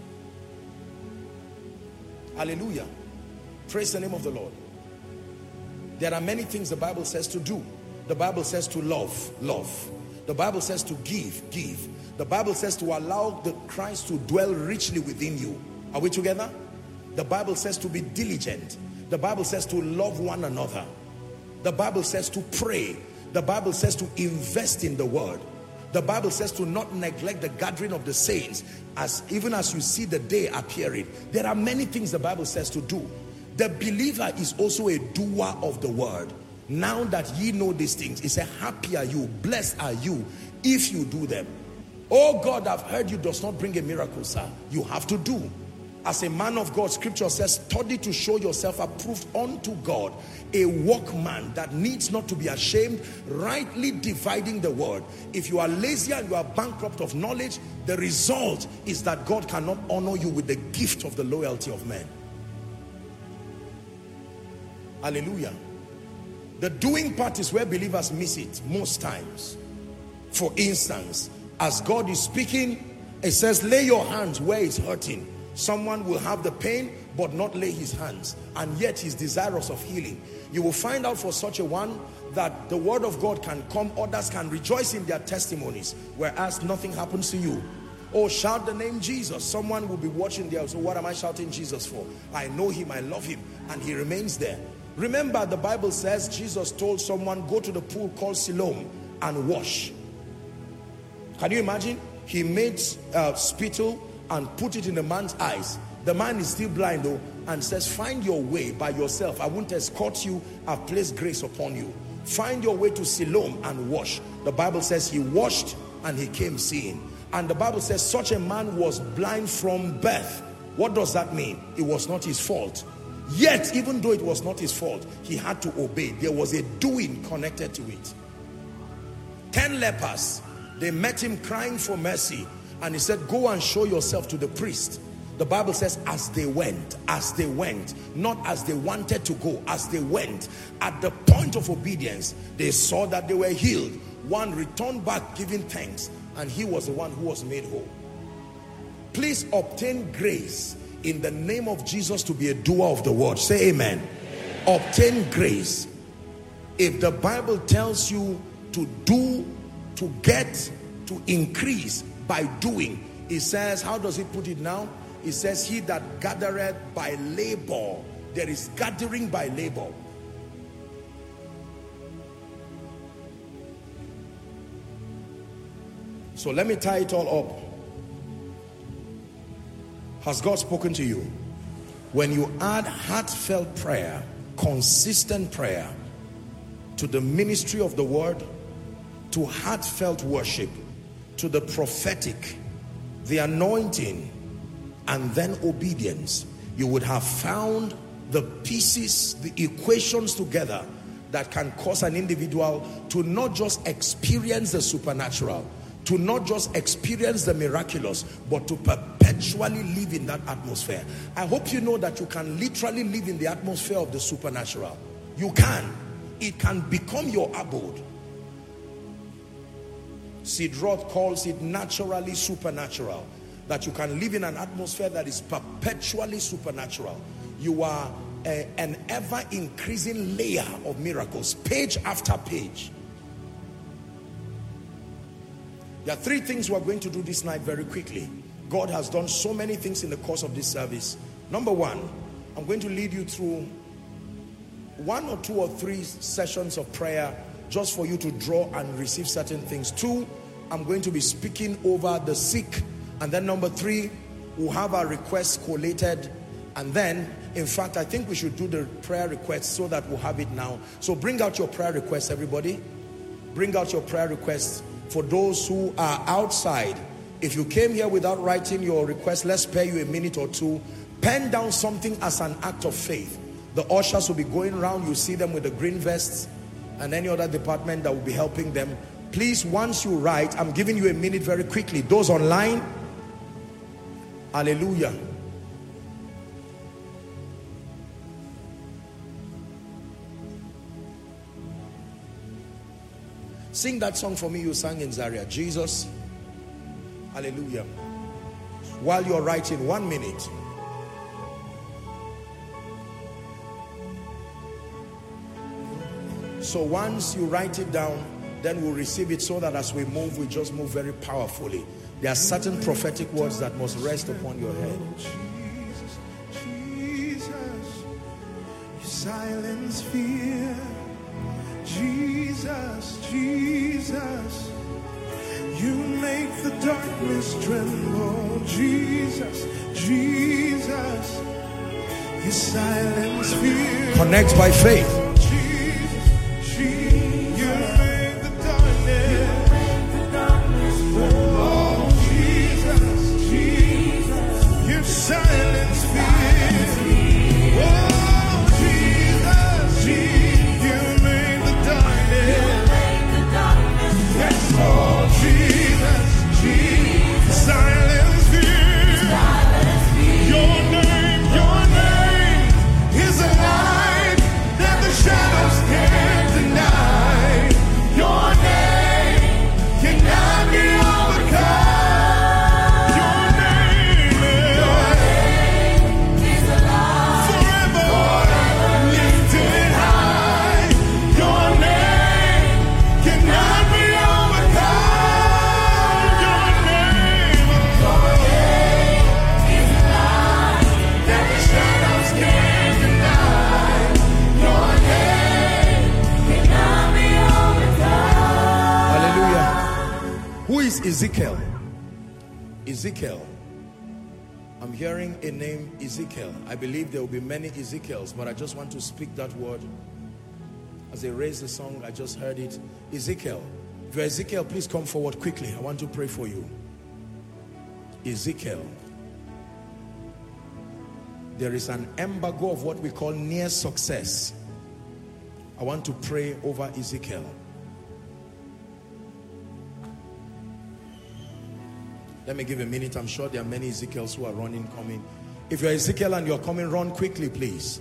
Hallelujah. Praise the name of the Lord. There are many things the Bible says to do. The Bible says to love, love. The Bible says to give, give. The Bible says to allow the Christ to dwell richly within you. Are we together? The Bible says to be diligent. The Bible says to love one another. The Bible says to pray. The Bible says to invest in the word. The Bible says to not neglect the gathering of the saints, as even as you see the day appearing. There are many things the Bible says to do. The believer is also a doer of the word. Now that ye know these things, he said, happy are you, blessed are you, if you do them. Oh God, I've heard you does not bring a miracle, sir. You have to do. As a man of God, scripture says, study to show yourself approved unto God, a workman that needs not to be ashamed, rightly dividing the word. If you are lazy and you are bankrupt of knowledge, the result is that God cannot honor you with the gift of the loyalty of men. Hallelujah. The doing part is where believers miss it most times. For instance, as God is speaking, it says, lay your hands where it's hurting. Someone will have the pain but not lay his hands, and yet he's desirous of healing. You will find out for such a one that the word of God can come, others can rejoice in their testimonies, whereas nothing happens to you. Oh, shout the name Jesus. Someone will be watching there. So what am I shouting Jesus for? I know him, I love him, and he remains there. Remember, the Bible says Jesus told someone, go to the pool called Siloam and wash. Can you imagine? He made uh, spittle and put it in the man's eyes. The man is still blind though, and says, find your way by yourself. I won't escort you. I've placed grace upon you. Find your way to Siloam and wash. The Bible says he washed and he came seeing. And the Bible says such a man was blind from birth. What does that mean? It was not his fault. Yet, even though it was not his fault, he had to obey. There was a doing connected to it. Ten lepers, they met him crying for mercy. And he said, go and show yourself to the priest. The Bible says, as they went, as they went, not as they wanted to go, as they went, at the point of obedience, they saw that they were healed. One returned back giving thanks, and he was the one who was made whole. Please obtain grace in the name of Jesus to be a doer of the word. Say amen. Amen. Obtain grace. If the Bible tells you to do, to get, to increase by doing, it says, how does it put it now? It says, he that gathereth by labor. There is gathering by labor. So let me tie it all up. Has God spoken to you? When you add heartfelt prayer, consistent prayer to the ministry of the word, to heartfelt worship, to the prophetic, the anointing, and then obedience, you would have found the pieces, the equations together that can cause an individual to not just experience the supernatural, to not just experience the miraculous, but to perpetually live in that atmosphere. I hope you know that you can literally live in the atmosphere of the supernatural. You can. It can become your abode. Sid Roth calls it naturally supernatural. That you can live in an atmosphere that is perpetually supernatural. You are a, an ever-increasing layer of miracles, page after page. There are three things we're going to do this night very quickly. God has done so many things in the course of this service. Number one, I'm going to lead you through one or two or three sessions of prayer just for you to draw and receive certain things. Two, I'm going to be speaking over the sick. And then number three, we'll have our requests collated. And then, in fact, I think we should do the prayer requests so that we'll have it now. So bring out your prayer requests, everybody. Bring out your prayer requests. For those who are outside, if you came here without writing your request, let's spare you a minute or two. Pen down something as an act of faith. The ushers will be going around. You see them with the green vests and any other department that will be helping them. Please, once you write, I'm giving you a minute very quickly. Those online, hallelujah. Sing that song for me you sang in Zaria. Jesus. Hallelujah. While you're writing, one minute. So once you write it down, then we'll receive it so that as we move, we just move very powerfully. There are certain prophetic words that must rest upon your head. Jesus, Jesus, you silence fear. Jesus, Jesus, you make the darkness tremble. Jesus, Jesus, you silence fear. Connect by faith. Silence fear. Oh, Jesus, Jesus, you made the darkness. Yes, oh, Jesus, Jesus, silence fear. Your name, your name is a light that Ezekiel. Ezekiel. I'm hearing a name, Ezekiel. I believe there will be many Ezekiels, but I just want to speak that word. As they raise the song, I just heard it. Ezekiel. If you're Ezekiel, please come forward quickly. I want to pray for you. Ezekiel. There is an embargo of what we call near success. I want to pray over Ezekiel. Let me give a minute. I'm sure there are many Ezekiels who are running, coming. If you're Ezekiel and you're coming, run quickly, please.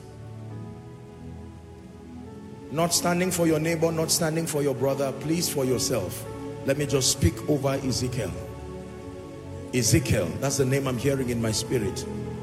Not standing for your neighbor, not standing for your brother, please for yourself. Let me just speak over Ezekiel. Ezekiel, that's the name I'm hearing in my spirit.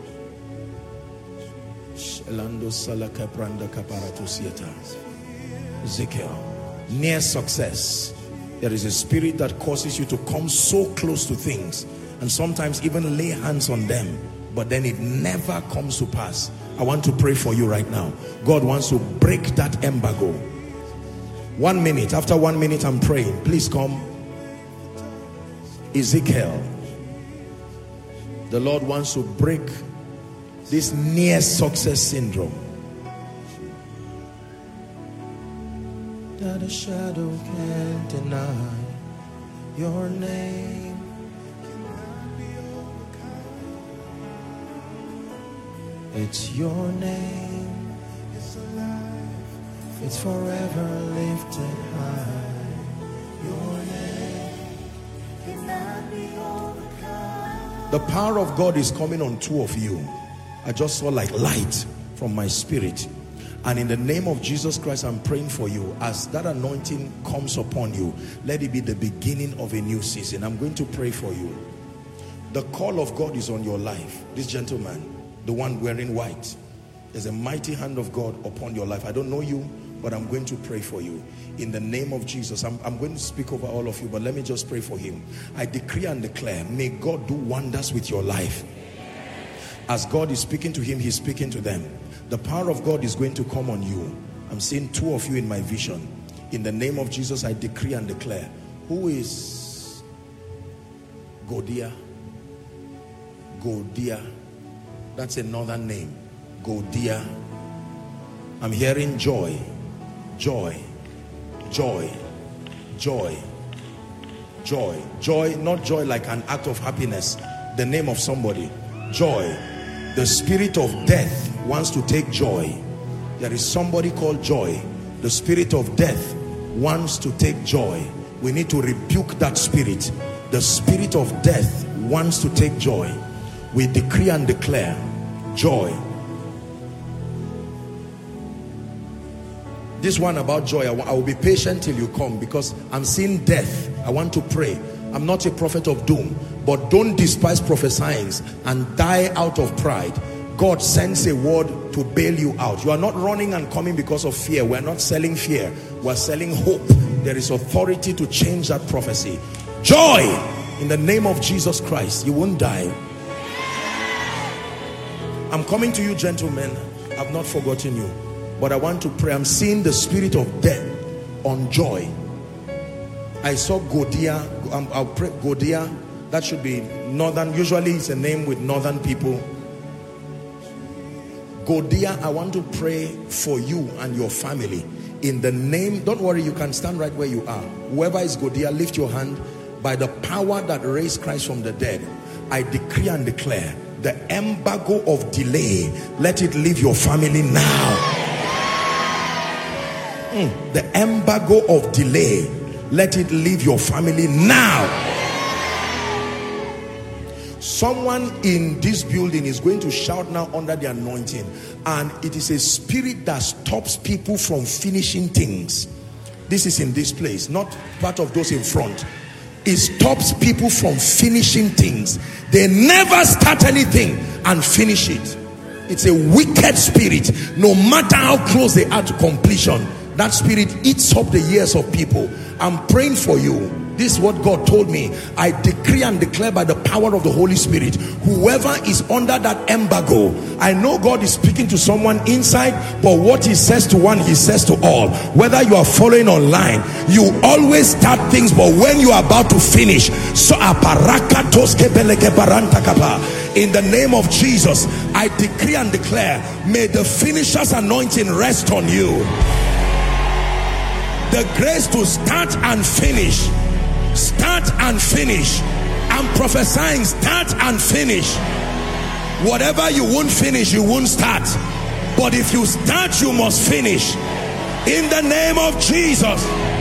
Ezekiel, near success. There is a spirit that causes you to come so close to things and sometimes even lay hands on them, but then it never comes to pass. I want to pray for you right now. God wants to break that embargo. One minute. After one minute, I'm praying. Please come. Ezekiel. The Lord wants to break this near success syndrome. That a shadow can't deny your name. It's your name. It's alive. It's forever lifted high. Your name cannot be overcome. The power of God is coming on two of you. I just saw like light from my spirit. And in the name of Jesus Christ, I'm praying for you. As that anointing comes upon you, let it be the beginning of a new season. I'm going to pray for you. The call of God is on your life. This gentleman, the one wearing white, there's a mighty hand of God upon your life. I don't know you, but I'm going to pray for you. In the name of Jesus, I'm, I'm going to speak over all of you, but let me just pray for him. I decree and declare, may God do wonders with your life. As God is speaking to him, he's speaking to them. The power of God is going to come on you. I'm seeing two of you in my vision. In the name of Jesus, I decree and declare. Who is Godia? Godia. That's another name. Godia. I'm hearing joy. Joy. Joy. Joy. Joy. Joy. Not joy like an act of happiness. The name of somebody. Joy. The spirit of death wants to take joy. There is somebody called joy. The spirit of death wants to take joy. We need to rebuke that spirit. The spirit of death wants to take joy. We decree and declare joy. This one about joy, I will be patient till you come, because I'm seeing death. I want to pray. I'm not a prophet of doom, but don't despise prophesying and die out of pride. God sends a word to bail you out. You are not running and coming because of fear. We're not selling fear. We're selling hope. There is authority to change that prophecy. Joy in the name of Jesus Christ. You won't die. I'm coming to you, gentlemen. I've not forgotten you, but I want to pray. I'm seeing the spirit of death on joy. I saw Godia. Um, I'll pray Godia. That should be northern. Usually it's a name with northern people. Godia, I want to pray for you and your family. In the name, don't worry, you can stand right where you are. Whoever is Godia, lift your hand. By the power that raised Christ from the dead, I decree and declare the embargo of delay, let it leave your family now. Mm, the embargo of delay, let it leave your family now. Someone in this building is going to shout now under the anointing, and it is a spirit that stops people from finishing things. This is in this place, not part of those in front. It stops people from finishing things. They never start anything and finish it. It's a wicked spirit. No matter how close they are to completion, that spirit eats up the years of people. I'm praying for you. This is what God told me. I decree and declare by the power of the Holy Spirit, whoever is under that embargo, I know God is speaking to someone inside, but what he says to one, he says to all. Whether you are following online, you always start things, but when you are about to finish, so in the name of Jesus, I decree and declare, may the finisher's anointing rest on you. The grace to start and finish. Start and finish. I'm prophesying, start and finish. Whatever you won't finish, you won't start. But if you start, you must finish. In the name of Jesus.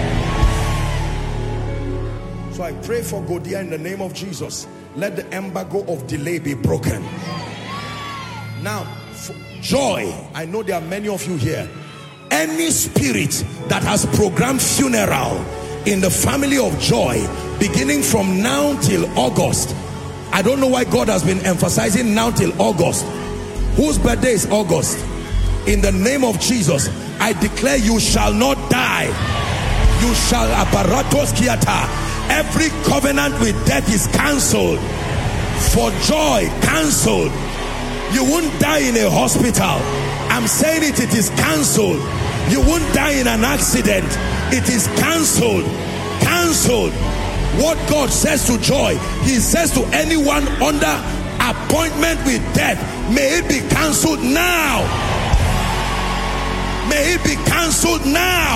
So I pray for Godia in the name of Jesus. Let the embargo of delay be broken. Now, for joy, I know there are many of you here. Any spirit that has programmed funeral in the family of Joy, beginning from now till August. I don't know why God has been emphasizing now till August. Whose birthday is August? In the name of Jesus, I declare you shall not die. You shall apparatos kiata. Every covenant with death is cancelled. For Joy, cancelled. You won't die in a hospital. I'm saying it, it is cancelled. You won't die in an accident. It is cancelled. Cancelled. What God says to Joy, he says to anyone under appointment with death, may it be cancelled now. May it be cancelled now.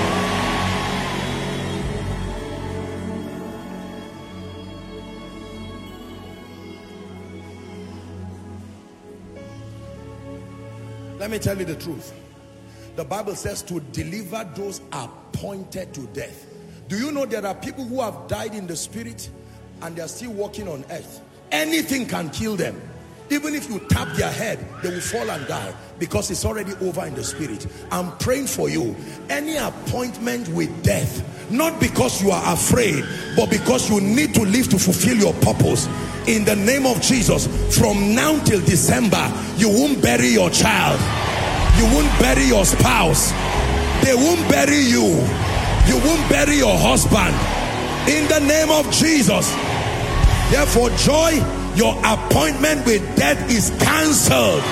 Let me tell you the truth. The Bible says to deliver those appointed to death. Do you know there are people who have died in the spirit and they are still walking on earth? Anything can kill them. Even if you tap their head, they will fall and die because it's already over in the spirit. I'm praying for you. Any appointment with death, not because you are afraid, but because you need to live to fulfill your purpose. In the name of Jesus, from now till December, you won't bury your child. You won't bury your spouse. They won't bury you. You won't bury your husband. In the name of Jesus. Therefore, Joy, your appointment with death is cancelled.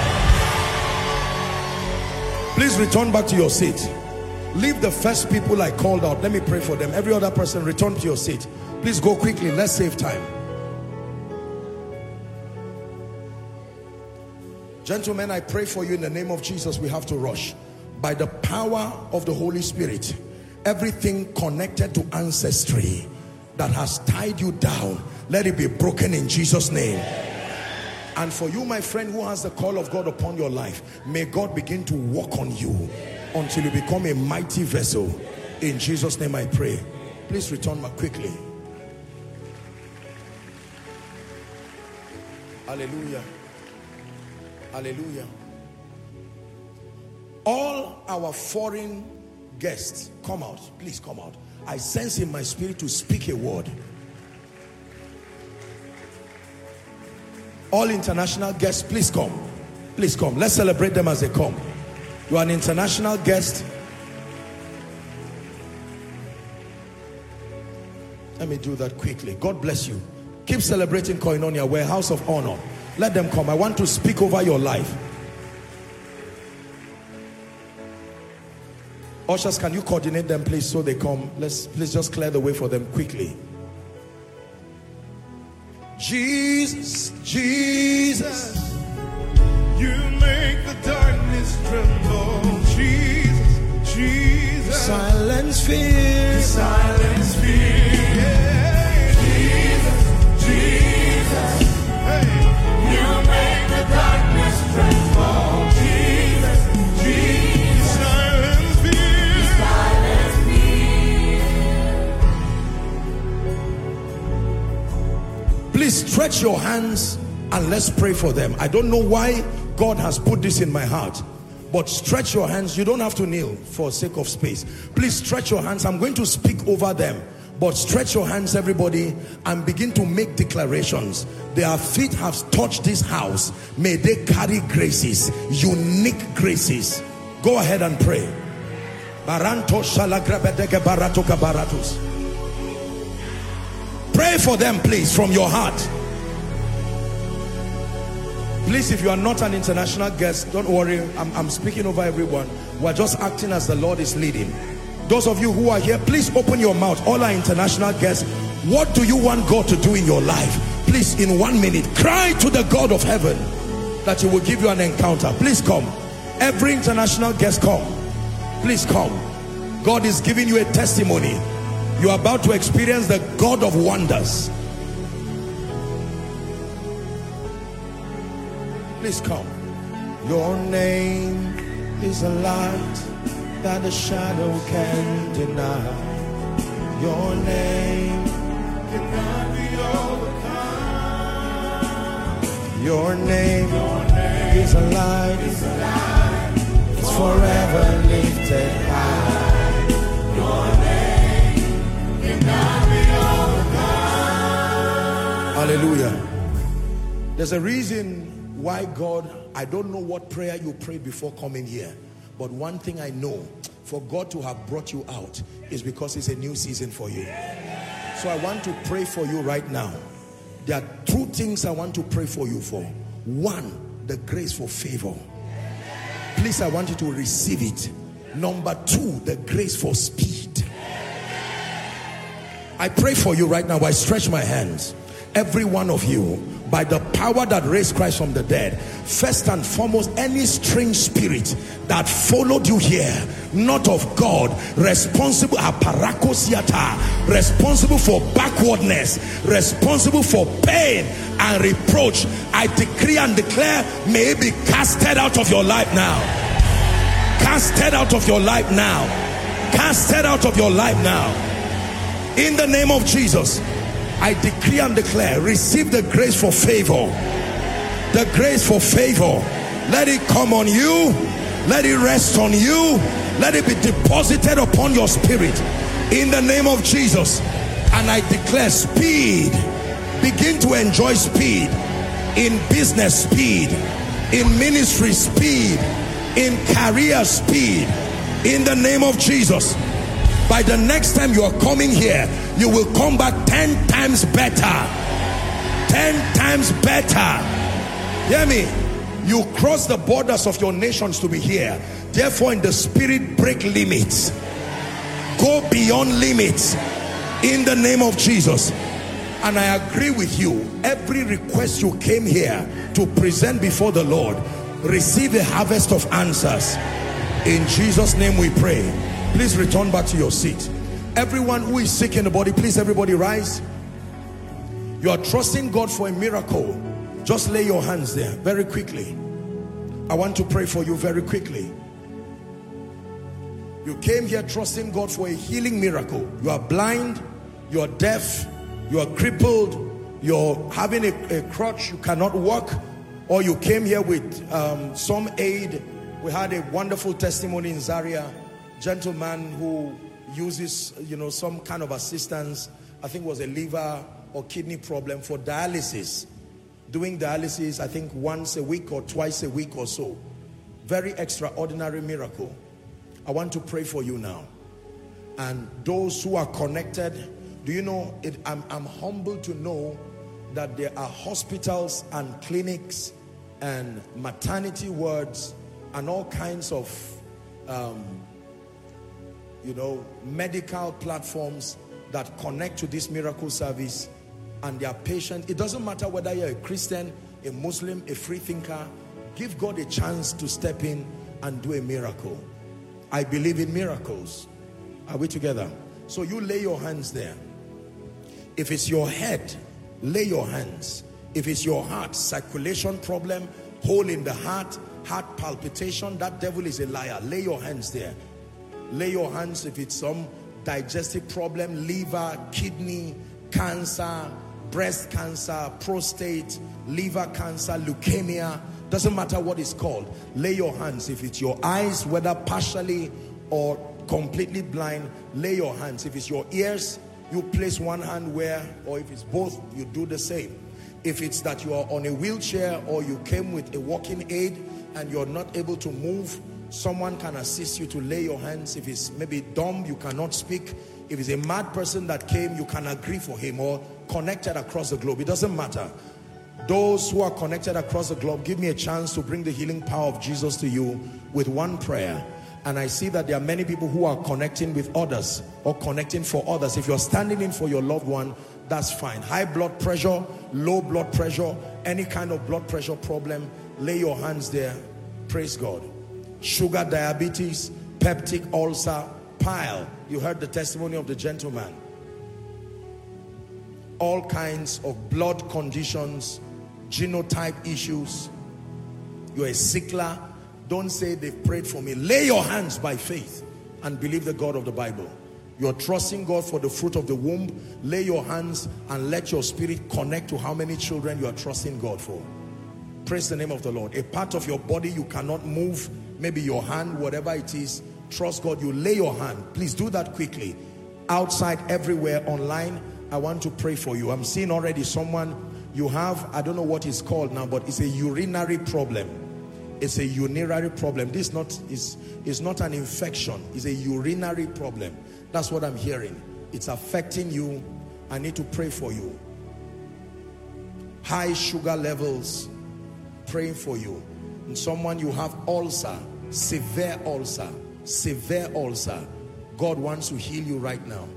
Please return back to your seat. Leave the first people I called out. Let me pray for them. Every other person, return to your seat. Please go quickly. Let's save time. Gentlemen, I pray for you in the name of Jesus. We have to rush. By the power of the Holy Spirit, everything connected to ancestry that has tied you down, let it be broken in Jesus' name. And for you, my friend, who has the call of God upon your life, may God begin to work on you until you become a mighty vessel. In Jesus' name I pray. Please return back quickly. Hallelujah. Hallelujah. All our foreign guests, come out. Please come out. I sense in my spirit to speak a word. All international guests, please come. Please come. Let's celebrate them as they come. You are an international guest. Let me do that quickly. God bless you. Keep celebrating Koinonia. We're a house of honor. Let them come. I want to speak over your life. Ushers, can you coordinate them, please, so they come? Let's please just clear the way for them quickly. Jesus, Jesus, You make the darkness tremble. Jesus, Jesus, silence fear, silence fear. Yeah. Jesus, Jesus, hey. You make the darkness tremble. Jesus, Jesus, silence fear, silence fear. please stretch your hands and let's pray for them. I don't know why God has put this in my heart, but stretch your hands. You don't have to kneel for sake of space. Please stretch your hands. I'm going to speak over them, but stretch your hands, everybody, and begin to make declarations. Their feet have touched this house. May they carry graces, unique graces. Go ahead and pray. Baranto shalagrabedege baratoka baratus. Pray for them, please, from your heart. Please, if you are not an international guest, don't worry. I'm, I'm speaking over everyone. We're just acting as the Lord is leading. Those of you who are here, please open your mouth. All our international guests, what do you want God to do in your life? Please, in one minute, cry to the God of heaven that He will give you an encounter. Please come. Every international guest, come. Please come. God is giving you a testimony. You are about to experience the God of wonders. Please come. Your name is a light that the shadow can deny. Your name cannot be overcome. Your name, Your name is a light, is a light it's forever lifted high. Your name cannot be overcome. Hallelujah. There's a reason why God, I don't know what prayer you prayed before coming here, but one thing I know, for God to have brought you out is because it's a new season for you. So I want to pray for you right now. There are two things I want to pray for you for. One, the grace for favor. Please, I want you to receive it. Number two, the grace for speed. I pray for you right now. I stretch my hands. Every one of you, by the power that raised Christ from the dead, first and foremost, any strange spirit that followed you here, not of God, responsible responsible for backwardness, responsible for pain and reproach, I decree and declare, may it be casted out of your life now. Casted out of your life now. Casted out of your life now. In the name of Jesus, I decree and declare, receive the grace for favor. The grace for favor. Let it come on you. Let it rest on you. Let it be deposited upon your spirit. In the name of Jesus. And I declare speed. Begin to enjoy speed. In business, speed. In ministry, speed. In career, speed. In the name of Jesus. By the next time you are coming here, you will come back ten times better. Ten times better. Hear me? You cross the borders of your nations to be here. Therefore, in the spirit, break limits. Go beyond limits. In the name of Jesus. And I agree with you. Every request you came here to present before the Lord, receive a harvest of answers. In Jesus' name we pray. Please return back to your seat. Everyone who is sick in the body, please everybody rise. You are trusting God for a miracle. Just lay your hands there very quickly. I want to pray for you very quickly. You came here trusting God for a healing miracle. You are blind, you are deaf, you are crippled, you're having a, a crutch, you cannot walk, or you came here with um, some aid. We had a wonderful testimony in Zaria. Gentleman who uses, you know, some kind of assistance. I think it was a liver or kidney problem for dialysis. Doing dialysis, I think once a week or twice a week or so. Very extraordinary miracle. I want to pray for you now. And those who are connected, do you know, it, I'm, I'm humbled to know that there are hospitals and clinics and maternity wards and all kinds of um, you know, medical platforms that connect to this miracle service, and their patients. It doesn't matter whether you're a Christian, a Muslim, a free thinker. Give God a chance to step in and do a miracle. I believe in miracles. Are we together? So you lay your hands there. If it's your head, lay your hands. If it's your heart, circulation problem, hole in the heart, heart palpitation, that devil is a liar. Lay your hands there. Lay your hands if it's some digestive problem, liver, kidney, cancer, breast cancer, prostate, liver cancer, leukemia. Doesn't matter what it's called. Lay your hands. If it's your eyes, whether partially or completely blind, lay your hands. If it's your ears, you place one hand where, or if it's both, you do the same. If it's that you are on a wheelchair or you came with a walking aid and you're not able to move, someone can assist you to lay your hands. If it's maybe dumb, you cannot speak, If it's a mad person that came, you can agree for him, or connected across the globe. It doesn't matter. Those who are connected across the globe, give me a chance to bring the healing power of Jesus to you with one prayer. And I see that there are many people who are connecting with others or connecting for others. If you're standing in for your loved one, that's fine. High blood pressure, low blood pressure, any kind of blood pressure problem, lay your hands there. Praise God. Sugar, diabetes, peptic ulcer, pile. You heard the testimony of the gentleman. All kinds of blood conditions, genotype issues. You're a sickler. Don't say they've prayed for me. Lay your hands by faith and believe the God of the Bible. You're trusting God for the fruit of the womb. Lay your hands and let your spirit connect to how many children you are trusting God for. Praise the name of the Lord. A part of your body you cannot move, maybe your hand, whatever it is, trust God. You lay your hand. Please do that quickly. Outside, everywhere, online, I want to pray for you. I'm seeing already someone, you have, I don't know what it's called now, but it's a urinary problem. It's a urinary problem. This not is is not an infection. It's a urinary problem. That's what I'm hearing. It's affecting you. I need to pray for you. High sugar levels, praying for you. And someone, you have ulcer, severe ulcer, severe ulcer. God wants to heal you right now.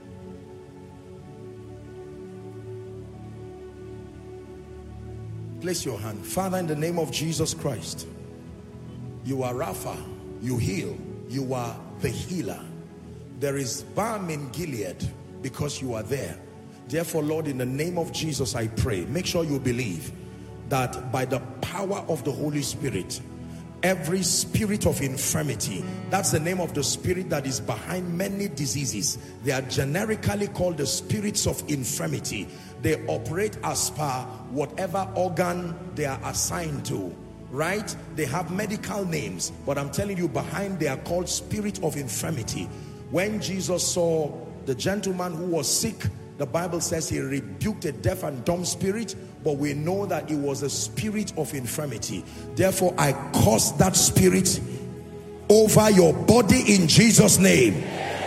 Place your hand. Father, in the name of Jesus Christ, you are Rapha, you heal, you are the healer. There is balm in Gilead because you are there. Therefore, Lord, in the name of Jesus, I pray, make sure you believe that by the power of the Holy Spirit, every spirit of infirmity, that's the name of the spirit that is behind many diseases. They are generically called the spirits of infirmity. They operate as per whatever organ they are assigned to, right? They have medical names, but I'm telling you, behind they are called spirit of infirmity. When Jesus saw the gentleman who was sick, the Bible says he rebuked a deaf and dumb spirit, but we know that it was a spirit of infirmity. Therefore, I curse that spirit over your body in Jesus' name.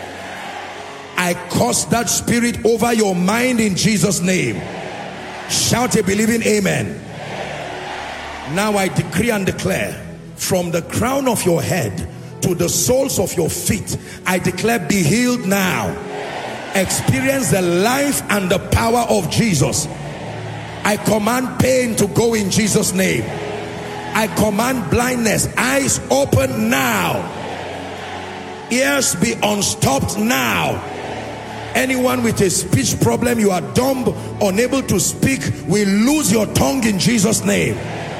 I curse that spirit over your mind in Jesus' name. Shout a believing amen. Now I decree and declare, from the crown of your head to the soles of your feet, I declare, be healed now. Experience the life and the power of Jesus. I command pain to go in Jesus' name. I command blindness, eyes open now. Ears be unstopped now. Anyone with a speech problem, you are dumb, unable to speak, we lose your tongue in Jesus' name.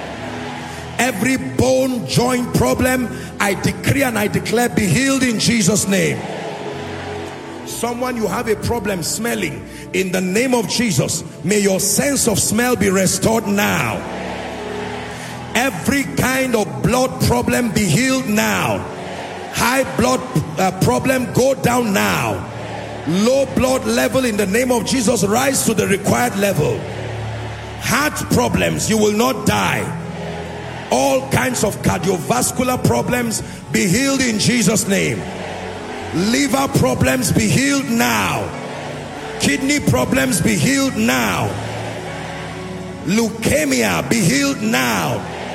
Every bone joint problem, I decree and I declare, be healed in Jesus' name. Someone, you have a problem smelling, in the name of Jesus, may your sense of smell be restored now. Every kind of blood problem be healed now. High blood uh, problem, go down now. Low blood level, in the name of Jesus, rise to the required level. Heart problems, you will not die. All kinds of cardiovascular problems be healed in Jesus' name. Liver problems be healed now. Kidney problems be healed now. Leukemia be healed now.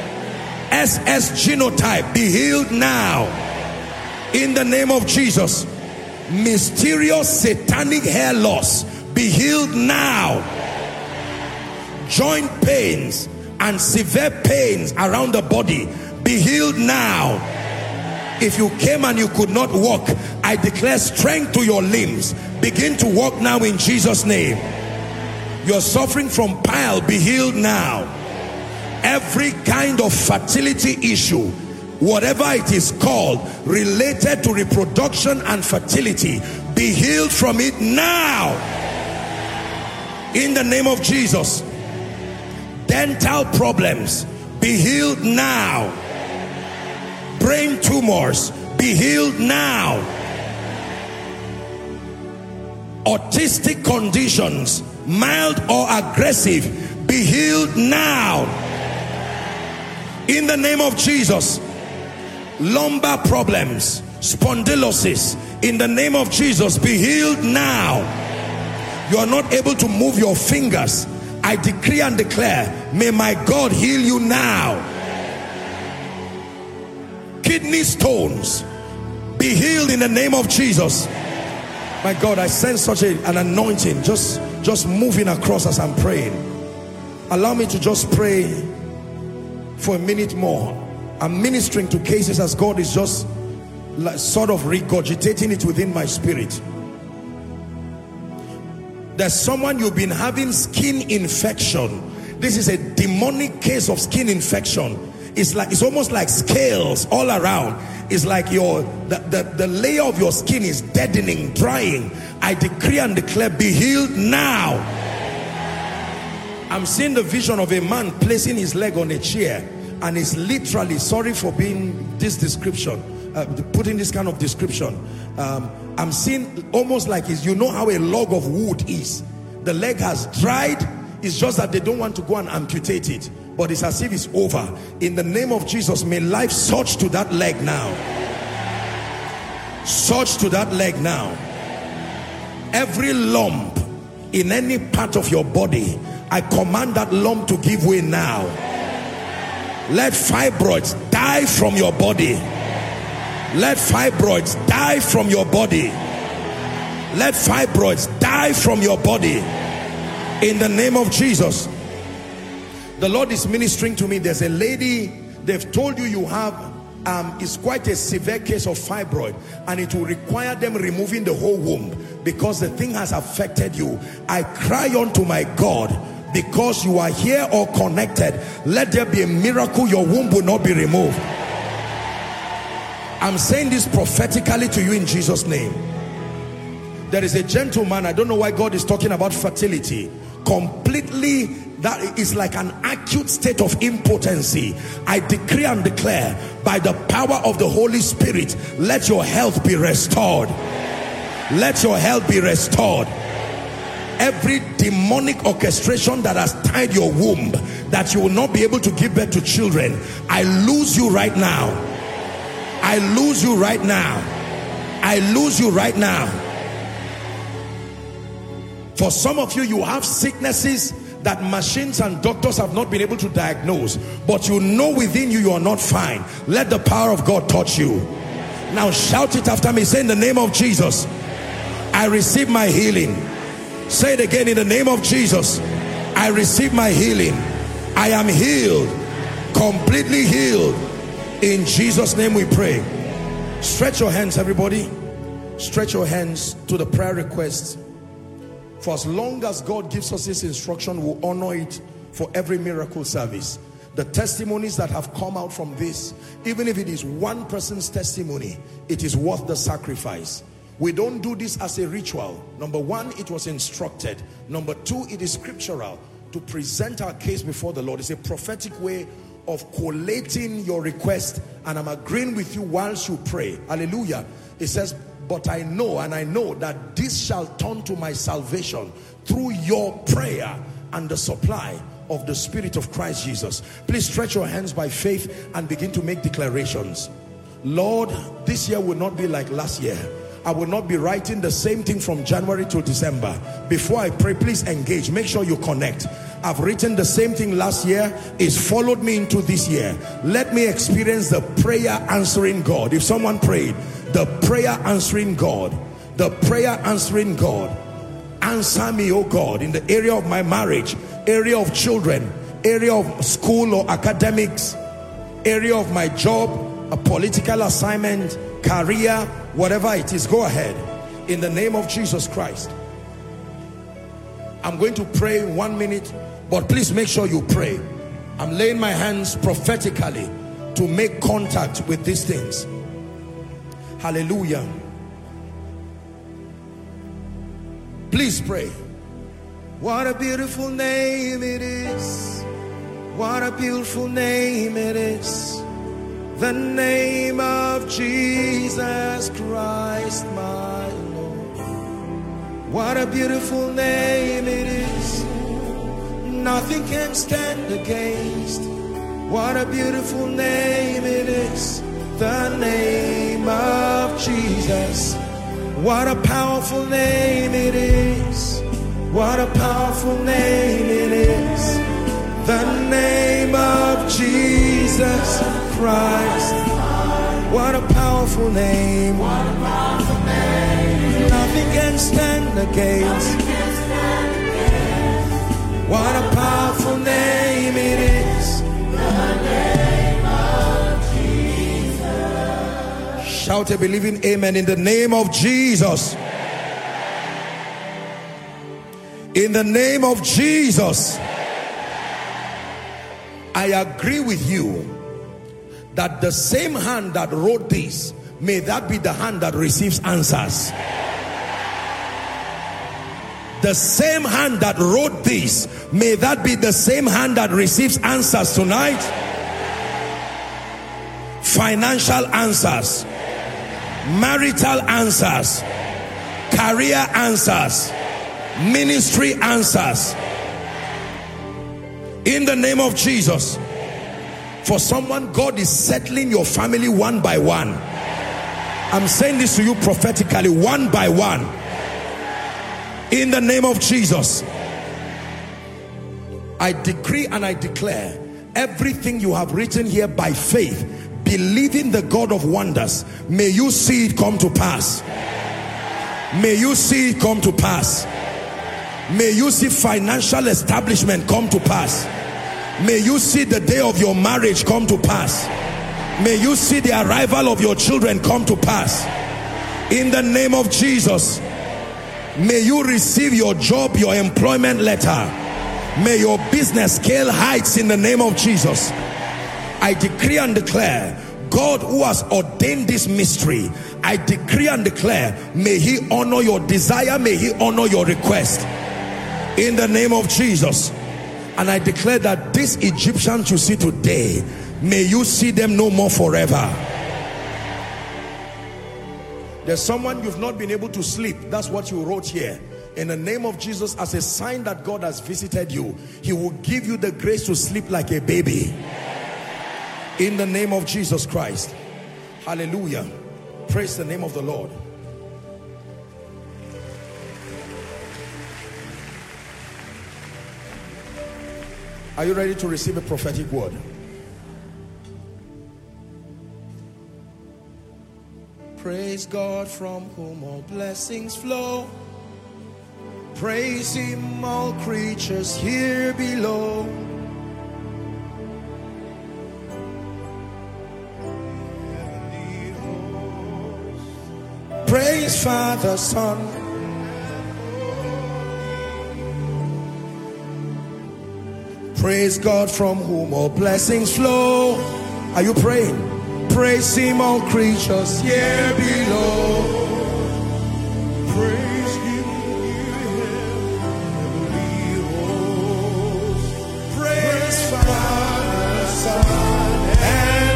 S S genotype be healed now. In the name of Jesus. Mysterious satanic hair loss be healed now. Joint pains and severe pains around the body be healed now. If you came and you could not walk, I declare strength to your limbs. Begin to walk now in Jesus' name. You're suffering from pile, be healed now. Every kind of fertility issue, whatever it is called, related to reproduction and fertility, be healed from it now. In the name of Jesus. Dental problems, be healed now. Brain tumors, be healed now. Autistic conditions, mild or aggressive, be healed now. In the name of Jesus. Lumbar problems, Spondylosis, in the name of Jesus, be healed now. You are not able to move your fingers. I decree and declare, may my God heal you now. Kidney stones, be healed in the name of Jesus. My God, I sense such a, an anointing just, just moving across as I'm praying. Allow me to just pray for a minute more. I'm ministering to cases as God is just like sort of regurgitating it within my spirit. There's someone, you've been having skin infection. This is a demonic case of skin infection. It's like, it's almost like scales all around. It's like your the, the, the layer of your skin is deadening, drying. I decree and declare, be healed now. I'm seeing the vision of a man placing his leg on a chair, and it's literally, sorry for being this description, uh, putting this kind of description. Um, I'm seeing almost like, is, you know how a log of wood is. The leg has dried. It's just that they don't want to go and amputate it. But it's as if it's over. In the name of Jesus, may life surge to that leg now. Surge to that leg now. Every lump in any part of your body, I command that lump to give way now. Let fibroids die from your body. Let fibroids die from your body. Let fibroids die from your body. In the name of Jesus. The Lord is ministering to me. There's a lady, they've told you you have, um, it's quite a severe case of fibroid, and it will require them removing the whole womb because the thing has affected you. I cry unto my God, because you are here or connected, let there be a miracle. Your womb will not be removed. I'm saying this prophetically to you in Jesus' name. There is a gentleman, I don't know why God is talking about fertility, completely, that is like an acute state of impotency. I decree and declare, by the power of the Holy Spirit, let your health be restored. Let your health be restored. Every demonic orchestration that has tied your womb, that you will not be able to give birth to children, I lose you right now. I lose you right now. I lose you right now. For some of you, you have sicknesses that machines and doctors have not been able to diagnose, but you know within you, you are not fine. Let the power of God touch you. Now shout it after me. Say, in the name of Jesus, I receive my healing. Say it again. In the name of Jesus, I receive my healing. I am healed, completely healed. In Jesus' name we pray. Stretch your hands, everybody. Stretch your hands to the prayer requests. For as long as God gives us this instruction, we'll honor it for every miracle service. The testimonies that have come out from this, even if it is one person's testimony, it is worth the sacrifice. We don't do this as a ritual. Number one, it was instructed. Number two, it is scriptural. To present our case before the Lord is a prophetic way of collating your request, and I'm agreeing with you whilst you pray. Hallelujah. It says, but I know, and I know that this shall turn to my salvation through your prayer and the supply of the Spirit of Christ Jesus. Please stretch your hands by faith and begin to make declarations. Lord, this year will not be like last year. I will not be writing the same thing from January to December. Before I pray, please engage. Make sure you connect. I've written the same thing last year. It's followed me into this year. Let me experience the prayer answering God. If someone prayed, the prayer answering God, the prayer answering God. Answer me, oh God, in the area of my marriage, area of children, area of school or academics, area of my job, a political assignment, career, whatever it is. Go ahead in the name of Jesus Christ. I'm going to pray in one minute, but please make sure you pray. I'm laying my hands prophetically to make contact with these things. Hallelujah. Please pray. What a beautiful name it is. What a beautiful name it is. The name of Jesus Christ, my Lord. What a beautiful name it is. Nothing can stand against. What a beautiful name it is. The name name of Jesus. What a powerful name it is. What a powerful name it is. The name of Jesus Christ. What a powerful name. What a powerful name. Nothing can stand against. What a powerful name it is. The name of Jesus. Shout a believing amen in the name of Jesus. In the name of Jesus. I agree with you that the same hand that wrote this, may that be the hand that receives answers. The same hand that wrote this, may that be the same hand that receives answers tonight. Financial answers, marital answers, career answers, ministry answers. In the name of Jesus. For someone, God is settling your family one by one. I'm saying this to you prophetically, one by one. In the name of Jesus. I decree and I declare everything you have written here by faith, believing the God of wonders, may you see it come to pass. May you see it come to pass. May you see financial establishment come to pass. May you see the day of your marriage come to pass. May you see the arrival of your children come to pass. In the name of Jesus. May you receive your job, your employment letter. May your business scale heights in the name of Jesus. I decree and declare, God who has ordained this mystery, I decree and declare, may he honor your desire, may he honor your request. In the name of Jesus. And I declare that these Egyptians you see today, may you see them no more forever. There's someone you've not been able to sleep. That's what you wrote here. In the name of Jesus, as a sign that God has visited you, he will give you the grace to sleep like a baby. In the name of Jesus Christ. Hallelujah. Praise the name of the Lord. Are you ready to receive a prophetic word? Praise God from whom all blessings flow. Praise him, all creatures here below. Praise Father, Son. Praise God from whom all blessings flow. Are you praying? Praise him, all creatures here below. Praise him, heavenly hosts. Praise Father, Son, and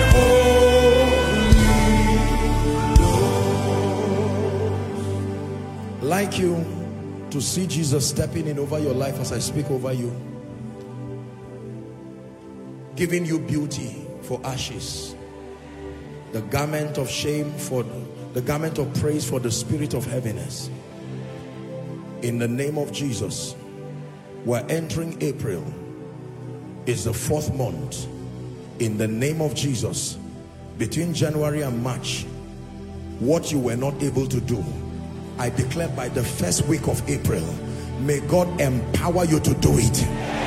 Holy Ghost. Like you to see Jesus stepping in over your life as I speak over you, giving you beauty for ashes, the garment of shame for the garment of praise for the spirit of heaviness. In the name of Jesus, we're entering April. It's the fourth month. In the name of Jesus, between January and March, what you were not able to do, I declare by the first week of April, may God empower you to do it.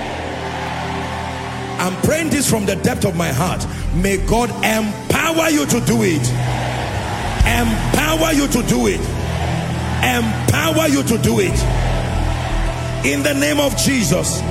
I'm praying this from the depth of my heart. May God empower you to do it. Empower you to do it. Empower you to do it. In the name of Jesus.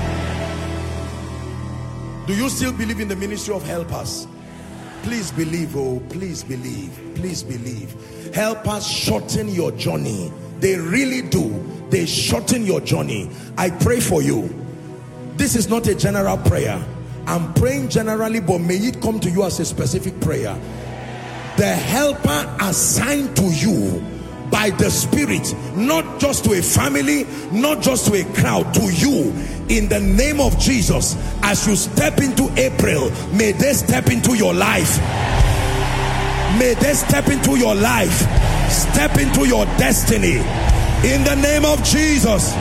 Do you still believe in the ministry of helpers? Please believe, oh, please believe, please believe. Helpers shorten your journey. They really do. They shorten your journey. I pray for you. This is not a general prayer. I'm praying generally, but may it come to you as a specific prayer. The helper assigned to you by the Spirit, not just to a family, not just to a crowd, to you, in the name of Jesus, as you step into April, may they step into your life. May they step into your life, step into your destiny in the name of Jesus.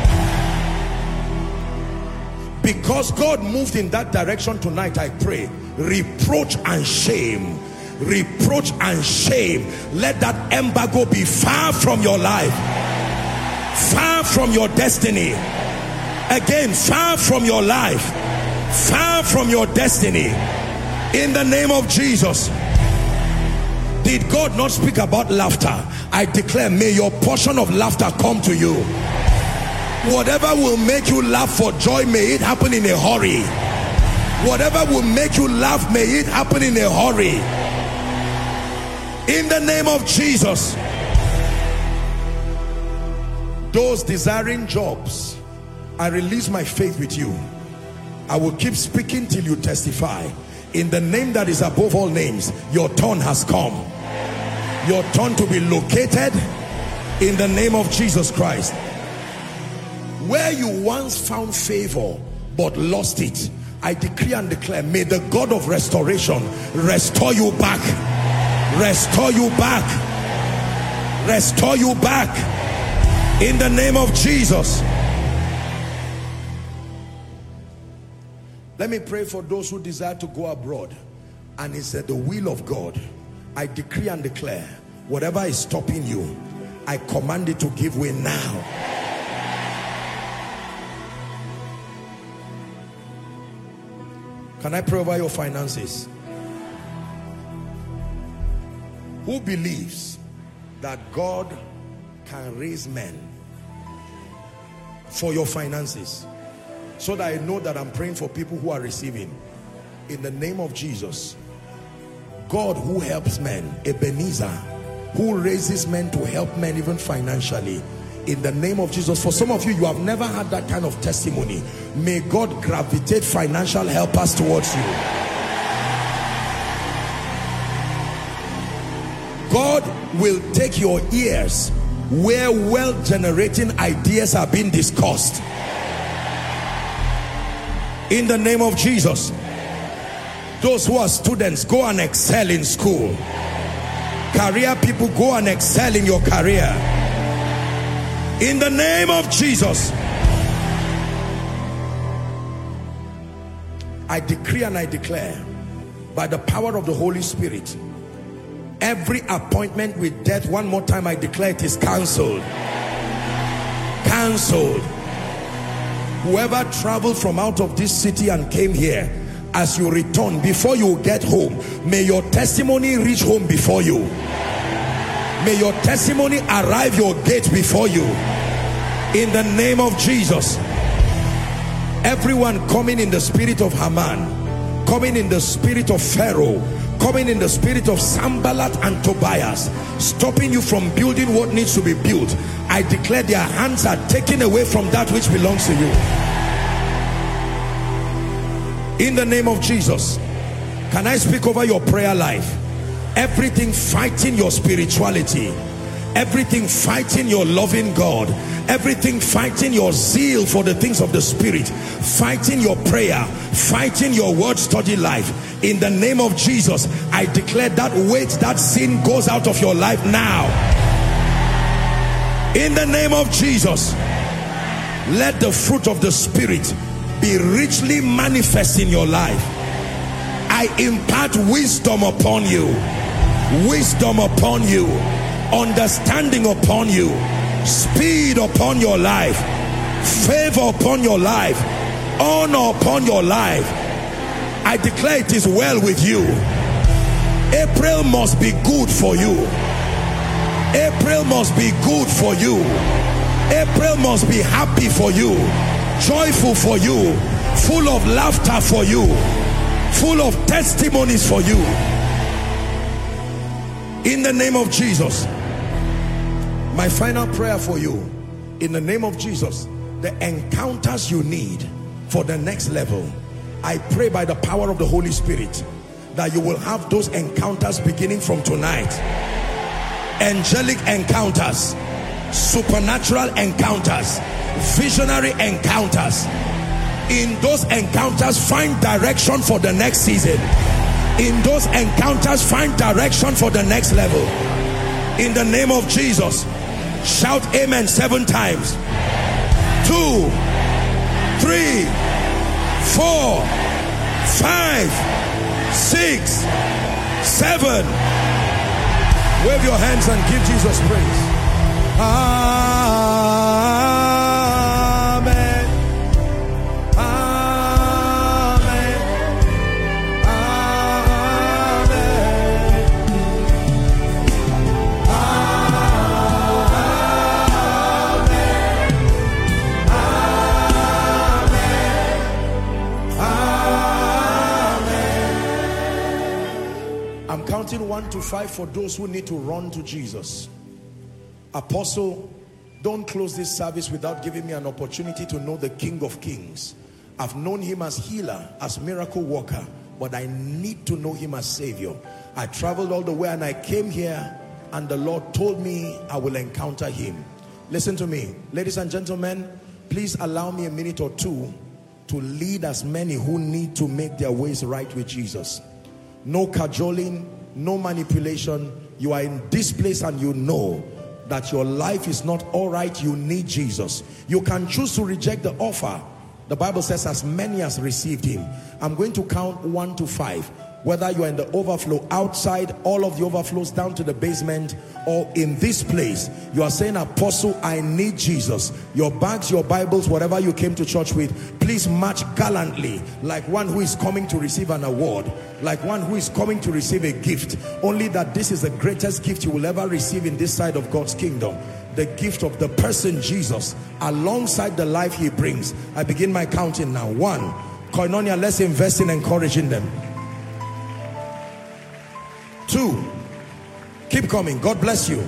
Because God moved in that direction tonight, I pray, reproach and shame, reproach and shame, let that embargo be far from your life, far from your destiny. Again, far from your life, far from your destiny, in the name of Jesus. Did God not speak about laughter? I declare, may your portion of laughter come to you. Whatever will make you laugh for joy, may it happen in a hurry. Whatever will make you laugh, may it happen in a hurry. In the name of Jesus. Those desiring jobs, I release my faith with you. I will keep speaking till you testify. In the name that is above all names, your turn has come. Your turn to be located in the name of Jesus Christ. Where you once found favor but lost it, I decree and declare, may the God of restoration restore you back, restore you back, restore you back in the name of Jesus. Let me pray for those who desire to go abroad and it's at the will of God. I decree and declare, whatever is stopping you, I command it to give way now. Can I pray over your finances? Who believes that God can raise men for your finances? So that I know that I'm praying for people who are receiving. In the name of Jesus. God who helps men, Ebenezer, who raises men to help men even financially. In the name of Jesus. For some of you, you have never had that kind of testimony. May God gravitate financial helpers towards you. God will take your ears where wealth generating ideas are being discussed. In the name of Jesus. Those who are students, go and excel in school. Career people, go and excel in your career. In the name of Jesus. I decree and I declare, by the power of the Holy Spirit, every appointment with death, one more time I declare, it is cancelled. Cancelled. Whoever traveled from out of this city and came here, as you return, before you get home, may your testimony reach home before you. May your testimony arrive your gate before you. In the name of Jesus. Everyone coming in the spirit of Haman, coming in the spirit of Pharaoh, coming in the spirit of Sanballat and Tobias, stopping you from building what needs to be built, I declare their hands are taken away from that which belongs to you. In the name of Jesus. Can I speak over your prayer life? Everything fighting your spirituality, everything fighting your loving God, everything fighting your zeal for the things of the Spirit, fighting your prayer, fighting your word study life, in the name of Jesus, I declare that weight, that sin goes out of your life now. In the name of Jesus. Let the fruit of the Spirit be richly manifest in your life. I impart wisdom upon you, wisdom upon you, understanding upon you, speed upon your life, favor upon your life, honor upon your life. I declare it is well with you. April must be good for you. April must be good for you. April must be happy for you, joyful for you, full of laughter for you, full of testimonies for you. In the name of Jesus. My final prayer for you, in the name of Jesus, the encounters you need for the next level, I pray by the power of the Holy Spirit that you will have those encounters beginning from tonight. Angelic encounters, supernatural encounters, visionary encounters. In those encounters, find direction for the next season. In those encounters, find direction for the next level. In the name of Jesus. Shout amen seven times. Two, three, four, five, six, seven. Wave your hands and give Jesus praise. Amen. Amen. I'm counting one to five for those who need to run to Jesus. Apostle, don't close this service without giving me an opportunity to know the King of Kings. I've known him as healer, as miracle worker, but I need to know him as Savior. I traveled all the way and I came here and the Lord told me I will encounter him. Listen to me, ladies and gentlemen, please allow me a minute or two to lead as many who need to make their ways right with Jesus. No cajoling, no manipulation. You are in this place and you know that your life is not all right. You need Jesus. You can choose to reject the offer. The Bible says as many as received him. I'm going to count one to five. Whether you are in the overflow outside, all of the overflows down to the basement, or in this place, you are saying, Apostle, I need Jesus. Your bags, your Bibles, whatever you came to church with, please march gallantly like one who is coming to receive an award, like one who is coming to receive a gift. Only that this is the greatest gift you will ever receive in this side of God's kingdom. The gift of the person Jesus alongside the life he brings. I begin my counting now. One, Koinonia, let's invest in encouraging them. Two, keep coming. God bless you.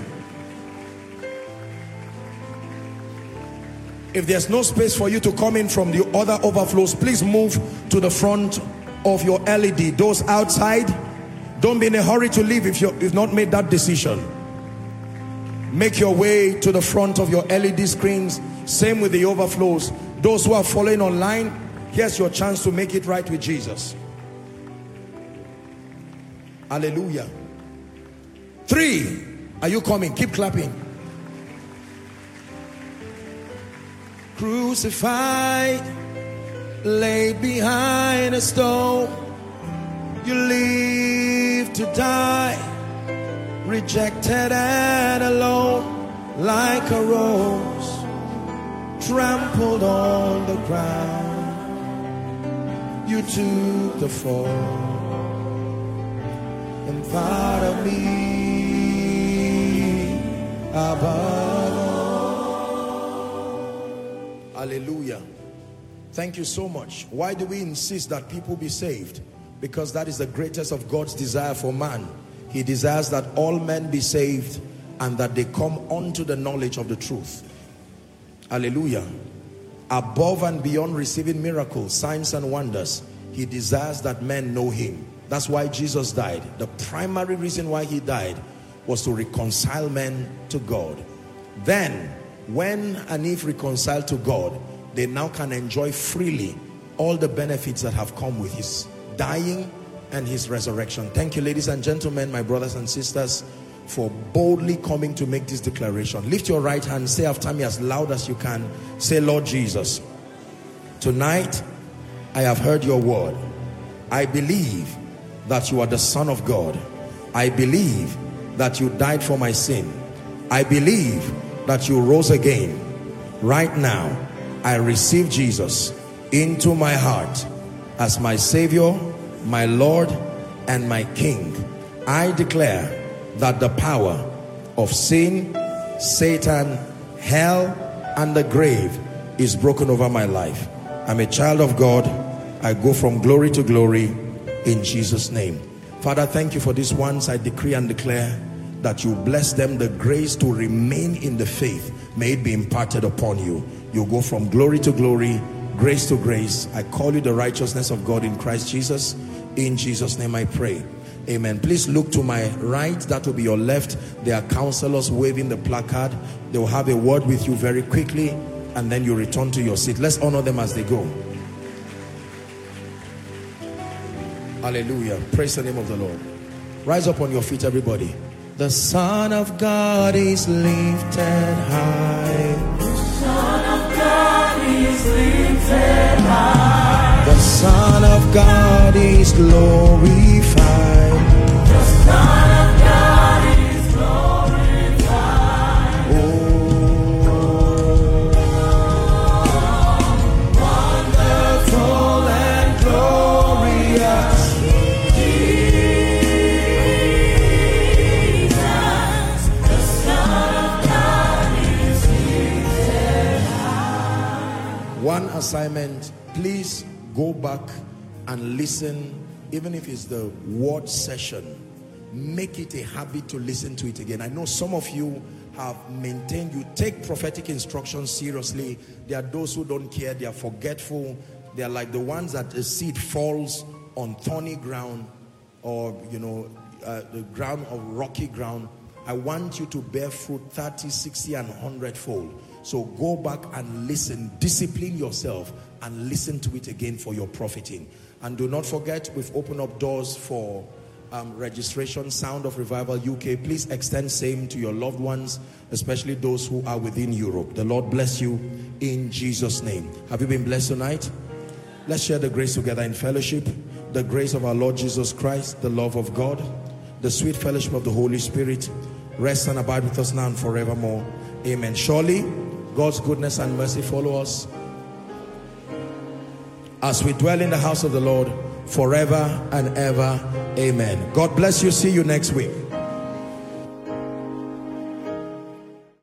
If there's no space for you to come in from the other overflows, please move to the front of your L E D. Those outside, don't be in a hurry to leave if you've not made that decision. Make your way to the front of your L E D screens. Same with the overflows. Those who are following online, here's your chance to make it right with Jesus. Hallelujah. Three, are you coming? Keep clapping. Crucified, laid behind a stone, you live to die, rejected and alone, like a rose trampled on the ground. You took the fall and thought of me above all. Hallelujah. Thank you so much. Why do we insist that people be saved? Because that is the greatest of God's desire for man. He desires that all men be saved and that they come unto the knowledge of the truth. Hallelujah. Above and beyond receiving miracles, signs and wonders, he desires that men know him. That's why Jesus died. The primary reason why he died was to reconcile men to God. Then, when and if reconciled to God, they now can enjoy freely all the benefits that have come with his dying and his resurrection. Thank you, ladies and gentlemen, my brothers and sisters, for boldly coming to make this declaration. Lift your right hand, say after me as loud as you can. Say, Lord Jesus, tonight I have heard your word. I believe that you are the Son of God. I believe that you died for my sin. I believe that you rose again. Right now, I receive Jesus into my heart as my Savior, my Lord, and my King. I declare that the power of sin, Satan, hell, and the grave is broken over my life. I'm a child of God. I go from glory to glory in Jesus' name. Father, thank you for these ones. I decree and declare that you bless them, the grace to remain in the faith. May it be imparted upon you. You go from glory to glory, grace to grace. I call you the righteousness of God in Christ Jesus. In Jesus' name I pray. Amen. Please look to my right. That will be your left. There are counselors waving the placard. They will have a word with you very quickly, and then you return to your seat. Let's honor them as they go. Hallelujah. Praise the name of the Lord. Rise up on your feet, everybody. The Son of God is lifted high. The Son of God is lifted high. The Son of God is glorified. The Son of God is glorified. Oh, wonderful and glorious Jesus, the Son of God is lifted high. one assignment, please go back and listen. Even if it's the word session, make it a habit to listen to it again. I know some of you have maintained, you take prophetic instructions seriously. There are those who don't care, they are forgetful. They are like the ones that a seed falls on thorny ground, or you know, uh, the ground of rocky ground. I want you to bear fruit thirty, sixty and one hundred fold. So go back and listen, discipline yourself and listen to it again for your profiting. And do not forget, we've opened up doors for um, registration, Sound of Revival U K. Please extend same to your loved ones, especially those who are within Europe. The Lord bless you in Jesus' name. Have you been blessed tonight? Let's share the grace together in fellowship. The grace of our Lord Jesus Christ, the love of God, the sweet fellowship of the Holy Spirit, rest and abide with us now and forevermore. Amen. Surely God's goodness and mercy follow us as we dwell in the house of the Lord forever and ever. Amen. God bless you. See you next week.